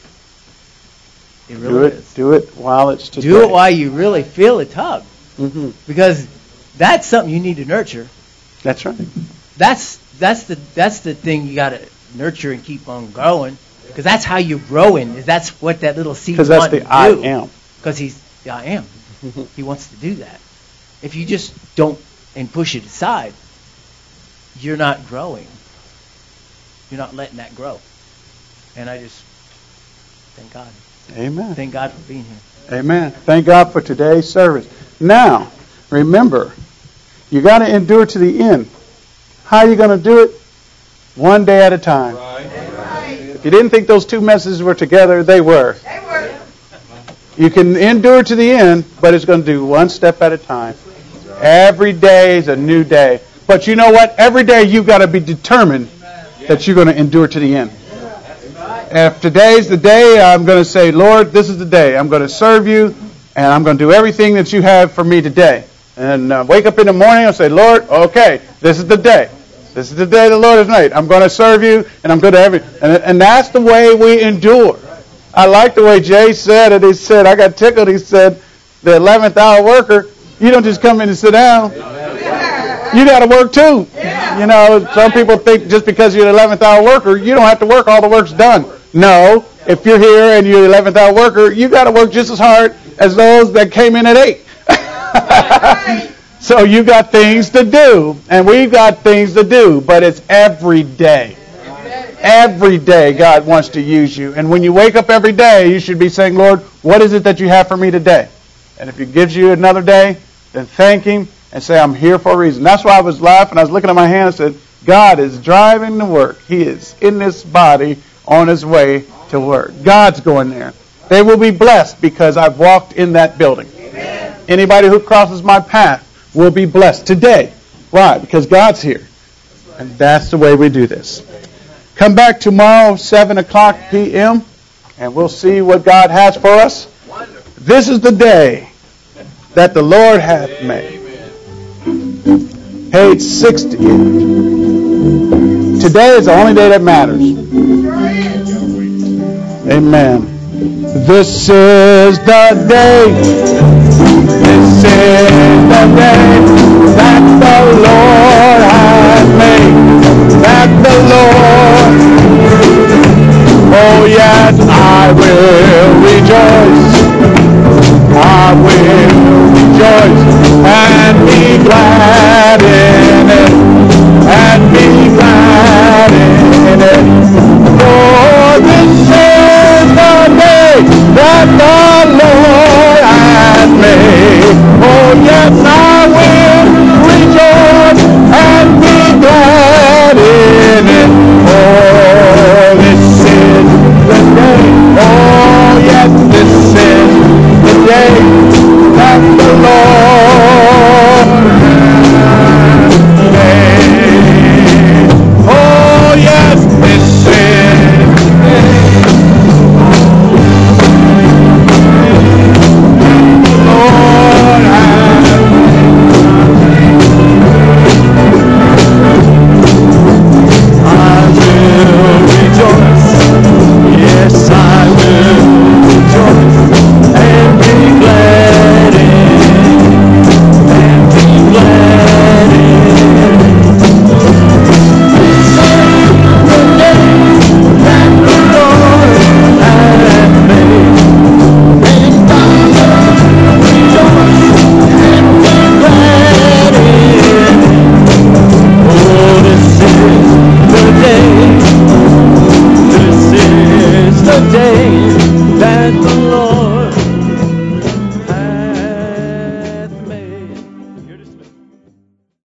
It really
do it.
is.
Do it while it's today.
Do it while you really feel a tug.
Mm-hmm.
Because that's something you need to nurture.
That's right.
That's that's the that's the thing you got to nurture and keep on growing, because that's how you're growing. Is that's what that little seed
Because that's
wants
the
to
I
do.
am.
Because he's the I am. He wants to do that. If you just don't and push it aside, you're not growing. You're not letting that grow. And I just thank God.
Amen.
Thank God for being here.
Amen. Thank God for today's service. Now, remember, you got to endure to the end. How are you going to do it? One day at a time. If you didn't think those two messages were together, they were. They were. You can endure to the end, but it's going to do one step at a time. Every day is a new day. But you know what? Every day you've got to be determined that you're going to endure to the end. If today's the day, I'm going to say, Lord, this is the day. I'm going to serve you, and I'm going to do everything that you have for me today. And uh, wake up in the morning and say, Lord, okay, this is the day. This is the day the Lord has made. I'm going to serve you, and I'm going to every. And, and that's the way we endure. I like the way Jay said it. He said, I got tickled. He said, the eleventh hour worker, you don't just come in and sit down. You got to work too. You know, some people think just because you're the eleventh hour worker, you don't have to work. All the work's done. No. If you're here and you're the eleventh hour worker, you got to work just as hard as those that came in at eight. So you got things to do, and we've got things to do, but it's every day. Every day God wants to use you. And when you wake up every day, you should be saying, Lord, what is it that you have for me today? And if He gives you another day, then thank Him and say, I'm here for a reason. That's why I was laughing. I was looking at my hand and said, God is driving to work. He is in this body on His way to work. God's going there. They will be blessed because I've walked in that building. Amen. Anybody who crosses my path will be blessed today. Why? Because God's here. And that's the way we do this. Come back tomorrow, seven o'clock p.m., and we'll see what God has for us. This is the day that the Lord hath made. Page sixty. Today is the only day that matters. Amen. This is the day. This is the day that the Lord hath made. That the Lord, oh yes, I will rejoice. I will rejoice and be glad in it, and be glad in it. For this is the day that the Lord hath made. Oh yes, I will
the day that the Lord